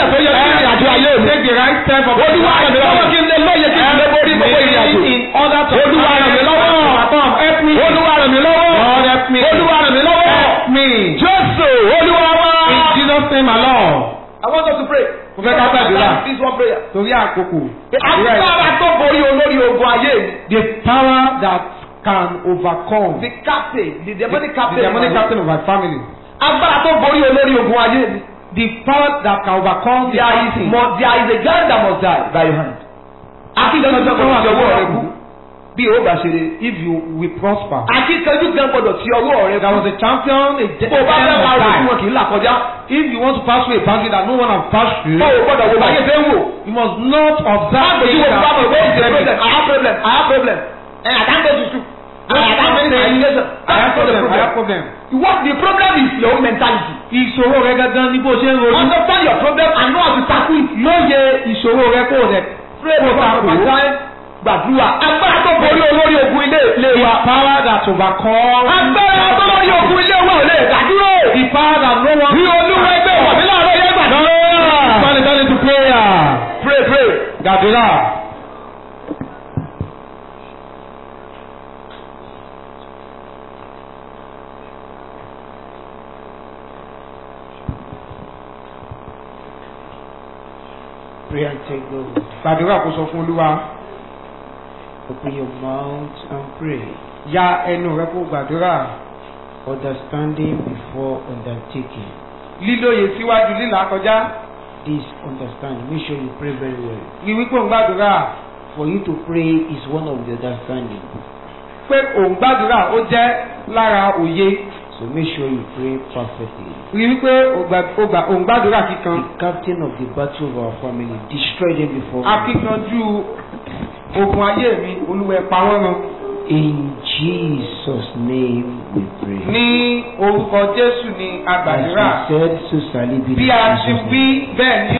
ìgbésẹ̀ tó yẹ kí ìrìn àjò ayé mi. Take the right step of Olúwa ràn mí lọ́wọ́ kí n lè lóye kí n lè borí gbogbo ìrìn àjò. Olúwa ràn mí lọ́wọ́. Help me. Olúwa ràn mí lọ́wọ́. Lord help me. Olúwa ràn mí lọ́wọ́. Help me. Jésù Olúwa wá. In Jesus' name alone. I want us to pray. Mo fẹ́ ká gbàdúrà. This one prayer. Torí àkókò. Agbára tó borí olórí ogun ayé mi. The power that can overcome. The captain, the demonic captain. The demonic captain of my family. Agbára tó borí olórí ogun ayé mi. The power that can overcome the captain. There is a guy that must die by your hand. Akíkanjú kan gbọdọ̀ ti ọwọ́ rẹ kú. Bí o bá ṣe lè. If you will prosper. Akíkanjú kan gbọdọ̀ ti ọwọ́ rẹ kú. There was a champion, a Bó o bá fẹ́ máa rò fún wọn kì í là kọjá. If you want to pass through a boundary that no one has passed through. Bó o gbọdọ̀ wo báyé fẹ́ wò. You must not observe the things that problem. I have problem. And I can't go to school. I have problem. What the problem is your own mentality. Ìṣòro rẹ gangan ni bó ṣe ń ronú. Understand your problem and know how to tackle it. Lóye ìṣòro rẹ kó rẹ. Pray for time. Gbàdúrà. Agbára tó borí olórí ogun ilé wa. The power that overcome. Agbára tó borí ogun ilé wa ò lè dádúró. The power that no one. Bí Olúwa ẹgbẹ́ wọ̀ mí láàárọ̀ yẹn gbàdúrà. Turn into prayer. Pray. Gbàdúrà. Pray and take those. Gbàdúrà kó sọ fún Olúwa. Open your mouth and pray. Ya ẹnu rẹ kó gbàdúrà. Understanding before undertaking. Lílóye síwájú lílà kọjá. This understanding. Make sure you pray very well. Rí wípé òun gbàdúrà. For you to pray is one of the understanding. Pé òun gbàdúrà ó jẹ́ lára òye. So make sure you pray perfectly. Rí wípé òun gbàdúrà kíkan. The captain of the battle of our family, destroy them before me. Akíkanjú ogun ayé mi, Olúwa pa wọ́n run. In Jesus' name we pray. Ní orúkọ Jésù ni a gbàdúrà. As we said, so shall it be. Bí a ti wí bẹ́ẹ̀ ni.